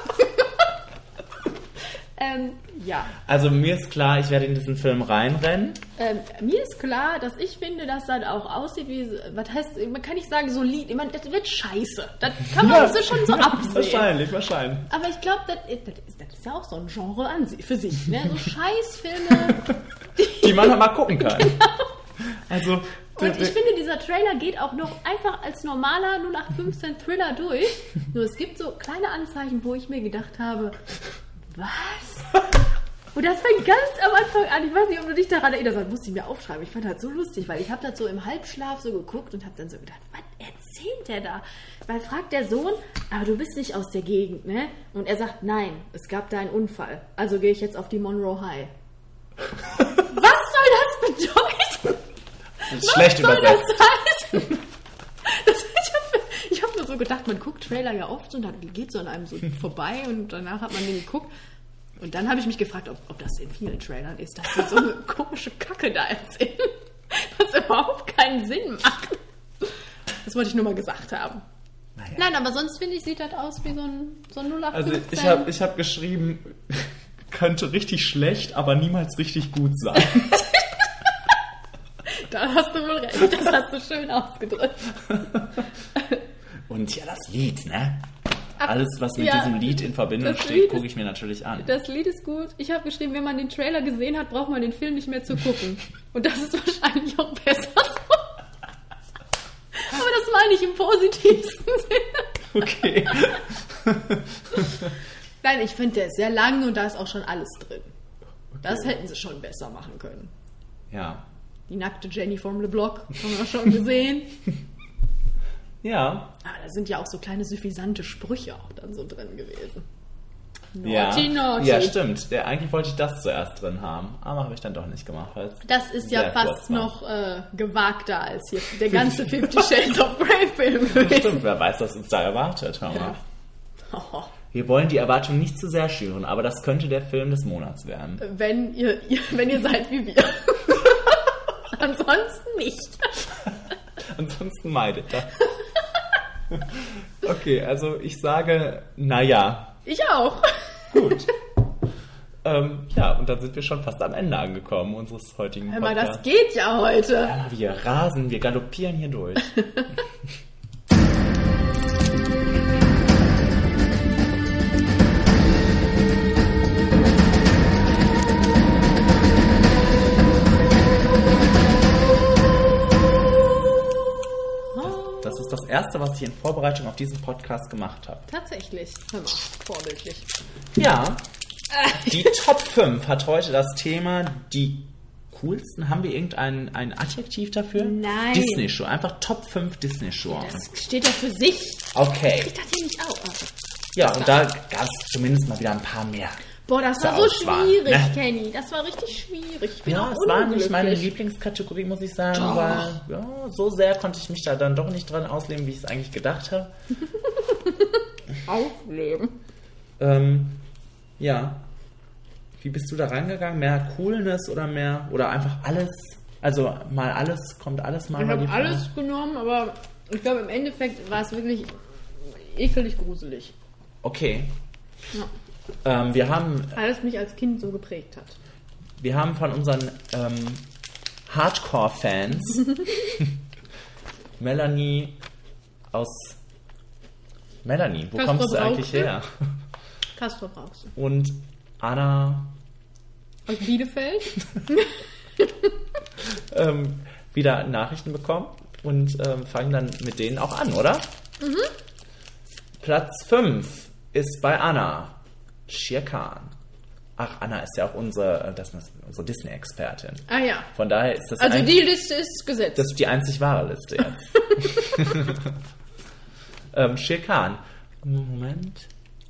Ja. Also mir ist klar, ich werde in diesen Film reinrennen. Mir ist klar, dass ich finde, dass das auch aussieht wie, was heißt, man kann nicht sagen solid, das wird scheiße. Das kann man so schon so absehen. Wahrscheinlich. Aber ich glaube, das ist ja auch so ein Genre für sich, ne? So Scheißfilme. Die man mal gucken kann. Genau. Also, und ich finde, dieser Trailer geht auch noch einfach als normaler 0815 Thriller durch. Nur es gibt so kleine Anzeichen, wo ich mir gedacht habe, was? Und das fängt ganz am Anfang an. Ich weiß nicht, ob du dich daran erinnerst. Das musste ich mir aufschreiben. Ich fand das so lustig, weil ich habe das so im Halbschlaf so geguckt und habe dann so gedacht, was erzählt der da? Weil fragt der Sohn, aber du bist nicht aus der Gegend, ne? Und er sagt, nein, es gab da einen Unfall. Also gehe ich jetzt auf die Monroe High. Was soll das bedeuten? Das ist schlecht übersetzt. Das heißen? Ich habe nur so gedacht, man guckt Trailer ja oft und dann geht so an einem so vorbei und danach hat man den geguckt. Und dann habe ich mich gefragt, ob das in vielen Trailern ist, dass die so eine komische Kacke da erzählen, was überhaupt keinen Sinn macht. Das wollte ich nur mal gesagt haben. Naja. Nein, aber sonst finde ich, sieht das aus wie so ein 0815. Also ich hab geschrieben, könnte richtig schlecht, aber niemals richtig gut sein. Da hast du wohl recht, das hast du schön ausgedrückt. Und ja, das Lied, ne? Alles, was mit diesem Lied in Verbindung steht, gucke ich mir natürlich an. Das Lied ist gut. Ich habe geschrieben, wenn man den Trailer gesehen hat, braucht man den Film nicht mehr zu gucken. Und das ist wahrscheinlich auch besser so. Aber das meine ich im positivsten Sinne. Okay. Nein, ich finde, der ist sehr lang und da ist auch schon alles drin. Okay. Das hätten sie schon besser machen können. Ja. Die nackte Jenny vom Le Bloc haben wir schon gesehen. Ja. Aber da sind ja auch so kleine suffisante Sprüche auch dann so drin gewesen. Naughty. Naughty. Ja, stimmt. Eigentlich wollte ich das zuerst drin haben, aber habe ich dann doch nicht gemacht. Das ist ja fast noch gewagter als hier der ganze 50 Shades of Grey Film gewesen. Stimmt, wer weiß, was uns da erwartet. Ja. Oh. Wir wollen die Erwartung nicht zu sehr schüren, aber das könnte der Film des Monats werden. Wenn ihr seid wie wir. Ansonsten nicht. Ansonsten meidet das. Okay, also ich sage, naja. Ich auch. Gut. Ja, und dann sind wir schon fast am Ende angekommen unseres heutigen Podcasts. Aber das geht ja heute. Ja, wir rasen, wir galoppieren hier durch. Das ist das Erste, was ich in Vorbereitung auf diesen Podcast gemacht habe. Tatsächlich. Hör mal, vorbildlich. Ja, die Top 5 hat heute das Thema die coolsten. Haben wir irgendein Adjektiv dafür? Nein. Disney-Show. Einfach Top 5 Disney-Show. Das steht doch für sich. Okay. Ich dachte hier nicht auch. Ja, und da gab es zumindest mal wieder ein paar mehr. Boah, das war so schwierig, ne? Kenny. Das war richtig schwierig. Ja, es war nicht meine Lieblingskategorie, muss ich sagen. Doch. Weil ja, so sehr konnte ich mich da dann doch nicht dran ausleben, wie ich es eigentlich gedacht habe. Aufleben. Ja. Wie bist du da rangegangen? Mehr Coolness oder mehr? Oder einfach alles? Also mal alles, kommt alles mal. Ich habe alles genommen, aber ich glaube im Endeffekt war es wirklich ekelig gruselig. Okay. Ja. Wir haben... Weil es mich als Kind so geprägt hat. Wir haben von unseren Hardcore-Fans Melanie aus Melanie, wo Castro kommst du eigentlich her? Castro brauchst du. Und Anna Aus Bielefeld. wieder Nachrichten bekommen und fangen dann mit denen auch an, oder? Mhm. Platz 5 ist bei Anna. Shere Khan. Ach, Anna ist ja auch unsere Disney-Expertin. Ah ja. Von daher ist das Also die Liste ist gesetzt. Das ist die einzig wahre Liste jetzt. Shere Khan. Moment.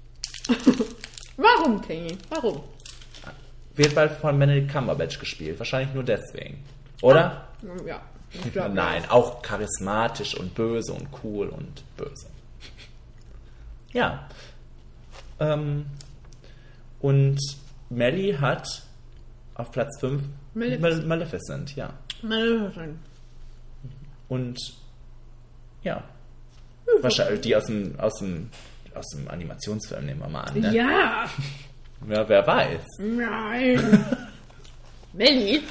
Warum, Kingi? Warum? Wird bald von Benedict Cumberbatch gespielt. Wahrscheinlich nur deswegen. Oder? Ja. Ich glaub, Nein, auch charismatisch und böse und cool und böse. Ja. Und Melly hat auf Platz 5 Maleficent, ja. Maleficent. Und ja. Wahrscheinlich die aus dem Animationsfilm, nehmen wir mal an. Ne? Ja. Ja, wer weiß. Nein. Melly?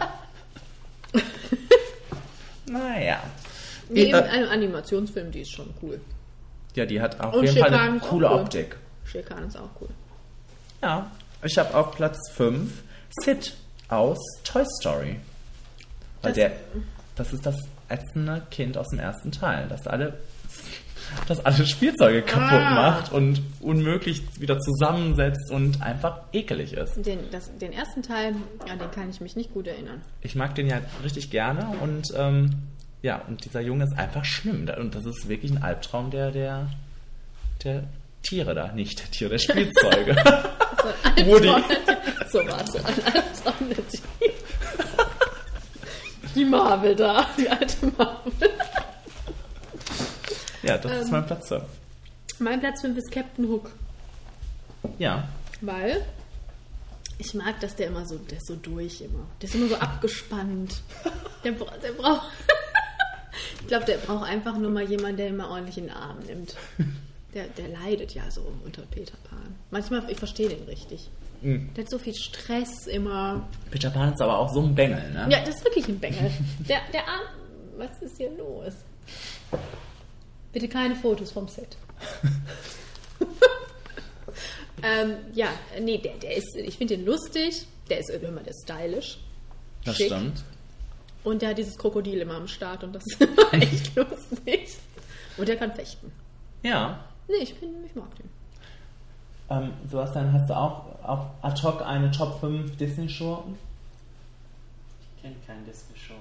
Naja. Nee, in einem Animationsfilm, die ist schon cool. Ja, die hat auf Und jeden Fall Shere Khan eine ist coole auch cool. Optik. Shere Khan ist auch cool. Ja, ich habe auf Platz 5 Sid aus Toy Story. Weil das ist das ätzende Kind aus dem ersten Teil, das alle Spielzeuge kaputt macht und unmöglich wieder zusammensetzt und einfach ekelig ist. Den ersten Teil, an den kann ich mich nicht gut erinnern. Ich mag den ja richtig gerne und und dieser Junge ist einfach schlimm. Und das ist wirklich ein Albtraum der Tiere da, nicht der Tiere, der Spielzeuge. Woody. So, warte, ein Albtraum der Tiere. Die Marvel da, die alte Marvel. Ja, das ist mein Platz 5. Mein Platz 5 ist Captain Hook. Ja. Weil ich mag, dass der ist so durch immer. Der ist immer so abgespannt. Der braucht... Ich glaube, der braucht einfach nur mal jemanden, der ihn mal ordentlich in den Arm nimmt. Der leidet ja so unter Peter Pan. Manchmal, ich verstehe den richtig. Der hat so viel Stress immer. Peter Pan ist aber auch so ein Bengel, ne? Ja, das ist wirklich ein Bengel. Der Arm... Was ist hier los? Bitte keine Fotos vom Set. Der ist, ich finde den lustig. Der ist immer der stylisch. Das schick. stimmt. Und der hat dieses Krokodil immer am Start und das ist immer echt lustig. Und der kann fechten. Ja. Nee, ich mag den. Sebastian, hast du auch auf ad hoc eine Top 5 Disney-Schurken? Ich kenne keinen Disney-Show.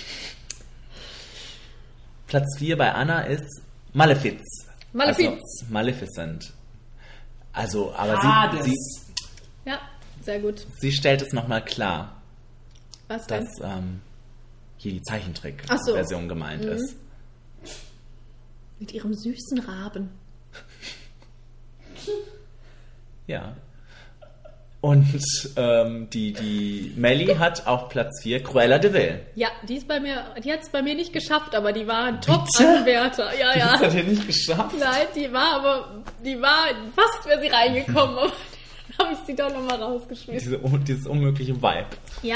Platz 4 bei Anna ist Malefiz. Maleficent. Also, aber sie ja, sehr gut. Sie stellt es nochmal klar, Was denn? dass hier die Zeichentrick-Version gemeint ist. Mit ihrem süßen Raben. Ja. Und die Melly hat auf Platz 4 Cruella de Vil. Ja, die hat es bei mir nicht geschafft, aber die war ein Top-Anwärter. Ja, ja. Das hat er nicht geschafft. Nein, die war fast wäre sie reingekommen, aber dann habe ich sie doch nochmal rausgeschmissen. Dieses unmögliche Vibe. Ja.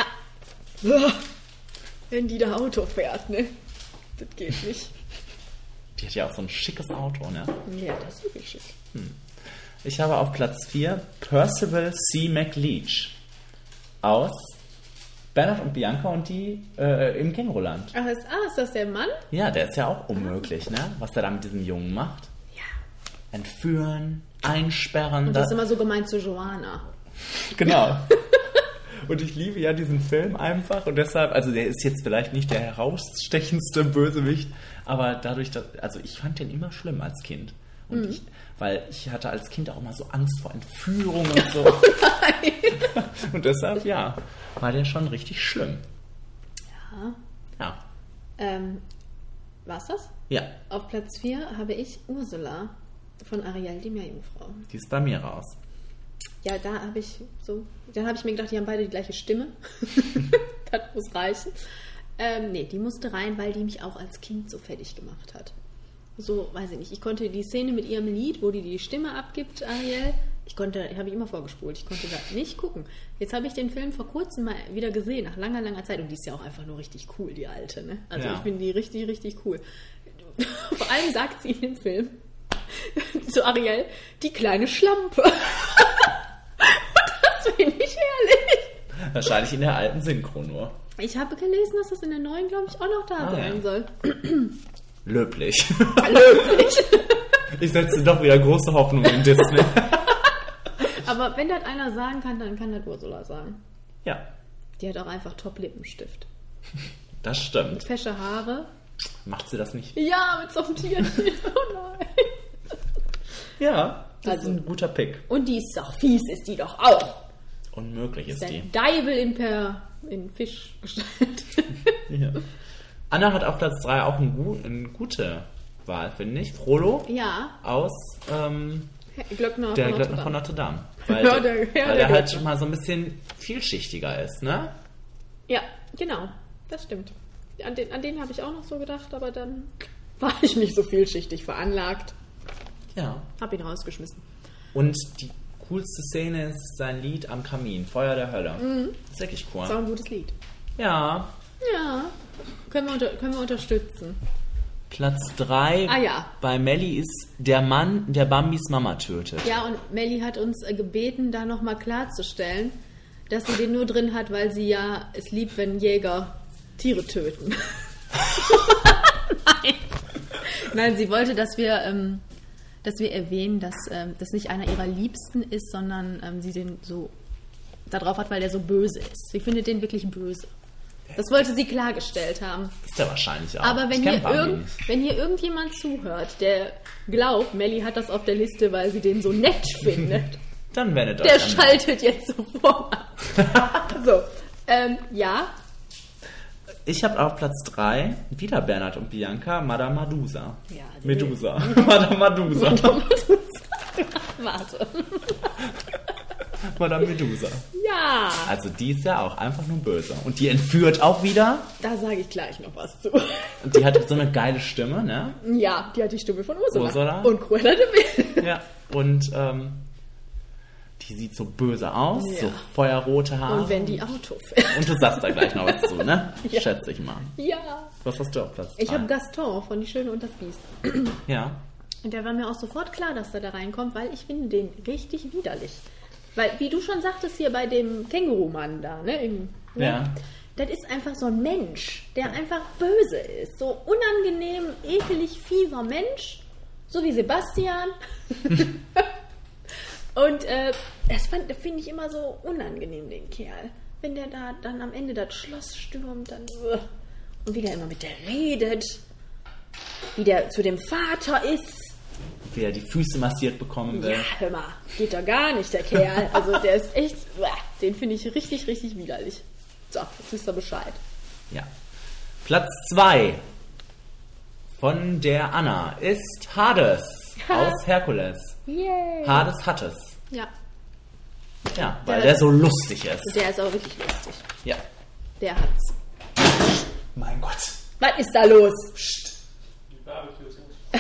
Wenn die da Auto fährt, ne? Das geht nicht. Die hat ja auch so ein schickes Auto, ne? Ja, das ist wirklich schick. Ich habe auf Platz 4 Percival C. McLeach aus Bernhard und Bianca und die im Känguruland. Ach, ist das der Mann? Ja, der ist ja auch unmöglich, ne? Was der da mit diesem Jungen macht. Ja. Entführen, einsperren. Und das ist immer so gemeint zu Joanna. Genau. Und ich liebe ja diesen Film einfach und deshalb, also der ist jetzt vielleicht nicht der herausstechendste Bösewicht, aber dadurch, also ich fand den immer schlimm als Kind. Und weil ich hatte als Kind auch mal so Angst vor Entführung und so. Nein. Und deshalb, ja, war der schon richtig schlimm. Ja. War's das? Ja. Auf Platz 4 habe ich Ursula von Ariel, die Meerjungfrau. Die ist bei mir raus. Ja, dann habe ich mir gedacht, die haben beide die gleiche Stimme. Das muss reichen. Nee, die musste rein, weil die mich auch als Kind so fertig gemacht hat. So, weiß ich nicht. Ich konnte die Szene mit ihrem Lied, wo die Stimme abgibt, Ariel, habe ich immer vorgespult. Ich konnte da nicht gucken. Jetzt habe ich den Film vor kurzem mal wieder gesehen, nach langer, langer Zeit. Und die ist ja auch einfach nur richtig cool, die Alte. Ne? Also ich finde die richtig, richtig cool. Vor allem sagt sie in dem Film, zu Ariel, die kleine Schlampe. Und das finde ich herrlich. Wahrscheinlich in der alten Synchro nur. Ich habe gelesen, dass das in der neuen, glaube ich, auch noch da sein soll. Löblich. Löblich. Ich setze doch wieder große Hoffnung in Disney. Aber wenn das einer sagen kann, dann kann das Ursula sagen. Ja. Die hat auch einfach Top-Lippenstift. Das stimmt. Mit fesche Haare. Macht sie das nicht? Ja, mit so einem Tierchen. Oh nein. Ja, das Also. ist ein guter Pick. Und die ist doch fies, ist die doch auch. Unmöglich ist Der die. Deivel in Fischgestalt. Ja. Anna hat auf Platz 3 auch eine gute Wahl, finde ich. Frollo Ja, aus Glöckner der von Glöckner Notre von Dame. Notre Dame. Weil, Ja, weil der der halt Glöckner. mal so ein bisschen vielschichtiger ist, ne? Ja, genau. Das stimmt. An den habe ich auch noch so gedacht, aber dann war ich nicht so vielschichtig veranlagt. Ja. Hab ihn rausgeschmissen. Und die coolste Szene ist sein Lied am Kamin, Feuer der Hölle. Das ist wirklich cool. Ist auch ein gutes Lied. Ja. Ja. Können wir unterstützen. Platz 3 Ah, ja. bei Melli ist der Mann, der Bambis Mama tötet. Ja, und Melli hat uns gebeten, da nochmal klarzustellen, dass sie den nur drin hat, weil sie ja es liebt, wenn Jäger Tiere töten. Nein, sie wollte, dass wir erwähnen, dass das nicht einer ihrer Liebsten ist, sondern sie den so da drauf hat, weil der so böse ist. Sie findet den wirklich böse. Das wollte sie klargestellt haben. Ist der wahrscheinlich auch. Aber wenn Ich kenn Bambi hier, nicht. wenn hier irgendjemand zuhört, der glaubt, Melli hat das auf der Liste, weil sie den so nett findet, Dann wendet der euch an. schaltet jetzt sofort ab. So, ja. Ich habe auf Platz 3 wieder Bernhard und Bianca, Madame Medusa. Ja, Medusa. Madame Medusa. Warte. Madame Medusa. Ja, Also die ist ja auch einfach nur böse. Und die entführt auch wieder. da sage ich gleich noch was zu. Und die hat so eine geile Stimme, ne? Ja, die hat die Stimme von Ursula. Ursula. Und Cruella de Vil. Ja. Und die sieht so böse aus, Ja. so feuerrote Haare. Und wenn die Auto fährt. Und du sagst da gleich noch was zu, ne? Ja. Schätze ich mal. Ja. Was hast du auf Platz 3? Ich habe Gaston von Die Schöne und das Biest. Ja. Und der war mir auch sofort klar, dass er da reinkommt, weil ich finde den richtig widerlich. Weil, wie du schon sagtest hier bei dem Kängurumann da, ne? Ja. Das ist einfach so ein Mensch, der einfach böse ist. So unangenehm, ekelig, fieser Mensch. So wie Sebastian. Und das finde ich immer so unangenehm, den Kerl. Wenn der da dann am Ende das Schloss stürmt, dann und wie der immer mit der redet. Wie der zu dem Vater ist. Wie er die Füße massiert bekommen will. Ja, hör mal, geht doch gar nicht, der Kerl. Also der ist echt, den finde ich richtig, richtig widerlich. So, jetzt wisst ihr Bescheid. Ja. Platz 2 von der Anna ist Hades aus Herkules. Yay. Hades hat es. Ja, Ja, weil der so lustig ist. der ist auch wirklich lustig. Ja. Der hat's. Mein Gott. Was ist da los? Die Barbecue-Soße.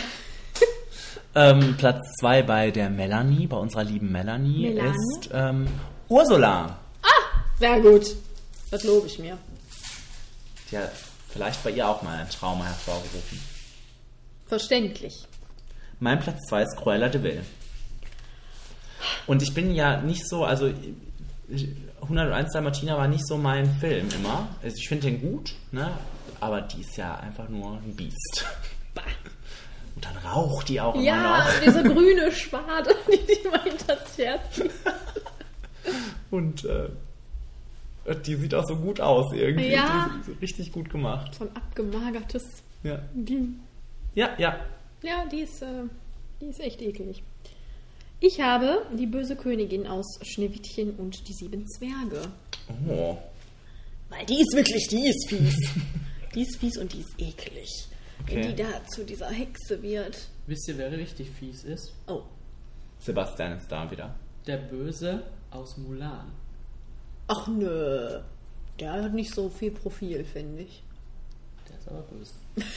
Platz 2 bei der Melanie, bei unserer lieben Melanie, Melanie? ist Ursula. Sehr gut. Das lobe ich mir. Die hat vielleicht bei ihr auch mal ein Trauma hervorgerufen. Verständlich. Mein Platz 2 ist Cruella de Vil. Und ich bin ja nicht so, also 101 Dalmatiner war nicht so mein Film immer. Also ich finde den gut, ne? Aber die ist ja einfach nur ein Biest. Und dann raucht die auch immer Ja, noch. diese grüne Schwade, die mal hinters Herz zieht. Und die sieht auch so gut aus irgendwie. Ja. Die ist so richtig gut gemacht. So ein abgemagertes Ja, Ding. ja. Ja. Ja, die ist echt eklig. Ich habe die böse Königin aus Schneewittchen und die 7 Zwerge. Oh. Weil die ist wirklich, die ist fies. Die ist fies und die ist eklig. Okay. Wenn die da zu dieser Hexe wird. Wisst ihr, wer richtig fies ist? Oh. Sebastian ist da wieder. Der Böse aus Mulan. Ach nö. Der hat nicht so viel Profil, finde ich. Der ist aber böse.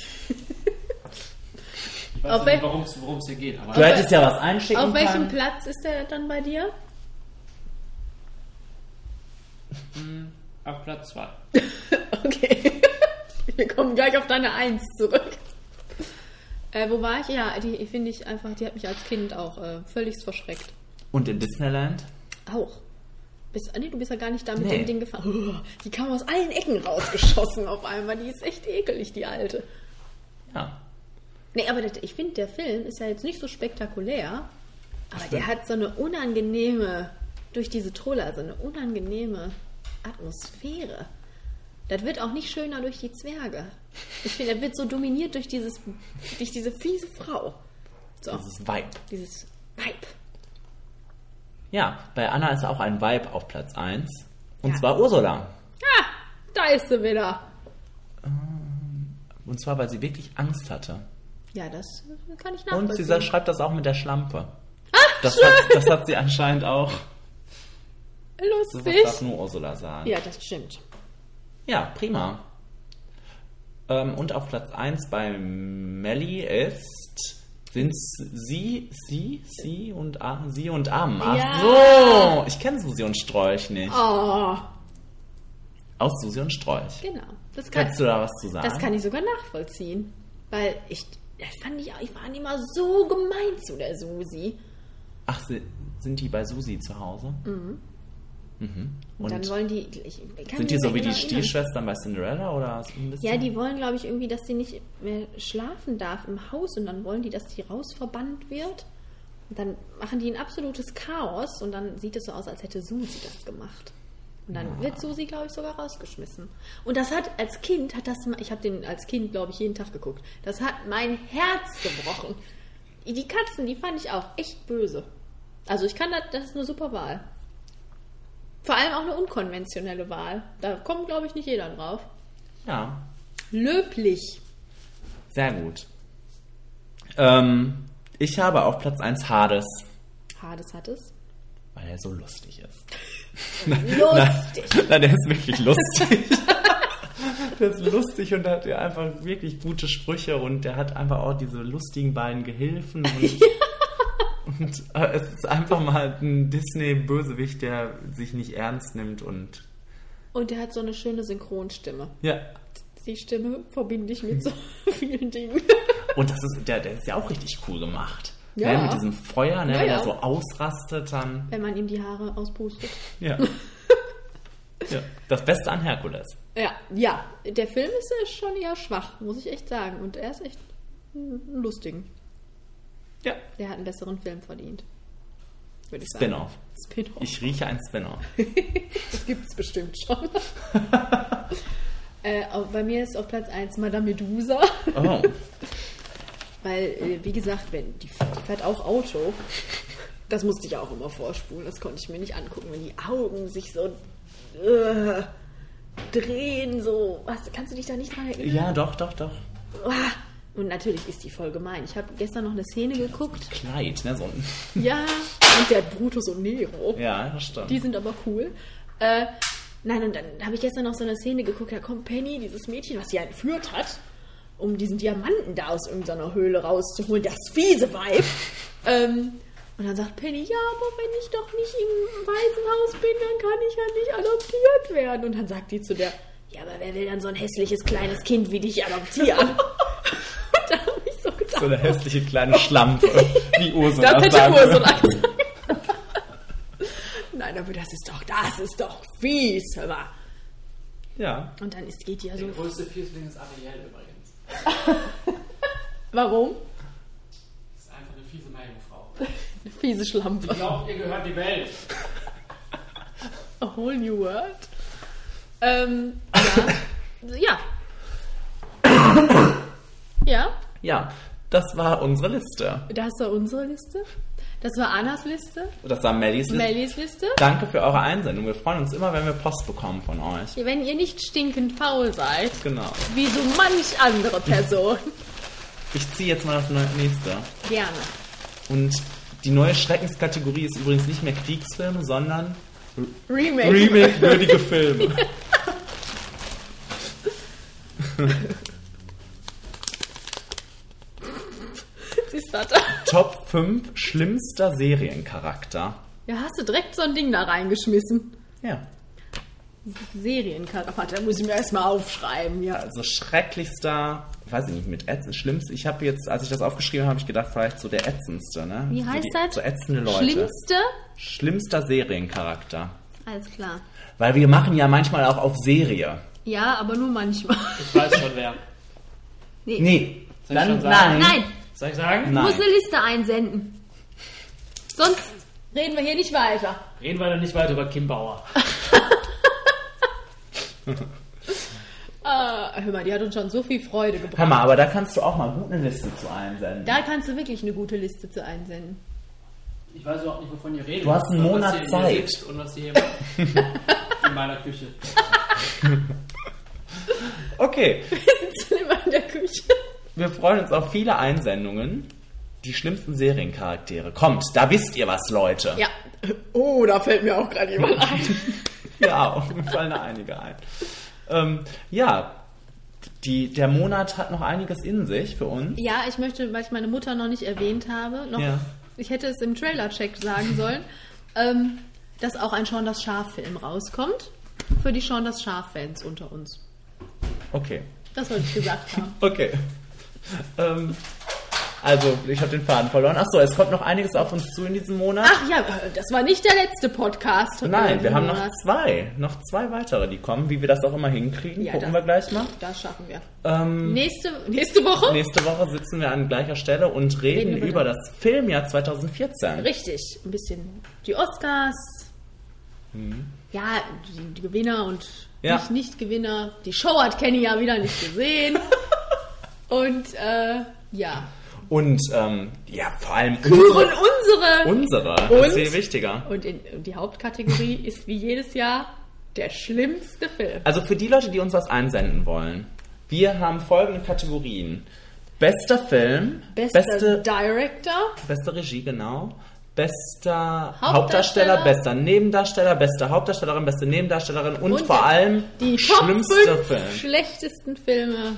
Auf Ich weiß wel- nicht, worum es hier geht, aber Du hättest ja was einschicken Auf welchem können. Platz ist der dann bei dir? auf Platz 2. Okay. Wir kommen gleich auf deine 1 zurück. Wo war ich? Ja, die finde ich einfach, die hat mich als Kind auch völlig verschreckt. Und in Disneyland? Auch. Du bist ja gar nicht da mit dem Ding gefahren. Oh, die kam aus allen Ecken rausgeschossen auf einmal. Die ist echt ekelig, die Alte. Ja. Nee, aber ich finde, der Film ist ja jetzt nicht so spektakulär, aber der hat so eine unangenehme, durch diese Troller, so eine unangenehme Atmosphäre. Das wird auch nicht schöner durch die Zwerge. Ich finde, er wird so dominiert durch diese fiese Frau. So. Dieses Vibe. Ja, bei Anna ist auch ein Vibe auf Platz 1. Und zwar Ursula. Ah, da ist sie wieder. Und zwar, weil sie wirklich Angst hatte. Ja, das kann ich nachvollziehen. Und sie schreibt das auch mit der Schlampe. Ach, das hat sie anscheinend auch. Lustig. Das darf nur Ursula sagen. Ja, das stimmt. Ja, prima. Und auf Platz 1 bei Melly sind sie und Am. Ach so, ich kenne Susi und Strolch nicht. Oh. Aus Susi und Strolch. Genau. Kannst du da was zu sagen? Das kann ich sogar nachvollziehen. Weil ich war immer so gemein zu der Susi. Ach, sind die bei Susi zu Hause? Mhm. Mhm. Und dann wollen die... Sind die so wie die Stiefschwestern bei Cinderella? Oder so ein bisschen? Ja, die wollen, glaube ich, irgendwie, dass sie nicht mehr schlafen darf im Haus. Und dann wollen die, dass die rausverbannt wird. Und dann machen die ein absolutes Chaos. Und dann sieht es so aus, als hätte Susi das gemacht. Und dann wird Susi, glaube ich, sogar rausgeschmissen. Und das hat als Kind, ich habe den als Kind, glaube ich, jeden Tag geguckt. Das hat mein Herz gebrochen. Die Katzen, die fand ich auch echt böse. Also das ist eine super Wahl. Vor allem auch eine unkonventionelle Wahl. Da kommt, glaube ich, nicht jeder drauf. Ja. Löblich. Sehr gut. Ich habe auf Platz 1 Hades. Hades hat es? Weil er so lustig ist. Lustig. Nein, der ist wirklich lustig. Der ist lustig und hat einfach wirklich gute Sprüche und der hat einfach auch diese lustigen beiden Gehilfen. Und es ist einfach mal ein Disney-Bösewicht, der sich nicht ernst nimmt und der hat so eine schöne Synchronstimme. Ja. Die Stimme verbinde ich mit so vielen Dingen. Und der ist ja auch richtig cool gemacht. Ja. Ne, mit diesem Feuer, ne, wenn er so ausrastet, dann... Wenn man ihm die Haare auspustet. Ja. Ja. Das Beste an Herkules. Ja. Der Film ist schon eher schwach, muss ich echt sagen. Und er ist echt ein lustigen. Ja. Der hat einen besseren Film verdient. Würde ich Spin-off. sagen. Spin-off. Ich rieche ein Spin-off. Das gibt es bestimmt schon. Bei mir ist auf Platz 1 Madame Medusa. Oh. Weil, wie gesagt, die fährt auch Auto. Das musste ich auch immer vorspulen. Das konnte ich mir nicht angucken, wenn die Augen sich so drehen. So. Kannst du dich da nicht dran erinnern? Ja, doch. Und natürlich ist die voll gemein. Ich habe gestern noch eine Szene geguckt. Kleid, ne? So ein ja, und der Brutus und Nero. Ja, das stimmt. Die sind aber cool. Nein, und dann habe ich gestern noch so eine Szene geguckt, da kommt Penny, dieses Mädchen, was sie entführt hat, um diesen Diamanten da aus irgendeiner Höhle rauszuholen, das fiese Weib. Und dann sagt Penny, ja, aber wenn ich doch nicht im Waisenhaus bin, dann kann ich ja nicht adoptiert werden. Und dann sagt die zu der, ja, aber wer will dann so ein hässliches kleines Kind wie dich adoptieren? Und da habe ich so gedacht. So eine hässliche kleine Schlampe, wie Ursula. Das hätte Ursula gesagt. Nein, aber das ist doch fies, hör mal. Ja. Und dann geht die ja so... Der größte Fiesling ist Ariel übrigens. Warum? Das ist einfach eine fiese Meerjungfrau. Eine fiese Schlampe. Ich glaube, ihr gehört die Welt. A whole new world. Ja. Ja? Ja, das war unsere Liste. Das war unsere Liste. Das war Annas Liste. Das war Mellys Liste. Danke für eure Einsendung. Wir freuen uns immer, wenn wir Post bekommen von euch. Wenn ihr nicht stinkend faul seid. Genau. Wie so manch andere Person. Ich ziehe jetzt mal das nächste. Gerne. Und die neue Schreckenskategorie ist übrigens nicht mehr Kriegsfilme, sondern Remake-würdige Filme. Top 5 schlimmster Seriencharakter. Ja, hast du direkt so ein Ding da reingeschmissen. Ja. Seriencharakter. Da muss ich mir erstmal aufschreiben, ja. Also schrecklichster, weiß ich nicht, mit schlimmst. Ich habe jetzt, als ich das aufgeschrieben habe, ich gedacht, vielleicht so der ätzendste, ne? Wie heißt das? So ätzende Leute. Schlimmster Seriencharakter. Alles klar. Weil wir machen ja manchmal auch auf Serie. Ja, aber nur manchmal. Ich weiß schon wer. Nee. Soll ich schon sagen? Nein. Soll ich sagen? Du musst eine Liste einsenden. Sonst reden wir hier nicht weiter. Reden wir dann nicht weiter über Kim Bauer. Hör mal, die hat uns schon so viel Freude gebracht. Hör mal, aber da kannst du auch mal gut eine Liste zu einsenden. Da kannst du wirklich eine gute Liste zu einsenden. Ich weiß überhaupt nicht, wovon ihr redet. Du hast einen Monat was ihr Zeit. Hier sitzt und was ihr hier macht. In meiner Küche. Okay. Wir sitzen immer in der Küche. Wir freuen uns auf viele Einsendungen. Die schlimmsten Seriencharaktere. Kommt, da wisst ihr was, Leute. Ja. Oh, da fällt mir auch gerade jemand ein. Ja, auch mir fallen da einige ein. Der Monat hat noch einiges in sich für uns. Ja, ich möchte, weil ich meine Mutter noch nicht erwähnt habe, ich hätte es im Trailer-Check sagen sollen, dass auch ein Shaun das Schaf-Film rauskommt. Für die Shaun das Schaf-Fans unter uns. Okay. Das wollte ich gesagt haben. Okay. Also, ich habe den Faden verloren. Achso, es kommt noch einiges auf uns zu in diesem Monat. Ach ja, das war nicht der letzte Podcast. Nein, wir haben noch zwei weitere, die kommen. Wie wir das auch immer hinkriegen, gucken wir gleich mal. Das schaffen wir. Nächste Woche? Nächste Woche sitzen wir an gleicher Stelle und reden über das Filmjahr 2014. Richtig, ein bisschen die Oscars. Ja, die Gewinner und Nicht-Gewinner. Die Show hat Kenny ja wieder nicht gesehen. Und ja. Und vor allem unsere. Das ist viel wichtiger. Und die Hauptkategorie ist wie jedes Jahr der schlimmste Film. Also für die Leute, die uns was einsenden wollen, wir haben folgende Kategorien. Bester Film, beste Director, beste Regie, genau. Bester Hauptdarsteller, bester Nebendarsteller, beste Hauptdarstellerin, beste Nebendarstellerin und vor allem die schlimmste Top 5 Film. Schlechtesten Filme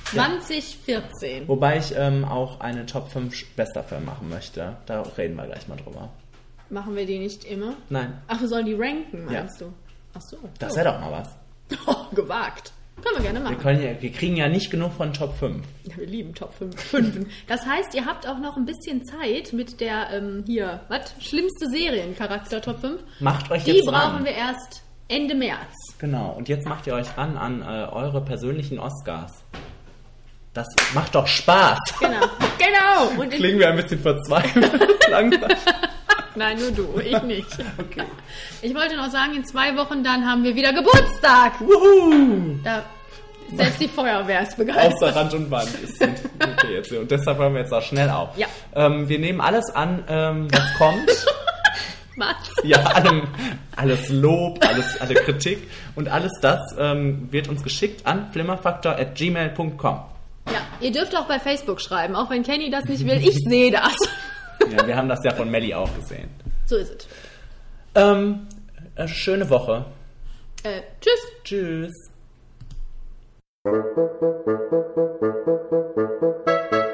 2014. Wobei ich auch eine Top 5 bester Film machen möchte. Da reden wir gleich mal drüber. Machen wir die nicht immer? Nein. Ach, wir sollen die ranken, meinst du? Ach so. Das wäre doch mal was. Oh, gewagt. Können wir gerne machen. Wir kriegen ja nicht genug von Top 5. Ja, wir lieben Top 5. Das heißt, ihr habt auch noch ein bisschen Zeit mit der, schlimmste Seriencharakter Top 5. Macht euch die jetzt brauchen wir erst Ende März. Genau. Und jetzt macht ihr euch an eure persönlichen Oscars. Das macht doch Spaß. Genau. Und klingen wir ein bisschen verzweifelt langsam. Nein, nur du, ich nicht. Okay. Ich wollte noch sagen, in 2 Wochen dann haben wir wieder Geburtstag. Wuhu! Da selbst die Feuerwehr ist begeistert. Außer Rand und Band ist okay jetzt. Und deshalb hören wir jetzt auch schnell auf. Ja. Wir nehmen alles an, was kommt. Was? Ja, alles Lob, alle Kritik und alles das wird uns geschickt an flimmerfaktor@gmail.com. Ja, ihr dürft auch bei Facebook schreiben, auch wenn Kenny das nicht will. Ich sehe das. Ja, wir haben das ja von Melli auch gesehen. So ist es. Schöne Woche. Tschüss. Tschüss.